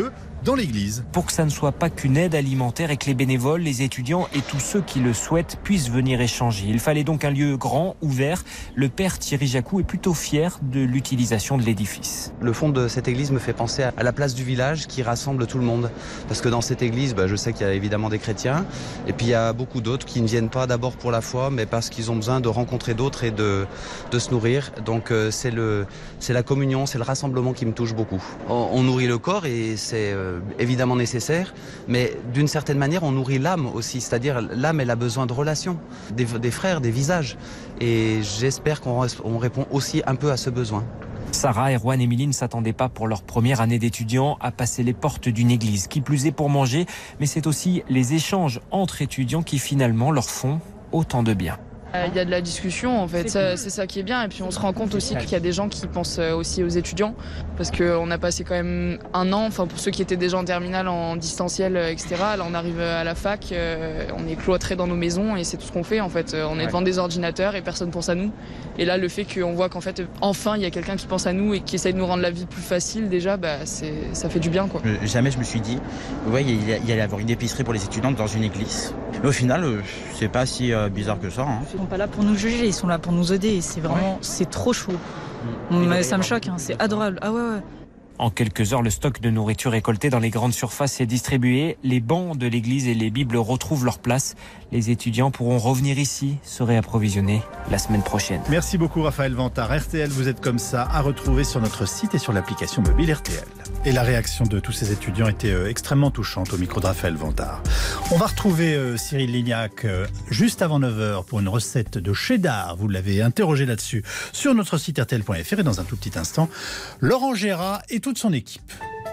dans l'église. Pour que ça ne soit pas qu'une aide alimentaire et que les bénévoles, les étudiants et tous ceux qui le souhaitent puissent venir échanger. Il fallait donc un lieu grand, ouvert. Le père Thierry Jacou est plutôt fier de l'utilisation de l'édifice. Le fond de cette église me fait penser à la place du village qui rassemble tout le monde. Parce que dans cette église, bah, je sais qu'il y a évidemment des chrétiens et puis il y a beaucoup d'autres qui ne viennent pas d'abord pour la foi, mais parce qu'ils ont besoin de rencontrer d'autres et de, de se nourrir. Donc euh, c'est, le, c'est la communion, c'est le rassemblement qui me touche beaucoup. On, on nourrit le corps et c'est euh, évidemment nécessaire, mais d'une certaine manière on nourrit l'âme aussi, c'est-à-dire l'âme elle a besoin de relations, des, des frères, des visages. Et j'espère qu'on on répond aussi un peu à ce besoin. Sarah, Erwan et Émilie ne s'attendaient pas pour leur première année d'étudiants à passer les portes d'une église. Qui plus est pour manger, mais c'est aussi les échanges entre étudiants qui finalement leur font autant de bien. Il y a de la discussion en fait, c'est, c'est ça qui est bien et puis on se rend compte aussi qu'il y a des gens qui pensent aussi aux étudiants parce qu'on a passé quand même un an, enfin pour ceux qui étaient déjà en terminale en distanciel et cetera, là on arrive à la fac, euh, on est cloîtrés dans nos maisons et c'est tout ce qu'on fait en fait, on est devant des ordinateurs et personne pense à nous et là le fait qu'on voit qu'en fait enfin il y a quelqu'un qui pense à nous et qui essaye de nous rendre la vie plus facile déjà, bah, c'est, ça fait du bien quoi. Jamais je me suis dit, ouais, il y allait y avoir une épicerie pour les étudiants dans une église. Mais au final, c'est pas si euh, bizarre que ça. Hein. Ils sont pas là pour nous juger, ils sont là pour nous aider. C'est vraiment, ouais. C'est trop chaud. Mmh. Mais ça me choque, hein, c'est adorable. Ah ouais, ouais. En quelques heures, le stock de nourriture récolté dans les grandes surfaces est distribué. Les bancs de l'église et les bibles retrouvent leur place. Les étudiants pourront revenir ici, se réapprovisionner la semaine prochaine. Merci beaucoup Raphaël Vantard. R T L, vous êtes comme ça, à retrouver sur notre site et sur l'application mobile R T L. Et la réaction de tous ces étudiants était euh, extrêmement touchante au micro de Raphaël Vantard. On va retrouver euh, Cyril Lignac euh, juste avant neuf heures pour une recette de cheddar. Vous l'avez interrogé là-dessus sur notre site R T L point F R. Et dans un tout petit instant, Laurent Gérard et toute son équipe.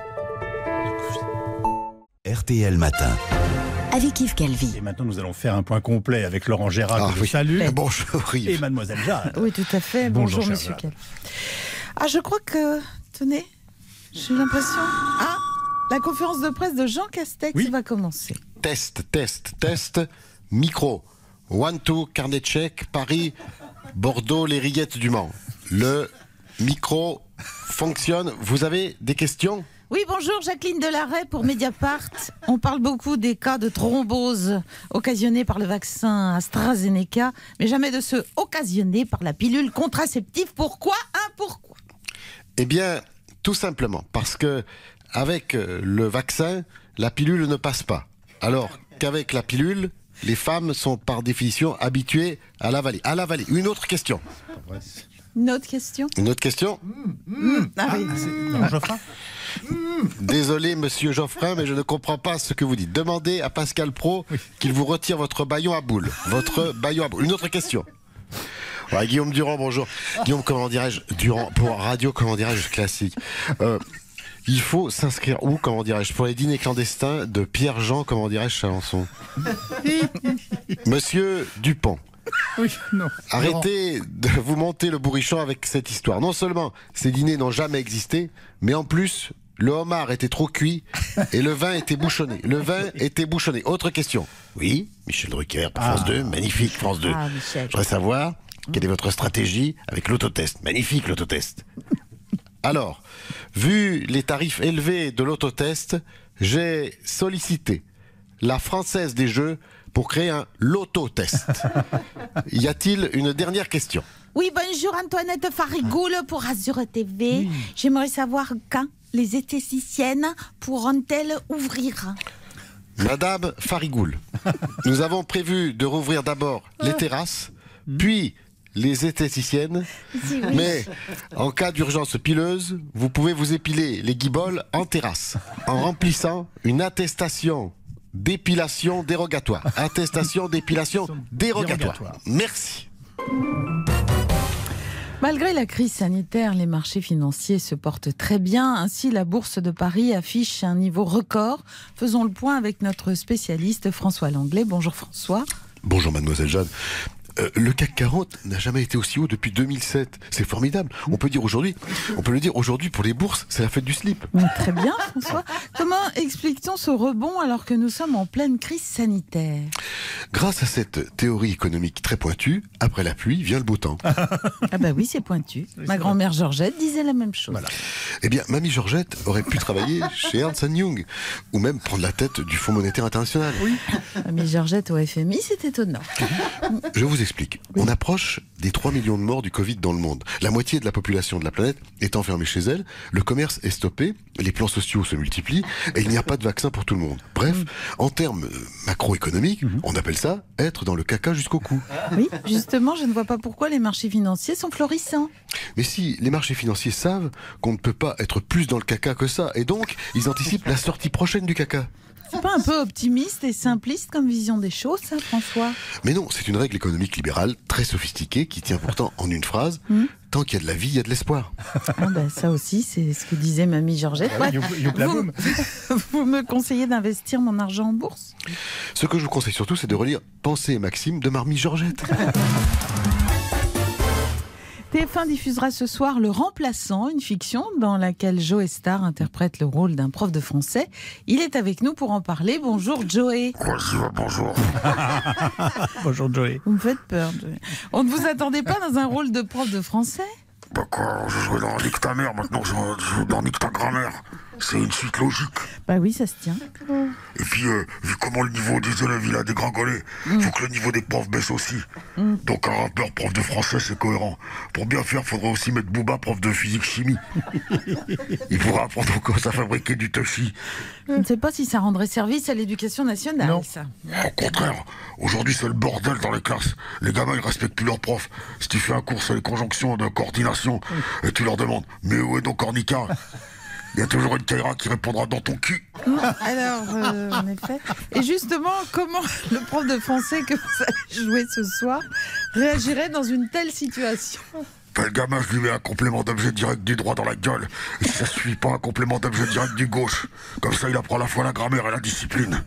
R T L Matin. Avec Yves Calvi. Et maintenant, nous allons faire un point complet avec Laurent Gérard, ah, que je oui. salue. Bonjour Yves. Et Mademoiselle Jade. Oui, tout à fait. Bonjour, Bonjour Monsieur Calvi. Ah, je crois que... Tenez, j'ai l'impression... Ah, la conférence de presse de Jean Castex oui. va commencer. Test, test, test, micro. One, two, carnet de chèques, Paris, Bordeaux, les Rillettes du Mans. Le micro fonctionne. Vous avez des questions ? Oui, bonjour, Jacqueline Delaray pour Mediapart. On parle beaucoup des cas de thrombose occasionnés par le vaccin AstraZeneca, mais jamais de ceux occasionnés par la pilule contraceptive. Pourquoi ? Hein, pourquoi ? Eh bien, tout simplement, parce que avec le vaccin, la pilule ne passe pas. Alors qu'avec la pilule, les femmes sont par définition habituées à l'avaler. À l'avaler. Une autre question. Une autre question Une autre question mmh, mmh. Ah oui. Ah, c'est... Non, Geoffrin Désolé, monsieur Geoffrin, mais je ne comprends pas ce que vous dites. Demandez à Pascal Praud oui. qu'il vous retire votre bâillon à boule. Votre bâillon à boule. Une autre question. Ouais, Guillaume Durand, bonjour. Guillaume, comment dirais-je Durand, pour radio, comment dirais-je classique. Euh, il faut s'inscrire où, comment dirais-je pour les dîners clandestins de Pierre-Jean, comment dirais-je Chalençon. Monsieur Dupont. Oui, non. Arrêtez de vous monter le bourrichon avec cette histoire. Non seulement ces dîners n'ont jamais existé, mais en plus, le homard était trop cuit et le vin était bouchonné. Le vin était bouchonné. Autre question. Oui, Michel Drucker, pour France ah. deux, magnifique France deux. Ah, Je voudrais savoir quelle est votre stratégie avec l'autotest. Magnifique l'autotest. Alors, vu les tarifs élevés de l'autotest, j'ai sollicité la Française des Jeux pour créer un loto-test. Y a-t-il une dernière question ? Oui, bonjour Antoinette Farigoule pour Azure T V. Oui. J'aimerais savoir quand les esthéticiennes pourront-elles ouvrir ? Madame Farigoule, nous avons prévu de rouvrir d'abord les terrasses, puis les esthéticiennes, si, oui. mais en cas d'urgence pileuse, vous pouvez vous épiler les guiboles en terrasse, en remplissant une attestation d'épilation dérogatoire. Attestation d'épilation dérogatoire. dérogatoire. Merci. Malgré la crise sanitaire, les marchés financiers se portent très bien. Ainsi, la Bourse de Paris affiche un niveau record. Faisons le point avec notre spécialiste François Langlais. Bonjour François. Bonjour Mademoiselle Jeanne. Euh, le C A C quarante n'a jamais été aussi haut depuis deux mille sept. C'est formidable. On peut dire aujourd'hui, on peut le dire aujourd'hui pour les bourses, c'est la fête du slip. Très bien, François. Comment explique-t-on ce rebond alors que nous sommes en pleine crise sanitaire? Grâce à cette théorie économique très pointue, après la pluie vient le beau temps. Ah bah oui, c'est pointu. Ma grand-mère Georgette disait la même chose. Voilà. Eh bien, Mamie Georgette aurait pu travailler chez Ernst and Young ou même prendre la tête du Fonds monétaire international. Oui. Mamie Georgette au F M I, c'est étonnant. Je vous explique. On approche des trois millions de morts du Covid dans le monde. La moitié de la population de la planète est enfermée chez elle, le commerce est stoppé, les plans sociaux se multiplient et il n'y a pas de vaccin pour tout le monde. Bref, mmh. en termes macroéconomiques, mmh. on appelle ça être dans le caca jusqu'au cou. Oui, justement, je ne vois pas pourquoi les marchés financiers sont florissants. Mais si les marchés financiers savent qu'on ne peut pas être plus dans le caca que ça, et donc ils anticipent la sortie prochaine du caca. C'est pas un peu optimiste et simpliste comme vision des choses, ça, François? Mais non, c'est une règle économique libérale très sophistiquée qui tient pourtant en une phrase. Mmh. Tant qu'il y a de la vie, il y a de l'espoir. Ah ben, ça aussi, c'est ce que disait Mamie Georgette. Ouais, vous, vous me conseillez d'investir mon argent en bourse? Ce que je vous conseille surtout, c'est de relire Pensée et Maxime de Mamie Georgette. T F un diffusera ce soir Le Remplaçant, une fiction dans laquelle Joey Starr interprète le rôle d'un prof de français. Il est avec nous pour en parler. Bonjour Joey. Bonjour. Bonjour Joey. Vous me faites peur, Joey. On ne vous attendait pas dans un rôle de prof de français? Bah quoi, je jouais dans Nique ta mère, maintenant je joue dans Nique ta grand-mère. C'est une suite logique. Bah oui, ça se tient. Et puis, euh, vu comment le niveau des élèves il a dégringolé, il mm. faut que le niveau des profs baisse aussi. Mm. Donc un rappeur prof de français, c'est cohérent. Pour bien faire, il faudrait aussi mettre Booba prof de physique-chimie. Il pourra apprendre encore à fabriquer du toshi. Je ne sais pas si ça rendrait service à l'éducation nationale, non. ça. Au contraire, aujourd'hui c'est le bordel dans les classes. Les gamins ils respectent plus leurs profs. Si tu fais un cours sur les conjonctions de coordination mm. et tu leur demandes « Mais où est donc Ornica ?» Il y a toujours une Kaira qui répondra dans ton cul. Alors, euh, en effet. Et justement, comment le prof de français que vous allez jouer ce soir réagirait dans une telle situation? Ben, le gamin, je lui mets un complément d'objet direct du droit dans la gueule. Et si ça suffit pas, un complément d'objet direct du gauche. Comme ça, il apprend à la fois la grammaire et la discipline.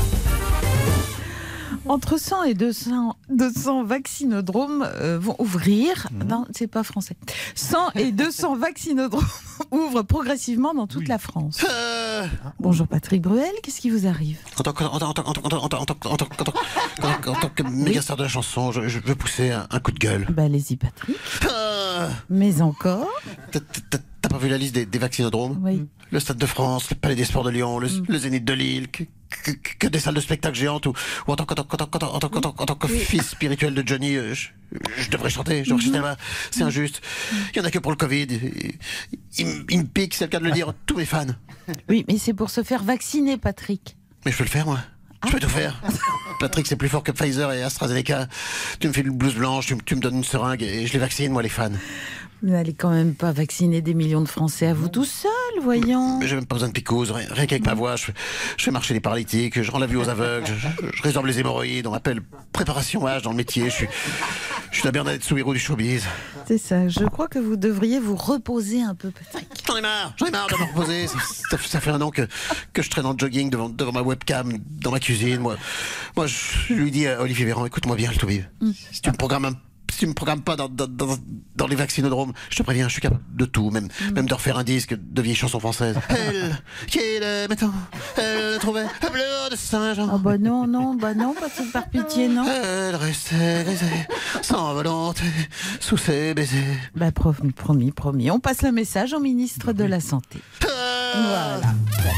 Entre cent et deux cents, deux cents vaccinodromes euh, vont ouvrir. Mmh. Non, c'est pas français. cent et deux cents vaccinodromes ouvrent progressivement dans toute oui. la France. Euh... Bonjour Patrick Bruel, qu'est-ce qui vous arrive? En tant que, en tant, en tant, en tant, en tant, en tant, en tant, en tant, en tant que méga star de la chanson, je, je veux pousser un, un coup de gueule. Bah allez-y Patrick. Euh... Mais encore? T'as pas vu la liste des, des vaccinodromes? Oui. Le Stade de France, le Palais des Sports de Lyon, le, mm. le Zénith de Lille, que, que, que des salles de spectacle géantes ou, ou en tant, en tant, en tant, en tant, en tant, en tant, en tant que oui. fils spirituel de Johnny, euh, je, je devrais chanter, je devrais chanter là-bas. C'est mm. injuste. Il y en a que pour le Covid. Il, il, il me pique, c'est le cas de le dire, tous mes fans. Oui, mais c'est pour se faire vacciner, Patrick. Mais je peux le faire, moi. Je peux tout faire. Patrick, c'est plus fort que Pfizer et AstraZeneca. Tu me fais une blouse blanche, tu, tu me donnes une seringue et je les vaccine, moi, les fans. Vous n'allez quand même pas vacciner des millions de Français à vous tout seul, voyons. Mais j'ai même pas besoin de picouse, rien, rien qu'avec ma voix, je, je fais marcher les paralytiques, je rends la vue aux aveugles, je, je résorbe les hémorroïdes, on m'appelle préparation H dans le métier, je suis, je suis la Bernadette Soubirous du showbiz. C'est ça, je crois que vous devriez vous reposer un peu, Patrick. J'en ai marre, j'en ai marre de me reposer, ça, ça, ça fait un an que, que je traîne en jogging devant, devant ma webcam, dans ma cuisine, moi, moi je lui dis à Olivier Véran, écoute-moi bien, le toubib, mm. si tu me programmes un Si tu me programmes pas dans, dans, dans, dans les vaccinodromes, je te préviens, je suis capable de tout, même, mmh. même de refaire un disque de vieilles chansons françaises. Elle, qui est le mettant, elle trouvait un bleu de Saint-Jean. Ah bah non, non, bah non, pas par pitié, non. Elle restait grisée, sans volonté, sous ses baisers. Bah promis, promis, promis. On passe le message au ministre de la Santé. Euh... Voilà.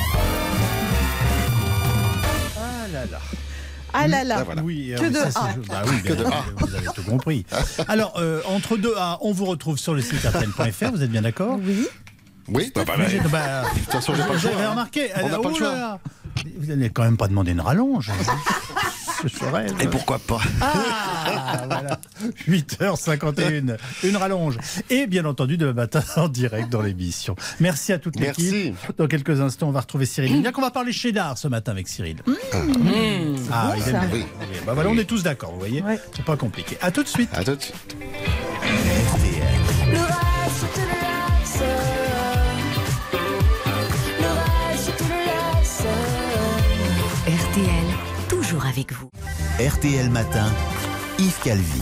Ah là là. Ah là là, voilà. Oui, que de A. Bah oui, que de A. Vous avez tout compris. Alors, euh, entre deux A, on vous retrouve sur le site R T L point F R, vous êtes bien d'accord? Oui. Oui, bah, bah, bah, bah, de toute façon, j'ai pas le choix. Vous avez remarqué, on n'a pas le choix. Vous n'allez quand même pas demander une rallonge. Et pourquoi pas? Ah, voilà. huit heures cinquante et une, une rallonge. Et bien entendu, demain matin, en direct dans l'émission. Merci à toute l'équipe. Dans quelques instants, on va retrouver Cyril Lignac. On va parler cheddar ce matin avec Cyril. Mmh. Ah, il aime bien. Bah voilà, on est tous d'accord, vous voyez. Ouais. C'est pas compliqué. À tout de suite. À tout de suite. R T L, toujours avec vous. R T L Matin. Yves Calvi.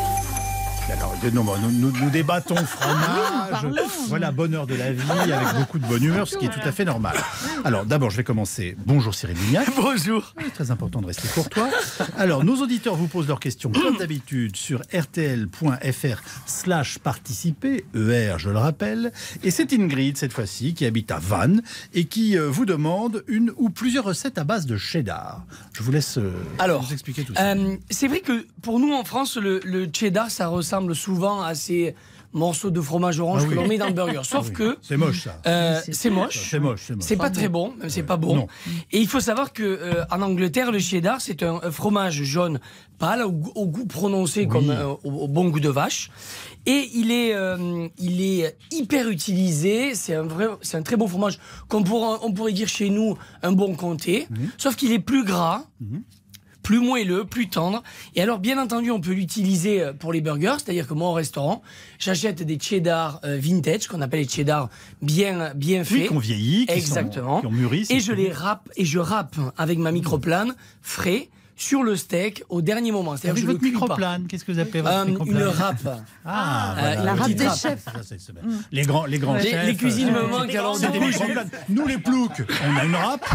Alors, non, nous, nous, nous débattons fromage, oui, voilà, bonheur de la vie, avec beaucoup de bonne humeur, ce qui est tout à fait normal. Alors, d'abord, je vais commencer. Bonjour Cyril Lignac. Bonjour. C'est très important de rester courtois. Alors, nos auditeurs vous posent leurs questions, comme d'habitude, sur rtl.fr slash participer, E R, je le rappelle. Et c'est Ingrid, cette fois-ci, qui habite à Vannes et qui euh, vous demande une ou plusieurs recettes à base de cheddar. Je vous laisse euh, Alors, vous expliquer tout ça. Euh, c'est vrai que pour nous, en France, le, le cheddar, ça ressemble souvent à ces morceaux de fromage orange ah oui. que l'on met dans le burger. Sauf ah oui. que... C'est moche, ça. Euh, c'est moche. C'est moche, c'est moche. C'est pas, pas très bon, même c'est pas bon. Non. Et il faut savoir que euh, en Angleterre, le cheddar, c'est un, un fromage jaune pâle, au, au goût prononcé oui. comme euh, au, au bon goût de vache. Et il est, euh, il est hyper utilisé. C'est un vrai, c'est un très bon fromage qu'on pourra, on pourrait dire chez nous un bon comté. Mmh. Sauf qu'il est plus gras. Mmh. Plus moelleux, plus tendre. Et alors, bien entendu, on peut l'utiliser pour les burgers. C'est-à-dire que moi, au restaurant, j'achète des cheddar euh, vintage, qu'on appelle les cheddar bien, bien faits. Oui, qui ont vieilli, qui, exactement. Sont, qui ont mûri. Et je les râpe, et je râpe avec ma microplane frais sur le steak au dernier moment. C'est-à-dire avec votre microplane, qu'est-ce que vous appelez votre euh, microplane? Une râpe. Ah, voilà. La râpe des chefs. Les grands, les grands les, chefs. Les cuisines me manquent. Alors, c'est des microplanes. Nous, les ploucs, on a une râpe.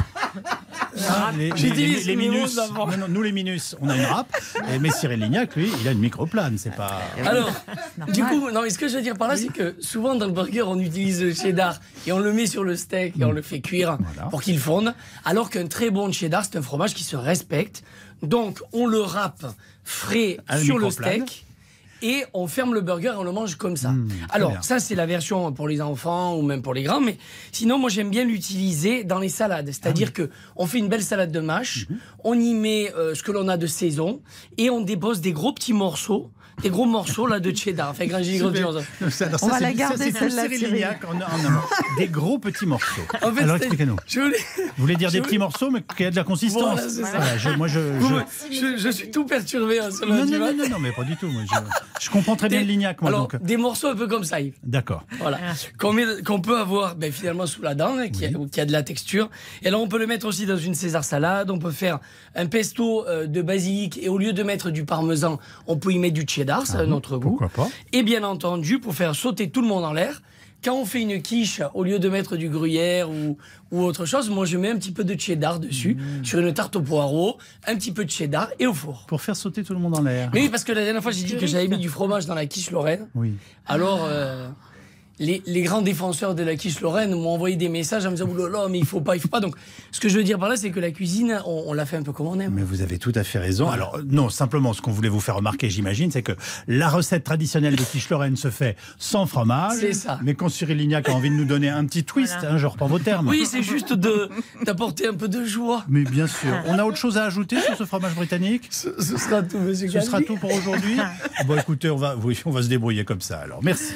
Ah, les, les, les, les minus, non, non, nous les minus, on a une râpe. Et mais Cyril Lignac, lui, il a une microplane, c'est pas. Alors, du coup, non, mais ce que je veux dire par là, oui. c'est que souvent dans le burger, on utilise le cheddar et on le met sur le steak et on le fait cuire voilà. pour qu'il fonde. Alors qu'un très bon cheddar, c'est un fromage qui se respecte. Donc, on le râpe frais à sur le steak. Et on ferme le burger et on le mange comme ça. Mmh, Alors, bien. ça, c'est la version pour les enfants ou même pour les grands. Mais sinon, moi, j'aime bien l'utiliser dans les salades. C'est-à-dire ah, oui. qu'on fait une belle salade de mâche, mmh. on y met euh, ce que l'on a de saison et on dépose des gros petits morceaux. Des gros morceaux là de cheddar. Enfin, grand gros on ça, on va la garder celle-là. On a, on a des gros petits morceaux. En fait, alors expliquez-nous. Voulais... Vous voulez dire des petits morceaux mais qui a de la consistance. Voilà, voilà, je, moi je je... je je suis tout perturbé. Hein, non, non, non, non non mais pas du tout. Moi, je, je comprends très des... bien le Lignac. Moi, alors donc... des morceaux un peu comme ça. Yves. D'accord. Voilà. Qu'on, met, qu'on peut avoir ben, finalement sous la dent, hein, qui, oui. a, qui a de la texture. Et là on peut le mettre aussi dans une César salade. On peut faire un pesto euh, de basilic et au lieu de mettre du parmesan, on peut y mettre du cheddar. C'est ah, un autre goût. Pourquoi pas. Et bien entendu, pour faire sauter tout le monde en l'air, quand on fait une quiche, au lieu de mettre du gruyère ou, ou autre chose, moi je mets un petit peu de cheddar dessus, mmh. sur une tarte au poireau, un petit peu de cheddar et au four. Pour faire sauter tout le monde en l'air. Mais oui, parce que la dernière fois j'ai dit que j'avais mis du fromage dans la quiche Lorraine. Oui. Alors... Euh, Les, les grands défenseurs de la quiche Lorraine m'ont envoyé des messages en me disant « Oulala, mais il faut pas, il faut pas ». Donc, ce que je veux dire par là, c'est que la cuisine, on, on l'a fait un peu comme on aime. Mais vous avez tout à fait raison. Voilà. Alors, non, simplement, ce qu'on voulait vous faire remarquer, j'imagine, c'est que la recette traditionnelle de quiche Lorraine se fait sans fromage. C'est ça. Mais quand Cyril Lignac a envie de nous donner un petit twist, voilà. hein, je reprends vos termes. Oui, c'est juste de, d'apporter un peu de joie. Mais bien sûr. On a autre chose à ajouter sur ce fromage britannique? Ce, ce sera tout, monsieur Ce sera tout pour aujourd'hui. Bon, écoutez, on va, oui, on va se débrouiller comme ça, alors. Merci.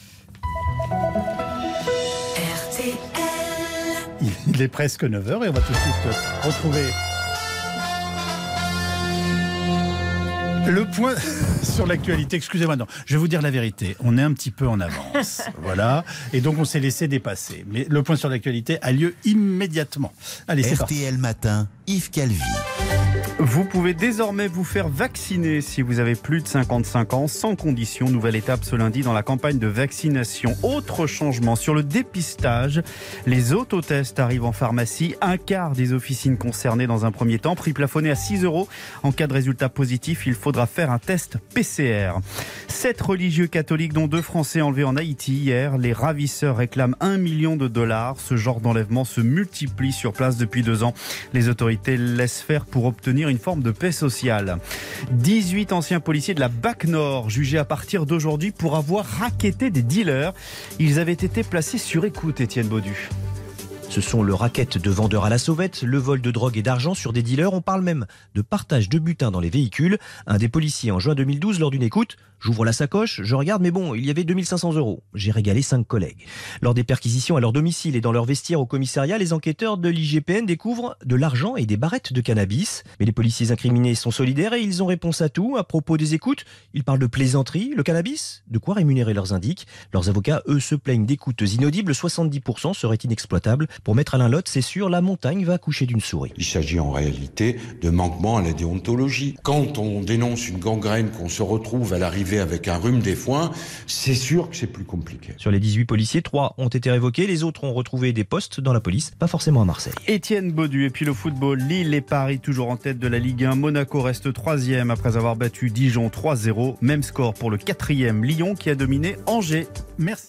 Il est presque neuf heures et on va tout de suite retrouver le point sur l'actualité. Excusez-moi, non, je vais vous dire la vérité. On est un petit peu en avance. Voilà. Et donc on s'est laissé dépasser. Mais le point sur l'actualité a lieu immédiatement. Allez, c'est parti. R T L Matin, Yves Calvi. Vous pouvez désormais vous faire vacciner si vous avez plus de cinquante-cinq ans, sans condition. Nouvelle étape ce lundi dans la campagne de vaccination. Autre changement sur le dépistage. Les autotests arrivent en pharmacie. Un quart des officines concernées dans un premier temps. Prix plafonné à six euros. En cas de résultat positif, il faudra faire un test P C R. Sept religieux catholiques, dont deux Français enlevés en Haïti hier. Les ravisseurs réclament un million de dollars. Ce genre d'enlèvement se multiplie sur place depuis deux ans. Les autorités laissent faire pour obtenir une forme de paix sociale. dix-huit anciens policiers de la B A C Nord jugés à partir d'aujourd'hui pour avoir racketté des dealers. Ils avaient été placés sur écoute, Étienne Baudu. Ce sont le racket de vendeurs à la sauvette, le vol de drogue et d'argent sur des dealers. On parle même de partage de butin dans les véhicules. Un des policiers en juin deux mille douze, lors d'une écoute, j'ouvre la sacoche, je regarde, mais bon, il y avait deux mille cinq cents euros. J'ai régalé cinq collègues. Lors des perquisitions à leur domicile et dans leur vestiaire au commissariat, les enquêteurs de l'I G P N découvrent de l'argent et des barrettes de cannabis. Mais les policiers incriminés sont solidaires et ils ont réponse à tout. À propos des écoutes, ils parlent de plaisanterie, le cannabis, de quoi rémunérer leurs indiques. Leurs avocats, eux, se plaignent d'écoutes inaudibles, soixante-dix pour cent seraient inexploitables. Pour Maître Alain Lotte, c'est sûr, la montagne va accoucher d'une souris. Il s'agit en réalité de manquement à la déontologie. Quand on dénonce une gangrène, qu'on se retrouve à l'arrivée avec un rhume des foins, c'est sûr que c'est plus compliqué. Sur les dix-huit policiers, trois ont été révoqués, les autres ont retrouvé des postes dans la police, pas forcément à Marseille. Étienne Baudu, et puis le football, Lille et Paris toujours en tête de la Ligue un. Monaco reste troisième après avoir battu Dijon trois zéro. Même score pour le quatrième Lyon qui a dominé Angers. Merci.